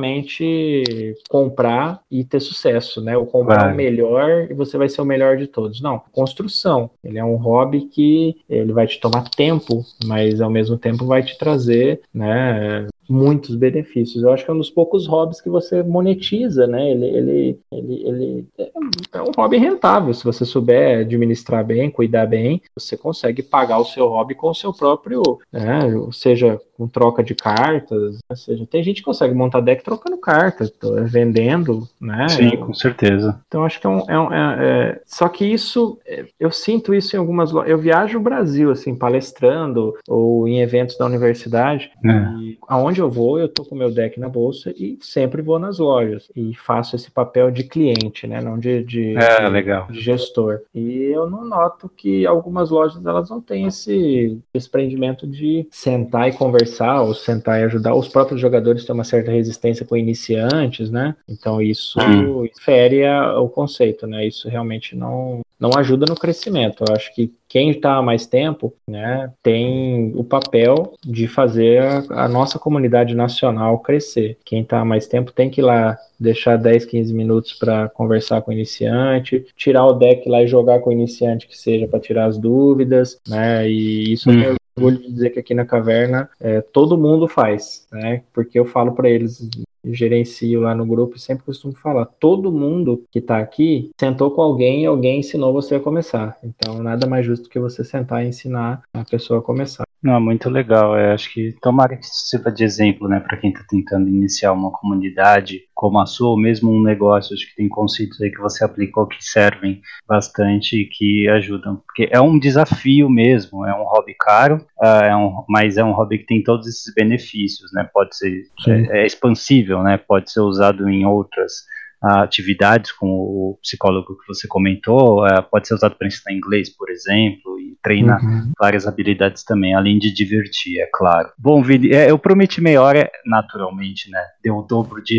meramente comprar e ter sucesso, né? Ou comprar vai. o melhor e você vai ser o melhor de todos. Não, construção. Ele é um hobby que ele vai te tomar tempo, mas ao mesmo tempo vai te trazer, né, muitos benefícios. Eu acho que é um dos poucos hobbies que você monetiza, né? Ele, ele, ele, ele é um hobby rentável. Se você souber administrar bem, cuidar bem, você consegue pagar o seu hobby com o seu próprio, né? Seja com troca de cartas, né? Seja, tem gente que consegue montar deck trocando cartas, vendendo, né? Sim, com certeza. Então acho que é um, é um é, é... só que isso, eu sinto isso em algumas lojas. Eu viajo o Brasil, assim, palestrando ou em eventos da universidade, é. e aonde eu vou, eu tô com o meu deck na bolsa e sempre vou nas lojas e faço esse papel de cliente, né, não de, de, é, de, legal. de gestor. E eu não noto que algumas lojas, elas não têm esse desprendimento de sentar e conversar, ou sentar e ajudar. Os próprios jogadores têm uma certa resistência com iniciantes, né, então isso hum. fere a, o conceito, né, isso realmente não, não ajuda no crescimento. Eu acho que quem está há mais tempo, né, tem o papel de fazer a, a nossa comunidade nacional crescer. Quem está há mais tempo tem que ir lá deixar dez, quinze minutos para conversar com o iniciante, tirar o deck lá e jogar com o iniciante, que seja para tirar as dúvidas, né, e isso hum. eu tenho orgulho de dizer que aqui na Caverna é, todo mundo faz, né, porque eu falo para eles, gerencio lá no grupo e sempre costumo falar, todo mundo que tá aqui sentou com alguém e alguém ensinou você a começar. Então nada mais justo que você sentar e ensinar a pessoa a começar. Não, muito legal. Eu acho que tomara que isso sirva de exemplo, né, para quem está tentando iniciar uma comunidade como a sua, ou mesmo um negócio. Acho que tem conceitos aí que você aplicou que servem bastante e que ajudam, porque é um desafio mesmo, é um hobby caro, uh, é um, mas é um hobby que tem todos esses benefícios, né, pode ser é, é expansível, né, pode ser usado em outras atividades, como o psicólogo que você comentou, uh, pode ser usado para ensinar inglês, por exemplo, e treinar uhum. várias habilidades também, além de divertir, é claro. Bom, Vini, é, eu prometi meia hora, naturalmente, né, deu o dobro de,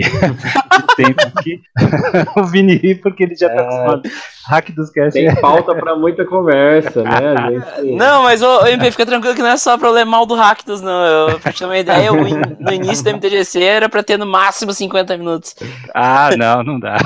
de tempo aqui, o Vini ri porque ele já tá é... acostumado. Hack dos Cast. Tem pauta pra muita conversa, né? Gente... Não, mas o M P, fica tranquilo que não é só pra eu ler mal do Hackdos, não. Eu, pra te ter uma ideia, eu, no início do M T G C era pra ter no máximo cinquenta minutos. Ah, não, não dá.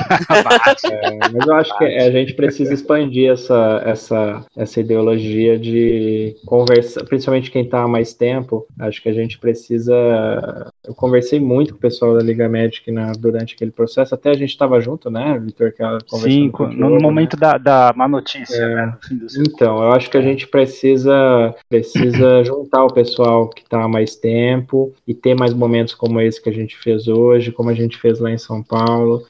É, mas eu acho que a gente precisa expandir essa, essa, essa ideologia de conversa, principalmente quem tá há mais tempo. Acho que a gente precisa. Eu conversei muito com o pessoal da Liga Magic na, durante aquele processo, até a gente tava junto, né, Vitor? Sim, no, no momento da, da má notícia, é, né? No fim do então, eu acho que a gente precisa, precisa juntar o pessoal que está há mais tempo e ter mais momentos como esse que a gente fez hoje, como a gente fez lá em São Paulo,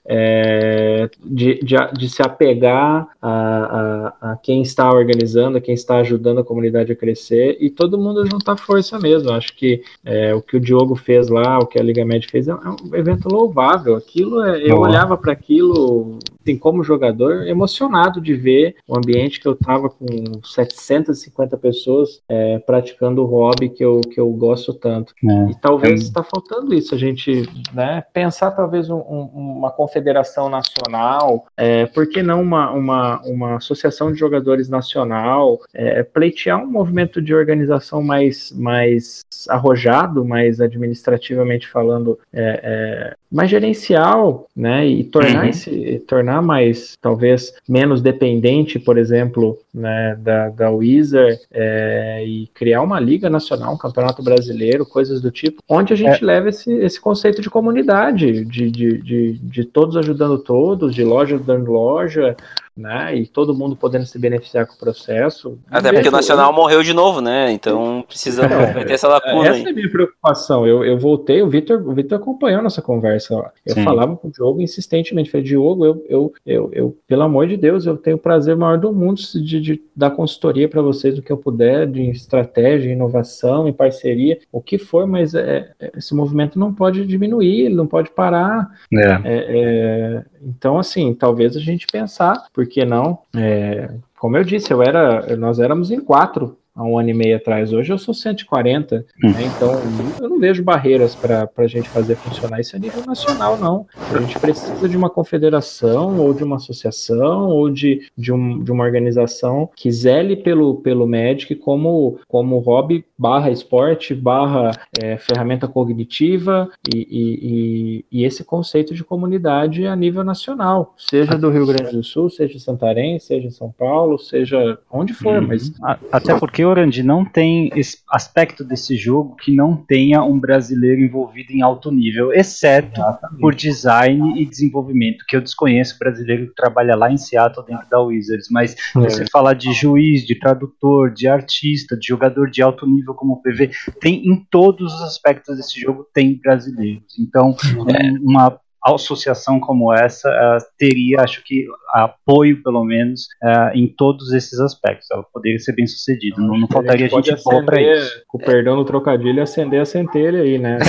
é, de, de, de se apegar a, a, a quem está organizando, a quem está ajudando a comunidade a crescer e todo mundo juntar força mesmo. Acho que é, o que o Diogo fez lá, o que a Liga Magic fez, é um evento louvável. Aquilo, é, eu oh. olhava para aquilo, assim, como jogador, emocionado de ver o ambiente que eu estava com setecentas e cinquenta pessoas é, praticando o hobby que eu, que eu gosto tanto. É. E talvez está é. faltando isso, a gente, né, pensar talvez um, um, uma confederação nacional, é, por que não uma, uma, uma associação de jogadores nacional, é, pleitear um movimento de organização mais, mais arrojado, mais administrativamente falando, é, é, mais gerencial, né, e tornar, uhum. esse, tornar mais, talvez, menos dependente, por exemplo, né, da, da Wizard, é, e criar uma liga nacional, um campeonato brasileiro, coisas do tipo, onde a gente é. leva esse, esse conceito de comunidade, de, de, de, de todos ajudando todos, de loja dando loja, né, e todo mundo podendo se beneficiar com o processo. Até porque o Nacional eu... morreu de novo, né, então precisa é, vai ter essa lacuna. Essa aí. É a minha preocupação. Eu, eu voltei, o Vitor o Vitor acompanhou nossa conversa. Ó. Eu Sim. falava com o Diogo insistentemente, falei, Diogo, eu, eu, eu, eu, pelo amor de Deus, eu tenho o prazer maior do mundo de, de, de dar consultoria para vocês do que eu puder, de estratégia, inovação e parceria, o que for, mas é, esse movimento não pode diminuir, ele não pode parar. É. É, é, então, assim, talvez a gente pensar, por que não? É, como eu disse, eu era, nós éramos em quatro há um ano e meio atrás. Hoje eu sou cento e quarenta, hum. né? Então eu não vejo barreiras para a gente fazer funcionar isso a nível nacional, não. A gente precisa de uma confederação, ou de uma associação, ou de, de, um, de uma organização que zele pelo, pelo Magic como, como hobby barra esporte, barra é, ferramenta cognitiva e, e, e, e esse conceito de comunidade a nível nacional, seja do Rio Grande do Sul, seja em Santarém, seja em São Paulo, seja onde for, hum. mas... Até porque, Orandi, não tem esse aspecto desse jogo que não tenha um brasileiro envolvido em alto nível, exceto Exatamente. por design e desenvolvimento, que eu desconheço o brasileiro que trabalha lá em Seattle dentro da Wizards, mas é. você falar de juiz, de tradutor, de artista, de jogador de alto nível como o P V, tem em todos os aspectos desse jogo, tem brasileiros. Então, é. uma associação como essa uh, teria, acho que, apoio, pelo menos, uh, em todos esses aspectos. Ela poderia ser bem sucedida. Não, não faltaria gente, gente boa para isso. Com o perdão do trocadilho, acender a centelha aí, né?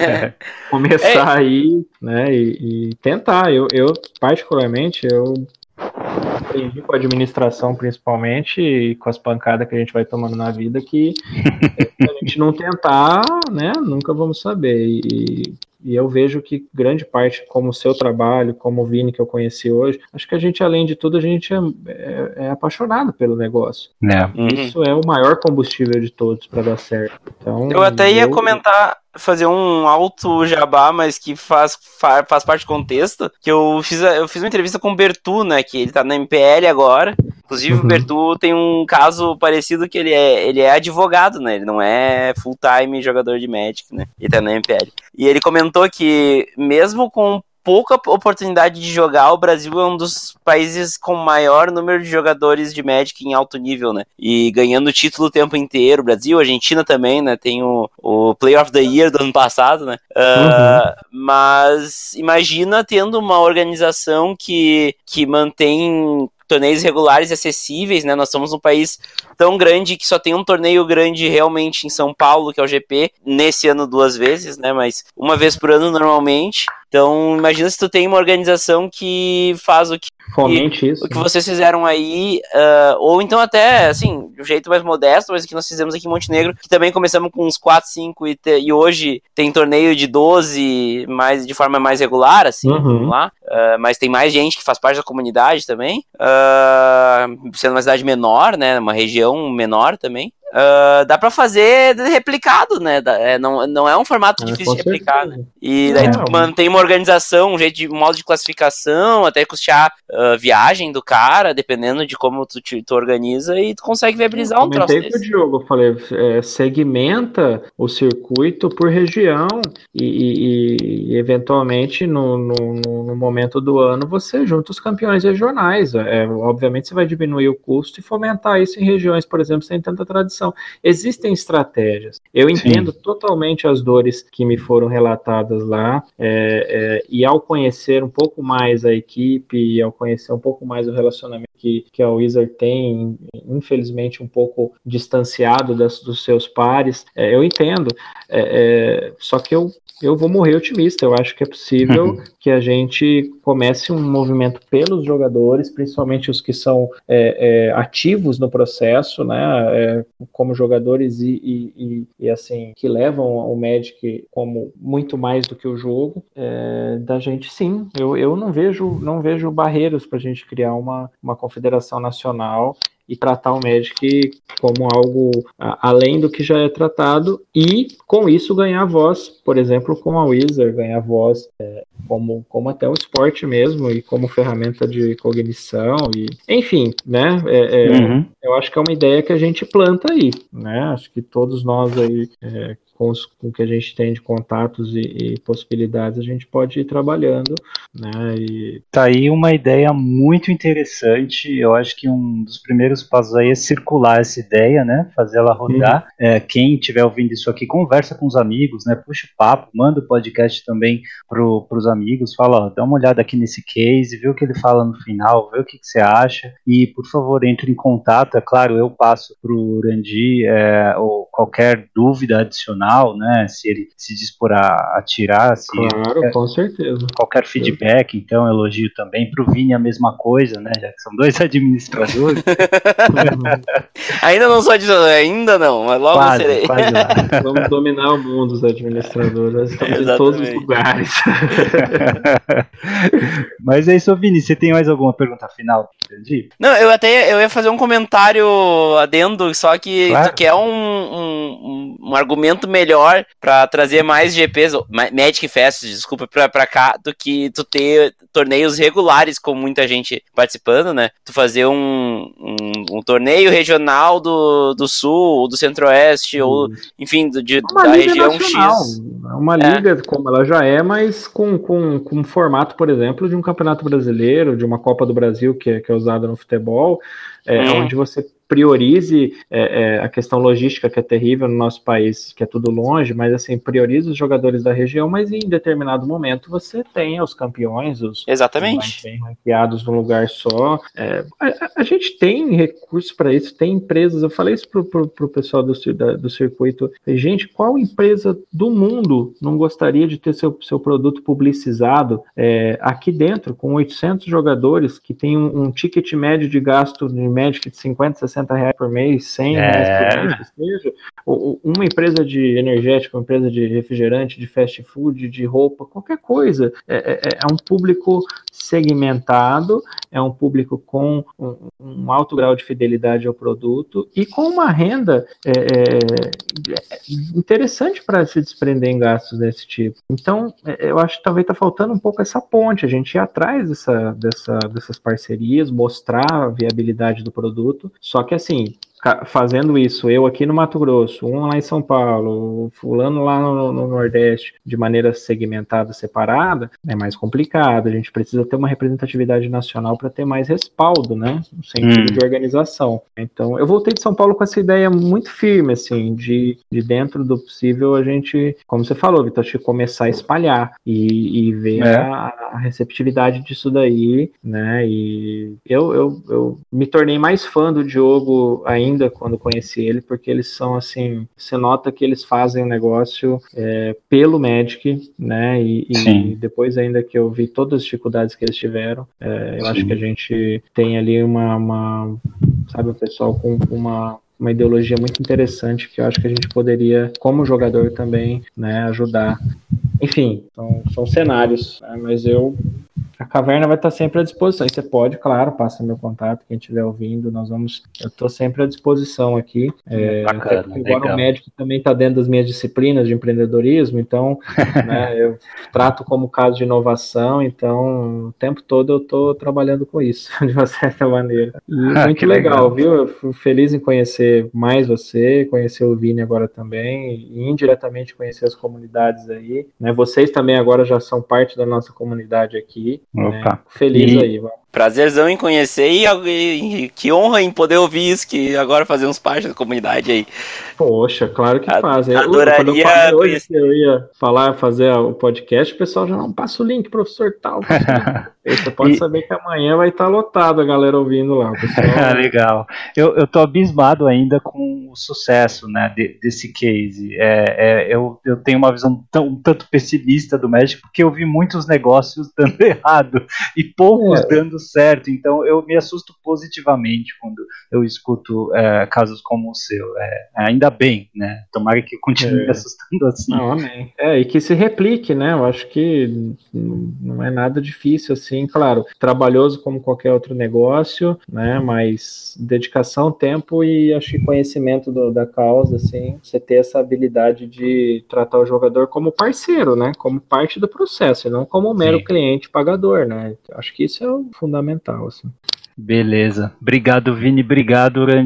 Começar é. aí, né? E, e tentar. Eu, eu, particularmente, eu aprendi com a administração, principalmente, e com as pancadas que a gente vai tomando na vida, que se a gente não tentar, né, nunca vamos saber. E, e eu vejo que grande parte, como o seu trabalho, como o Vini que eu conheci hoje, acho que a gente, além de tudo, a gente é, é, é apaixonado pelo negócio. É. Isso uhum. é o maior combustível de todos para dar certo. Então, eu até ia eu... comentar, fazer um alto jabá, mas que faz, faz, faz parte do contexto, que eu fiz, eu fiz uma entrevista com o Bertu, né, que ele tá na M P L agora. Inclusive, uhum. o Bertu tem um caso parecido, que ele é, ele é advogado, né? Ele não é full-time jogador de Magic, né? Ele tá na M P L. E ele comentou que, mesmo com pouca oportunidade de jogar, o Brasil é um dos países com maior número de jogadores de Magic em alto nível, né? E ganhando título o tempo inteiro. Brasil, Argentina também, né? Tem o, o Player of the Year do ano passado, né? Uh, uhum. Mas imagina tendo uma organização que, que mantém torneios regulares e acessíveis, né? Nós somos um país tão grande que só tem um torneio grande realmente em São Paulo, que é o G P, nesse ano duas vezes, né? Mas uma vez por ano normalmente. Então, imagina se tu tem uma organização que faz o que, Fomente isso, o que vocês fizeram aí, uh, ou então até, assim, de um jeito mais modesto, mas o que nós fizemos aqui em Montenegro, que também começamos com uns quatro, cinco, e, te, e hoje tem torneio de doze, mais, de forma mais regular, assim, uhum. vamos lá, uh, mas tem mais gente que faz parte da comunidade também, uh, sendo uma cidade menor, né, uma região menor também. Uh, dá pra fazer replicado, né? Da, é, não, não é um formato é, difícil de replicar, né? E daí é, tu mantém uma organização, um jeito de um modo de classificação, até custear uh, viagem do cara, dependendo de como tu, te, tu organiza, e tu consegue viabilizar eu um troço desse. Com o Diogo, eu falei, é, segmenta o circuito por região e, e, e eventualmente no, no, no momento do ano você junta os campeões regionais. É, obviamente você vai diminuir o custo e fomentar isso em regiões, por exemplo, sem tanta tradição. Existem estratégias. Eu entendo Sim. totalmente as dores que me foram relatadas lá, é, é, e ao conhecer um pouco mais a equipe, e ao conhecer um pouco mais o relacionamento que, que a Wizard tem, infelizmente um pouco distanciado das, dos seus pares, é, eu entendo. É, é, só que eu eu vou morrer otimista. Eu acho que é possível uhum. que a gente comece um movimento pelos jogadores, principalmente os que são é, é, ativos no processo, né, é, como jogadores e, e, e, e assim, que levam o Magic como muito mais do que o jogo, é, da gente sim. Eu, eu não vejo, não vejo barreiras para a gente criar uma, uma confederação nacional e tratar o Magic como algo a, além do que já é tratado, e com isso ganhar voz, por exemplo, com a Wizard, ganhar voz é, como, como até o esporte mesmo, e como ferramenta de cognição, e enfim, né, é, é, uhum. eu acho que é uma ideia que a gente planta aí, né, acho que todos nós aí, é, com, os, com o que a gente tem de contatos e, e possibilidades, a gente pode ir trabalhando, né? E... Tá aí uma ideia muito interessante. Eu acho que um dos primeiros passos aí é circular essa ideia, né? Fazer ela rodar. Uhum. É, quem estiver ouvindo isso aqui, conversa com os amigos, né? Puxa o papo, manda o podcast também pro, pros amigos, fala, ó, dá uma olhada aqui nesse case, vê o que ele fala no final, vê o que, que você acha, e por favor, entre em contato. É claro, eu passo pro Urandi é, ou qualquer dúvida adicional, né? Se ele se dispor a, a tirar, se claro, qualquer, com certeza. Qualquer feedback, então, elogio também. Pro Vini a mesma coisa, né? Já que são dois administradores. Ainda não sou administrador, ainda não, mas logo quase, serei. Quase lá. Vamos dominar o mundo, os administradores. Estamos Exatamente. Em todos os lugares. Mas é isso, Vini. Você tem mais alguma pergunta final? Entendi. Não, eu até eu ia fazer um comentário adendo, só que claro. Tu quer um, um, um argumento melhor pra trazer mais G Ps, Magic Fest, desculpa, pra, pra cá, do que tu ter torneios regulares com muita gente participando, né? Tu fazer um, um, um torneio regional do, do Sul, ou do Centro-Oeste, hum. ou, enfim, do, de, uma da liga região nacional. X. Uma é. liga como ela já é, mas com, com, com um formato, por exemplo, de um Campeonato Brasileiro, de uma Copa do Brasil, que é, que é usada no futebol, é, hum. onde você priorize é, é, a questão logística, que é terrível no nosso país, que é tudo longe, mas assim, priorize os jogadores da região, mas em determinado momento você tem os campeões, os Exatamente. bem ranqueados num lugar só. É, a, a gente tem recursos para isso, tem empresas, eu falei isso pro, pro, pro pessoal do, da, do circuito, gente, qual empresa do mundo não gostaria de ter seu, seu produto publicizado é, aqui dentro, com oitocentos jogadores, que tem um, um ticket médio de gasto de Magic de cinquenta, sessenta reais por mês, cem reais por mês, que seja, uma empresa de energética, uma empresa de refrigerante, de fast food, de roupa, qualquer coisa, é, é, é um público segmentado, é um público com um, um alto grau de fidelidade ao produto e com uma renda é, é, interessante para se desprender em gastos desse tipo. Então, eu acho que talvez está faltando um pouco essa ponte, a gente ir atrás dessa, dessa, dessas parcerias, mostrar a viabilidade do produto, só que assim, fazendo isso, eu aqui no Mato Grosso, um lá em São Paulo, fulano lá no, no Nordeste, de maneira segmentada, separada, é mais complicado. A gente precisa ter uma representatividade nacional para ter mais respaldo, né, no sentido hum. de organização. Então, eu voltei de São Paulo com essa ideia muito firme, assim, de, de dentro do possível a gente, como você falou, Vitor, acho que começar a espalhar e, e ver é. a, a receptividade disso daí, né, e eu, eu, eu me tornei mais fã do Diogo ainda ainda quando conheci ele, porque eles são assim, você nota que eles fazem o negócio é, pelo Magic, né, e, e depois ainda que eu vi todas as dificuldades que eles tiveram, é, eu Sim. acho que a gente tem ali uma, uma sabe, o pessoal com uma uma ideologia muito interessante que eu acho que a gente poderia, como jogador também, né, ajudar. Enfim, são, são cenários, né, mas eu a caverna vai estar sempre à disposição. E você pode, claro, passa meu contato, quem estiver ouvindo, nós vamos, eu estou sempre à disposição aqui. É, Bacana, até agora legal. O médico também está dentro das minhas disciplinas de empreendedorismo, então né, eu trato como caso de inovação, então o tempo todo eu estou trabalhando com isso, de uma certa maneira. E ah, muito legal, legal, viu? Eu fui feliz em conhecer mais você, conhecer o Vini agora também, e indiretamente conhecer as comunidades aí. Né? Vocês também agora já são parte da nossa comunidade aqui. Opa. Né? Feliz e... aí, mano. Prazerzão em conhecer e, e que honra em poder ouvir isso, que agora fazemos parte da comunidade aí. Poxa, claro que A, faz. Adoraria Quando eu falei hoje que eu ia falar, fazer o podcast, o pessoal já não passa o link, professor tal. Você pode e... saber que amanhã vai estar lotado a galera ouvindo lá. Pessoal... Legal. Eu, eu tô abismado ainda com o sucesso, né, de, desse case. É, é, eu, eu tenho uma visão tão, um tanto pessimista do Magic, porque eu vi muitos negócios dando errado e poucos é. dando certo, então eu me assusto positivamente quando eu escuto é, casos como o seu. É, ainda bem, né? Tomara que continue é. me assustando assim. Não, amém. É, e que se replique, né? Eu acho que não é nada difícil assim, claro, trabalhoso como qualquer outro negócio, né? Mas dedicação, tempo e acho que conhecimento do, da causa, assim, você ter essa habilidade de tratar o jogador como parceiro, né? Como parte do processo, e não como mero Sim. cliente pagador, né? Acho que isso é o fundamental, assim. Beleza. Obrigado, Vini. Obrigado, Urandi.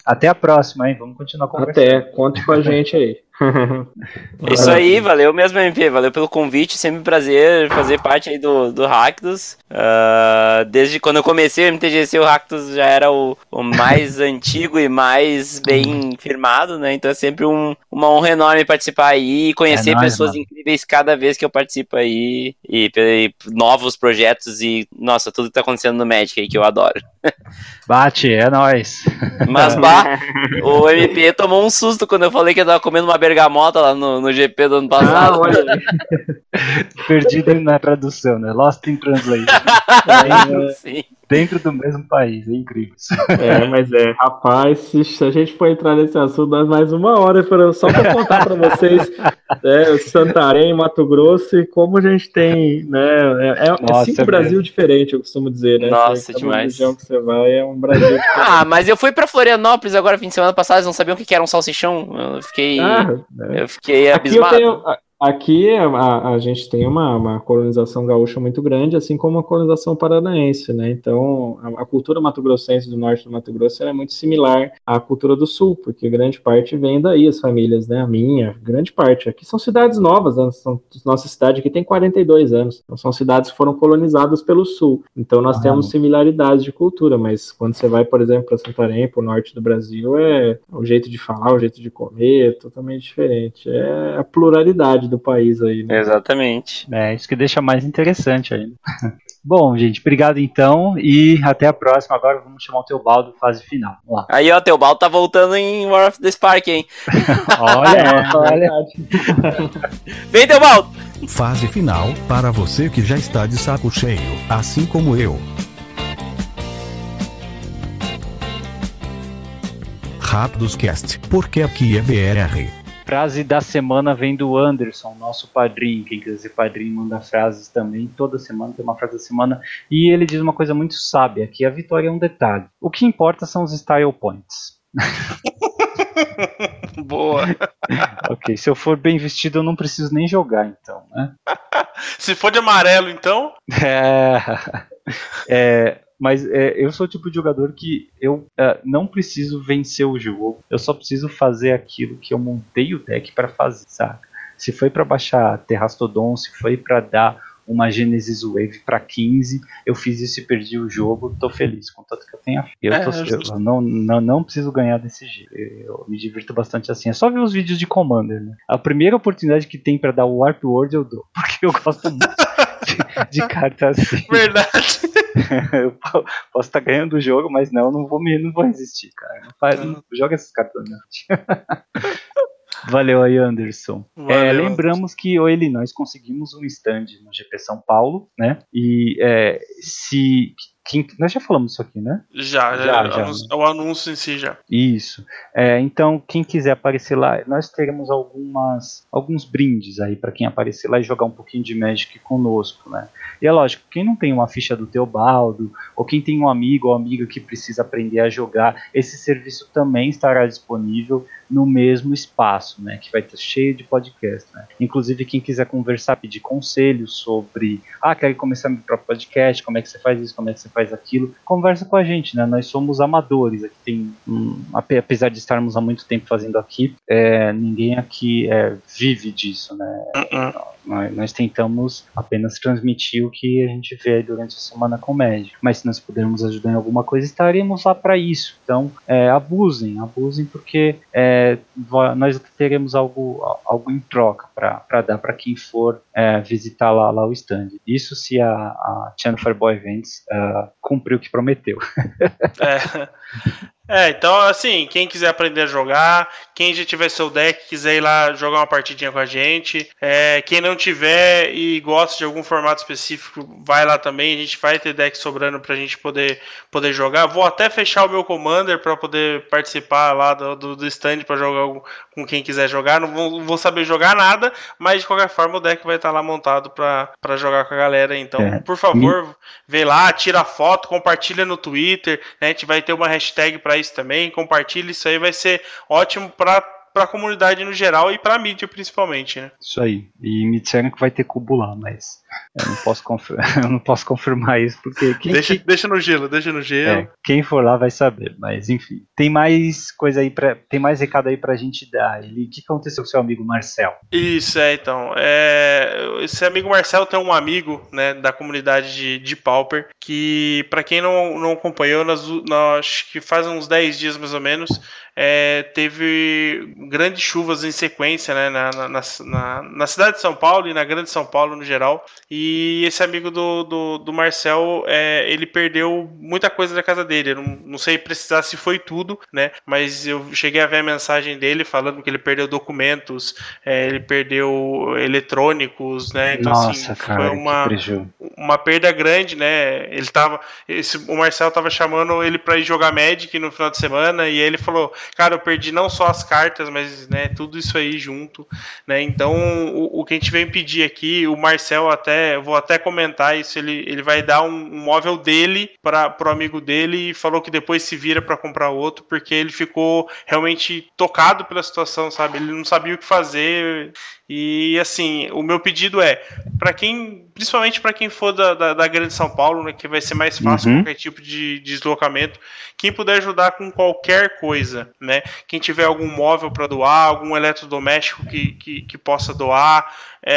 Até a próxima, hein? Vamos continuar conversando. Até, conte com a gente aí. Isso aí, valeu mesmo, M P, valeu pelo convite, sempre um prazer fazer parte aí do, do Rakdos. Uh, desde quando eu comecei o M T G C, o Rakdos já era o, o mais antigo e mais bem firmado, né? Então é sempre um, uma honra enorme participar aí e conhecer é nóis, pessoas mano. incríveis cada vez que eu participo aí, e, e novos projetos e, nossa, tudo que tá acontecendo no Magic aí que eu adoro. Bate, é nóis. Mas, bah, o M P tomou um susto quando eu falei que eu tava comendo uma bergamota lá no, no G P do ano passado. Ah, olha. Perdido na tradução, né? Lost in Translation. É, sim. Dentro do mesmo país, é incrível. É, mas é, rapaz, se a gente for entrar nesse assunto, nós mais uma hora só para contar para vocês, né, Santarém, Mato Grosso e como a gente tem, né, é, Nossa, é cinco é Brasil diferentes, eu costumo dizer, né? Nossa, cada demais. região que você vai é um Brasil diferente. Ah, mas eu fui para Florianópolis agora, fim de semana passado, eles não sabiam o que era um salsichão, eu fiquei, ah, é. eu fiquei abismado. Aqui eu tenho... Aqui a, a gente tem uma, uma colonização gaúcha muito grande, assim como a colonização paranaense, né? Então, a, a cultura mato-grossense do norte do Mato Grosso é muito similar à cultura do sul, porque grande parte vem daí, as famílias, né? A minha, grande parte. Aqui são cidades novas, né? São, nossa cidade aqui tem quarenta e dois anos, então são cidades que foram colonizadas pelo sul. Então, nós ah, temos similaridades de cultura, mas quando você vai, por exemplo, para Santarém, para o norte do Brasil, é o jeito de falar, o jeito de comer, é totalmente diferente. É a pluralidade do país aí, né? Exatamente. É isso que deixa mais interessante ainda. Bom, gente, obrigado então e até a próxima. Agora vamos chamar o Teobaldo, fase final. Vamos lá. Aí, ó, o Teobaldo tá voltando em War of the Spark, hein? Olha, olha. Vem, Teobaldo! Fase final, para você que já está de saco cheio, assim como eu. Rakdos Cast, porque aqui é B R. Frase da semana vem do Anderson, nosso padrinho. Quem quiser ser padrinho manda frases também. Toda semana tem uma frase da semana. E ele diz uma coisa muito sábia, que a vitória é um detalhe. O que importa são os style points. Boa. Ok, se eu for bem vestido eu não preciso nem jogar então, né? Se for de amarelo então? É... é... Mas é, eu sou o tipo de jogador que eu é, não preciso vencer o jogo, eu só preciso fazer aquilo que eu montei o deck para fazer, sabe? Se foi para baixar Terrastodon, se foi para dar uma Genesis Wave para quinze, eu fiz isso e perdi o jogo, tô feliz, contanto que eu tenha. Eu, tô, é, eu não, não, não preciso ganhar desse jeito, eu me divirto bastante assim. É só ver os vídeos de Commander, né? A primeira oportunidade que tem para dar o Warp World eu dou, porque eu gosto muito de, de cartas assim. Verdade. Eu posso estar ganhando o jogo, mas não, não vou, me, não vou resistir, cara. Não faz, não, joga esses cartões. Valeu aí, Anderson. Valeu, é, lembramos Anderson. que, ele, nós conseguimos um stand no G P São Paulo, né? E é, se... Quem, nós já falamos isso aqui, né? Já, já, já, já. O anúncio em si já. Isso. É, então, quem quiser aparecer lá, nós teremos algumas, alguns brindes aí para quem aparecer lá e jogar um pouquinho de Magic conosco, né? E é lógico, quem não tem uma ficha do Teobaldo, ou quem tem um amigo ou amiga que precisa aprender a jogar, esse serviço também estará disponível no mesmo espaço, né? Que vai estar cheio de podcast, né? Inclusive, quem quiser conversar, pedir conselhos sobre, ah, quero começar meu próprio podcast, como é que você faz isso, como é que você faz aquilo, conversa com a gente, né? Nós somos amadores, aqui tem, hum, apesar de estarmos há muito tempo fazendo aqui, é, ninguém aqui é, vive disso, né? Uh-uh. Nós, nós tentamos apenas transmitir o que a gente vê aí durante a semana com o Magic, mas se nós pudermos ajudar em alguma coisa, estaremos lá para isso. Então, é, abusem, abusem porque é, nós teremos algo, algo em troca para dar para quem for é, visitar lá, lá o stand. Isso se a, a Channel Fireboy Events uh, cumpriu o que prometeu. É. É, então assim, quem quiser aprender a jogar, quem já tiver seu deck, quiser ir lá jogar uma partidinha com a gente, é, quem não tiver e gosta de algum formato específico, vai lá também, a gente vai ter deck sobrando pra gente poder, poder jogar. Vou até fechar o meu Commander pra poder participar lá do, do, do stand pra jogar com quem quiser jogar. Não vou, não vou saber jogar nada, mas de qualquer forma o deck vai estar lá montado pra, pra jogar com a galera. Então, é. por favor, vem lá, tira foto, compartilha no Twitter, né? A gente vai ter uma hashtag pra isso também, compartilha, isso aí vai ser ótimo para para a comunidade no geral e para a mídia principalmente, né? Isso aí. E me disseram que vai ter cubo lá, mas Eu não posso, confir- eu não posso confirmar isso, porque quem, Deixa, quem- deixa no gelo, deixa no gelo. é, quem for lá vai saber. Mas enfim, tem mais coisa aí pra, tem mais recado aí pra gente dar. Ele, o que aconteceu com seu amigo Marcel? Isso, é, então. É, esse amigo Marcel tem um amigo, né, da comunidade de, de Pauper, que, pra quem não, não acompanhou, nós, nós, acho que faz uns dez dias mais ou menos, é, teve grandes chuvas em sequência, né, na, na, na, na cidade de São Paulo e na grande São Paulo no geral. E esse amigo do, do, do Marcel, é, ele perdeu muita coisa da casa dele. Eu não, não sei precisar se foi tudo, né, mas eu cheguei a ver a mensagem dele falando que ele perdeu documentos, é, ele perdeu eletrônicos, né? Então, Nossa, assim, cara, foi uma, que prejuízo. uma perda grande, né? Ele tava, esse, o Marcel tava chamando ele para ir jogar Magic no final de semana e aí ele falou, cara, eu perdi não só as cartas, mas, né, tudo isso aí junto, né? Então, o, o que a gente vem pedir aqui, o Marcel até, eu vou até comentar isso, ele, ele vai dar um, um móvel dele para pro amigo dele e falou que depois se vira para comprar outro, porque ele ficou realmente tocado pela situação, sabe? Ele não sabia o que fazer. E assim, o meu pedido é, para quem, principalmente para quem for da, da, da Grande São Paulo, né, que vai ser mais fácil Uhum. qualquer tipo de, de deslocamento, quem puder ajudar com qualquer coisa, né? Quem tiver algum móvel para doar, algum eletrodoméstico que, que, que possa doar,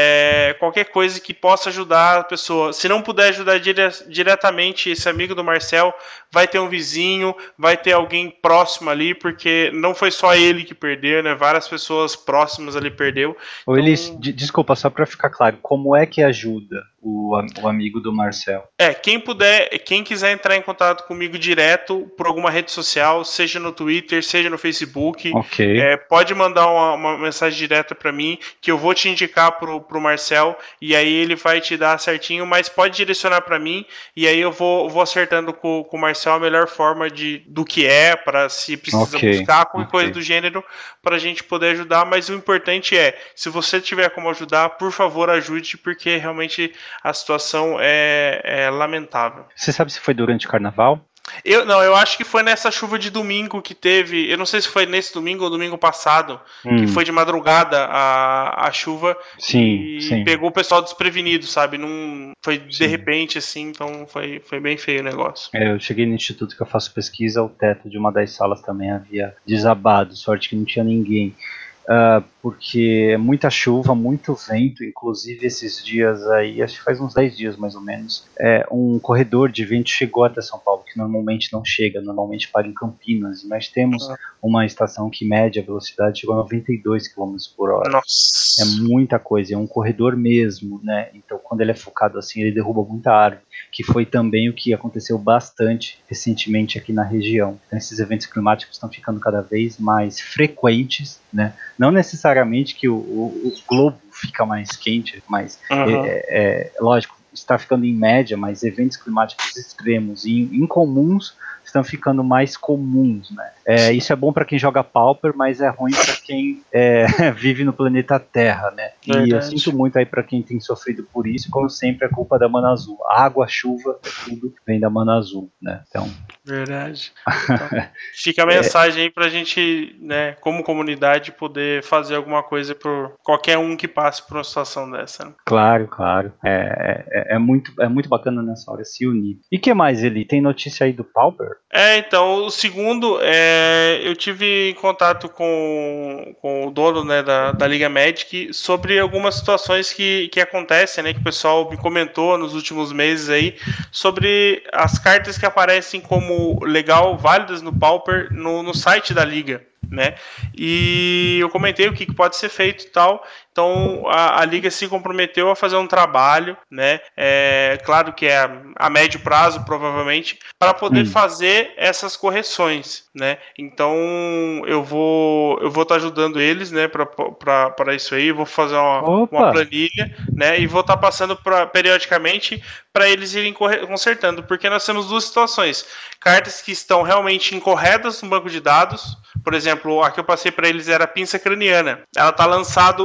é, qualquer coisa que possa ajudar a pessoa. Se não puder ajudar dire, diretamente esse amigo do Marcel, vai ter um vizinho, vai ter alguém próximo ali, porque não foi só ele que perdeu, né? Várias pessoas próximas ali perdeu. Ou Então, eles, de- desculpa, só pra ficar claro, como é que ajuda o, am- o amigo do Marcel? É, quem puder, quem quiser entrar em contato comigo direto por alguma rede social, seja no Twitter, seja no Facebook, Ok. é, pode mandar uma, uma mensagem direta para mim, que eu vou te indicar pro, pro Marcel, e aí ele vai te dar certinho, mas pode direcionar para mim, e aí eu vou, vou acertando com, com o Marcel a melhor forma de, do que é, para se precisa Ok, buscar qualquer coisa ok. do gênero, para a gente poder ajudar, mas o importante é, se você tiver como ajudar, por favor ajude, porque realmente a situação é, é lamentável. Você sabe se foi durante o carnaval? Eu, não, eu acho que foi nessa chuva de domingo que teve. Eu não sei se foi nesse domingo ou domingo passado, Hum. que foi de madrugada a, a chuva Sim, e sim. pegou o pessoal desprevenido, sabe? Não, foi de Sim. repente, assim, então foi, foi bem feio o negócio. É, eu cheguei no instituto que eu faço pesquisa, o teto de uma das salas também havia desabado, sorte que não tinha ninguém. Ah, porque é muita chuva, muito vento, inclusive esses dias aí, acho que faz uns dez dias mais ou menos, é, um corredor de vento chegou até São Paulo, que normalmente não chega, normalmente para em Campinas, e nós temos Ah. uma estação que mede a velocidade, chegou a noventa e dois quilômetros por hora. Nossa. É muita coisa, é um corredor mesmo, né? Então, quando ele é focado assim, ele derruba muita árvore, que foi também o que aconteceu bastante recentemente aqui na região. Então, esses eventos climáticos estão ficando cada vez mais frequentes, né? Não necessariamente que o, o, o globo fica mais quente, mas Uhum. é, é, lógico, está ficando em média, mas eventos climáticos extremos e incomuns estão ficando mais comuns, né? É, isso é bom para quem joga Pauper, mas é ruim para quem é, vive no planeta Terra, né? E eu Verdade. sinto muito aí para quem tem sofrido por isso, como sempre é culpa da Mana Azul. Água, chuva, tudo vem da Mana Azul, né? Então, Verdade. Então, fica a mensagem aí pra gente, né, como comunidade, poder fazer alguma coisa por qualquer um que passe por uma situação dessa. Né? claro, claro. É, é, é muito, é muito bacana nessa hora se unir. E que mais, Eli? Tem notícia aí do Pauper? É, então, o segundo, é, eu tive em contato com, com o dono, né, da, da Liga Magic sobre algumas situações que, que acontecem, né, que o pessoal me comentou nos últimos meses aí, sobre as cartas que aparecem como legal, válidas no Pauper, no, no site da Liga. Né? E eu comentei o que pode ser feito e tal. Então a, a Liga se comprometeu a fazer um trabalho, né? É, claro que é a, a médio prazo, provavelmente, para poder Hum. fazer essas correções, né? Então eu vou eu vou estar ajudando eles, né? Para isso aí, eu vou fazer uma, Opa! uma planilha, né? E vou estar passando pra, periodicamente para eles irem corre- consertando, porque nós temos duas situações: cartas que estão realmente incorretas no banco de dados. Por exemplo, a que eu passei para eles era a pinça craniana. Ela está lançada numa das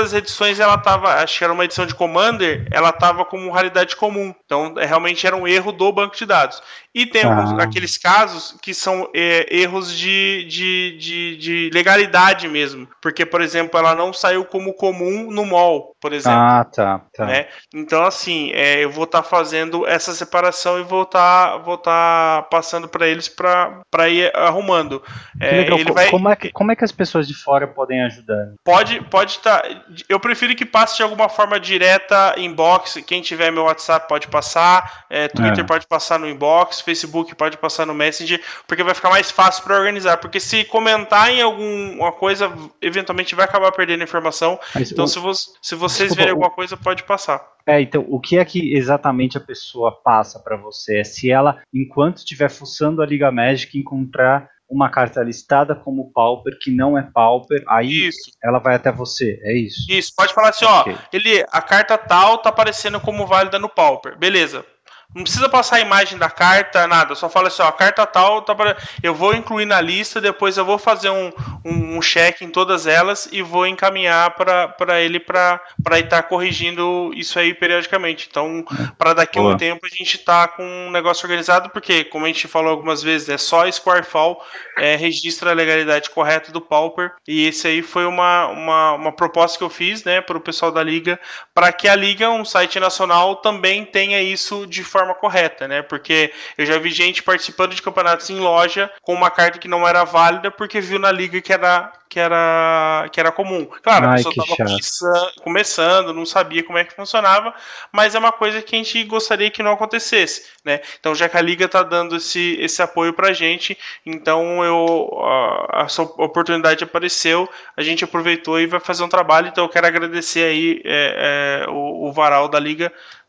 das edições ela tava, acho que era uma edição de Commander, ela tava como raridade comum. Então, é, realmente era um erro do banco de dados. E tem Ah. alguns, aqueles casos que são é, erros de, de, de, de legalidade mesmo. Porque, por exemplo, ela não saiu como comum no mall, por exemplo. Ah, tá. tá. Né? Então, assim, é, eu vou estar tá fazendo essa separação e vou estar tá, vou tá passando para eles para ir arrumando. Que É, legal. ele vai, como, é que, como é que as pessoas de fora podem ajudar? Pode pode tá. Eu prefiro que passe de alguma forma direta inbox. Quem tiver meu WhatsApp pode passar, é, Twitter É. pode passar no inbox, Facebook pode passar no Messenger, porque vai ficar mais fácil para organizar. Porque se comentar em alguma coisa, eventualmente vai acabar perdendo informação. Mas então, o- se, vo se vocês Desculpa, verem o- alguma coisa, pode passar. É, então, o que é que exatamente a pessoa passa para você? É se ela, enquanto estiver fuçando a Liga Magic, encontrar uma carta listada como Pauper, que não é Pauper, aí Isso. ela vai até você, é isso? Isso, pode falar assim, Ok. ó, ele, a carta tal tá aparecendo como válida no Pauper, beleza. Não precisa passar a imagem da carta, nada, só fala assim, ó, a carta tal, tá pra... eu vou incluir na lista, depois eu vou fazer um, um, um check em todas elas e vou encaminhar para ele para estar corrigindo isso aí periodicamente. Então, para daqui a um Boa. tempo a gente tá com um negócio organizado, porque, como a gente falou algumas vezes, é só Squarefall é, registra a legalidade correta do Pauper, e esse aí foi uma, uma, uma proposta que eu fiz, né, para o pessoal da Liga, para que a Liga, um site nacional, também tenha isso de forma correta, né? Porque eu já vi gente participando de campeonatos em loja com uma carta que não era válida porque viu na liga que era que era que era comum. Claro, a Ai, pessoa que estava chato. começando, não sabia como é que funcionava, mas é uma coisa que a gente gostaria que não acontecesse, né? Então, já que a liga está dando esse esse apoio pra gente, então eu a, essa oportunidade apareceu, a gente aproveitou e vai fazer um trabalho. Então, eu quero agradecer aí é, é, o, o varal da liga.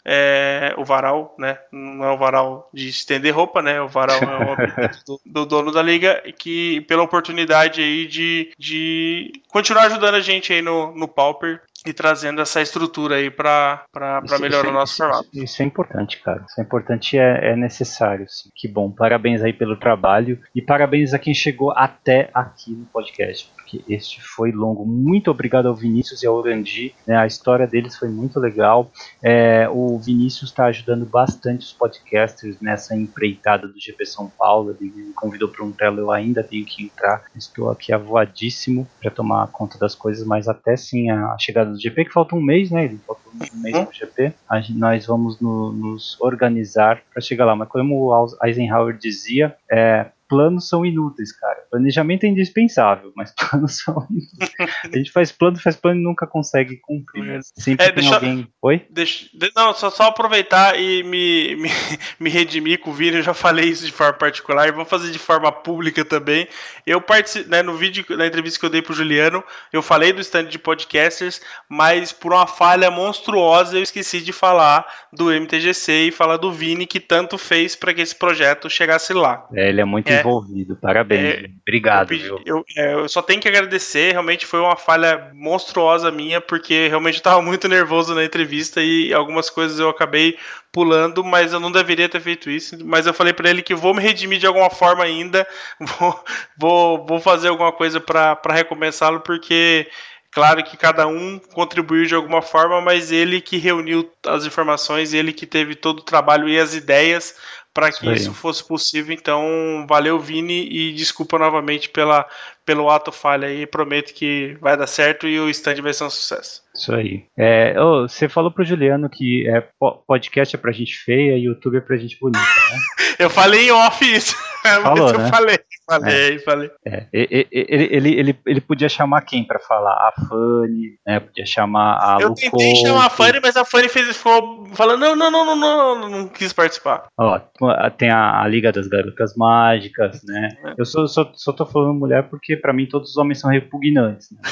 É, o varal, né? Não é o varal de estender roupa, né? O varal é o apelido do, do dono da liga, que pela oportunidade aí de, de continuar ajudando a gente aí no, no Pauper e trazendo essa estrutura aí para Isso- melhorar isso- o nosso isso- formato. Isso é importante, cara. Isso é importante e é, é necessário. Sim. Que bom. Parabéns aí pelo trabalho e parabéns a quem chegou até aqui no podcast, porque este foi longo. Muito obrigado ao Vinícius e ao Orandi, né? A história deles foi muito legal. É, o Vinícius está ajudando bastante os podcasters nessa empreitada do G P São Paulo. Ele me convidou para um telo, eu ainda tenho que entrar. Estou aqui avoadíssimo para tomar conta das coisas, mas até sim a chegada do G P, que falta um mês, né? Ele falta um mês para o G P. A gente, nós vamos no, nos organizar para chegar lá. Mas como o Eisenhower dizia, é, planos são inúteis, cara. Planejamento é indispensável, mas planos são inúteis. A gente faz plano, faz plano e nunca consegue cumprir. Né? Sempre É, tem deixa- alguém... Oi? Deixa, de- não, só, só aproveitar e me, me, me redimir com o Vini. Eu já falei isso de forma particular e vou fazer de forma pública também. Eu participei, né, no vídeo, na entrevista que eu dei pro Juliano, eu falei do stand de podcasters, mas por uma falha monstruosa eu esqueci de falar do M T G C e falar do Vini, que tanto fez para que esse projeto chegasse lá. É, ele é muito É. envolvido. Parabéns. É, Obrigado, eu, pedi- viu? eu, é, eu só tenho que agradecer, realmente foi uma falha monstruosa minha, porque realmente eu tava muito nervoso na entrevista e algumas coisas eu acabei pulando, mas eu não deveria ter feito isso. Mas eu falei pra ele que vou me redimir de alguma forma ainda, vou, vou, vou fazer alguma coisa pra pra recompensá-lo, porque claro que cada um contribuiu de alguma forma, mas ele que reuniu as informações, ele que teve todo o trabalho e as ideias para que Isso aí. isso fosse possível. Então, valeu, Vini, e desculpa novamente pela, pelo ato falha aí. Prometo que vai dar certo e o stand vai ser um sucesso. Isso aí. É, ô, você falou pro Juliano que é, po- podcast é pra gente feia e YouTube é pra gente bonita, né? Eu falei em off isso, Falou, mas eu né? falei, falei, falei. É, e- e- ele, ele, ele, ele podia chamar quem pra falar? A Fanny, né? Podia chamar a Eu Lu tentei Couto. chamar a Fanny, mas a Fanny fez, ficou falando, não, não, não, não, não, não quis participar. Ó, tem a, a Liga das Garotas Mágicas, né? Eu só, só, só tô falando mulher porque pra mim todos os homens são repugnantes, né?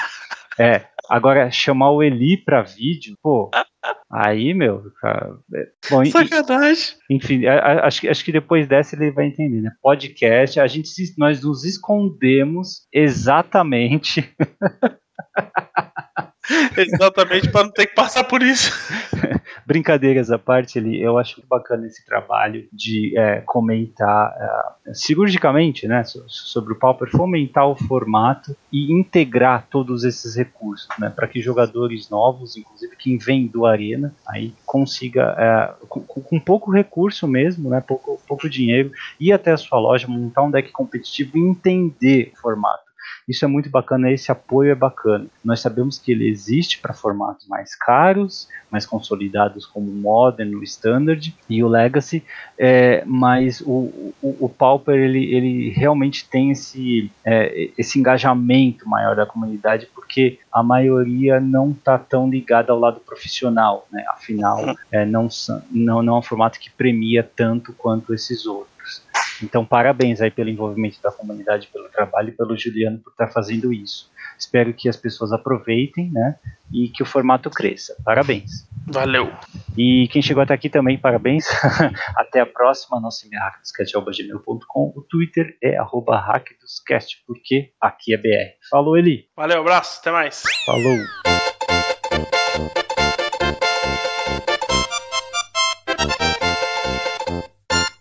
É, agora chamar o Eli pra vídeo, pô, aí, meu, cara, é, bom, e- Sacanagem. enfim, a- a- acho, que- acho que depois dessa ele vai entender, né? Podcast, a gente se- nós nos escondemos exatamente Exatamente, para não ter que passar por isso. Brincadeiras à parte, ele, eu acho muito bacana esse trabalho de é, comentar é, cirurgicamente, né, sobre o Pauper, fomentar o formato e integrar todos esses recursos, né, para que jogadores novos, inclusive quem vem do Arena, aí consiga, é, com, com pouco recurso mesmo, né, pouco, pouco dinheiro, ir até a sua loja, montar um deck competitivo e entender o formato. Isso é muito bacana, esse apoio é bacana. Nós sabemos que ele existe para formatos mais caros, mais consolidados como o Modern, o Standard e o Legacy, é, mas o, o, o Pauper ele, ele realmente tem esse, é, esse engajamento maior da comunidade, porque a maioria não está tão ligada ao lado profissional, né? Afinal, é, não, não, não é um formato que premia tanto quanto esses outros. Então, parabéns aí pelo envolvimento da comunidade, pelo trabalho e pelo Juliano por estar fazendo isso. Espero que as pessoas aproveitem, né, e que o formato cresça. Parabéns. Valeu. E quem chegou até aqui também, parabéns. Até a próxima. Nosso e-mail é hackdoscast arroba gmail ponto com. O Twitter é arroba hackdoscast, porque aqui é B R. Falou, Eli. Valeu, abraço, até mais. Falou.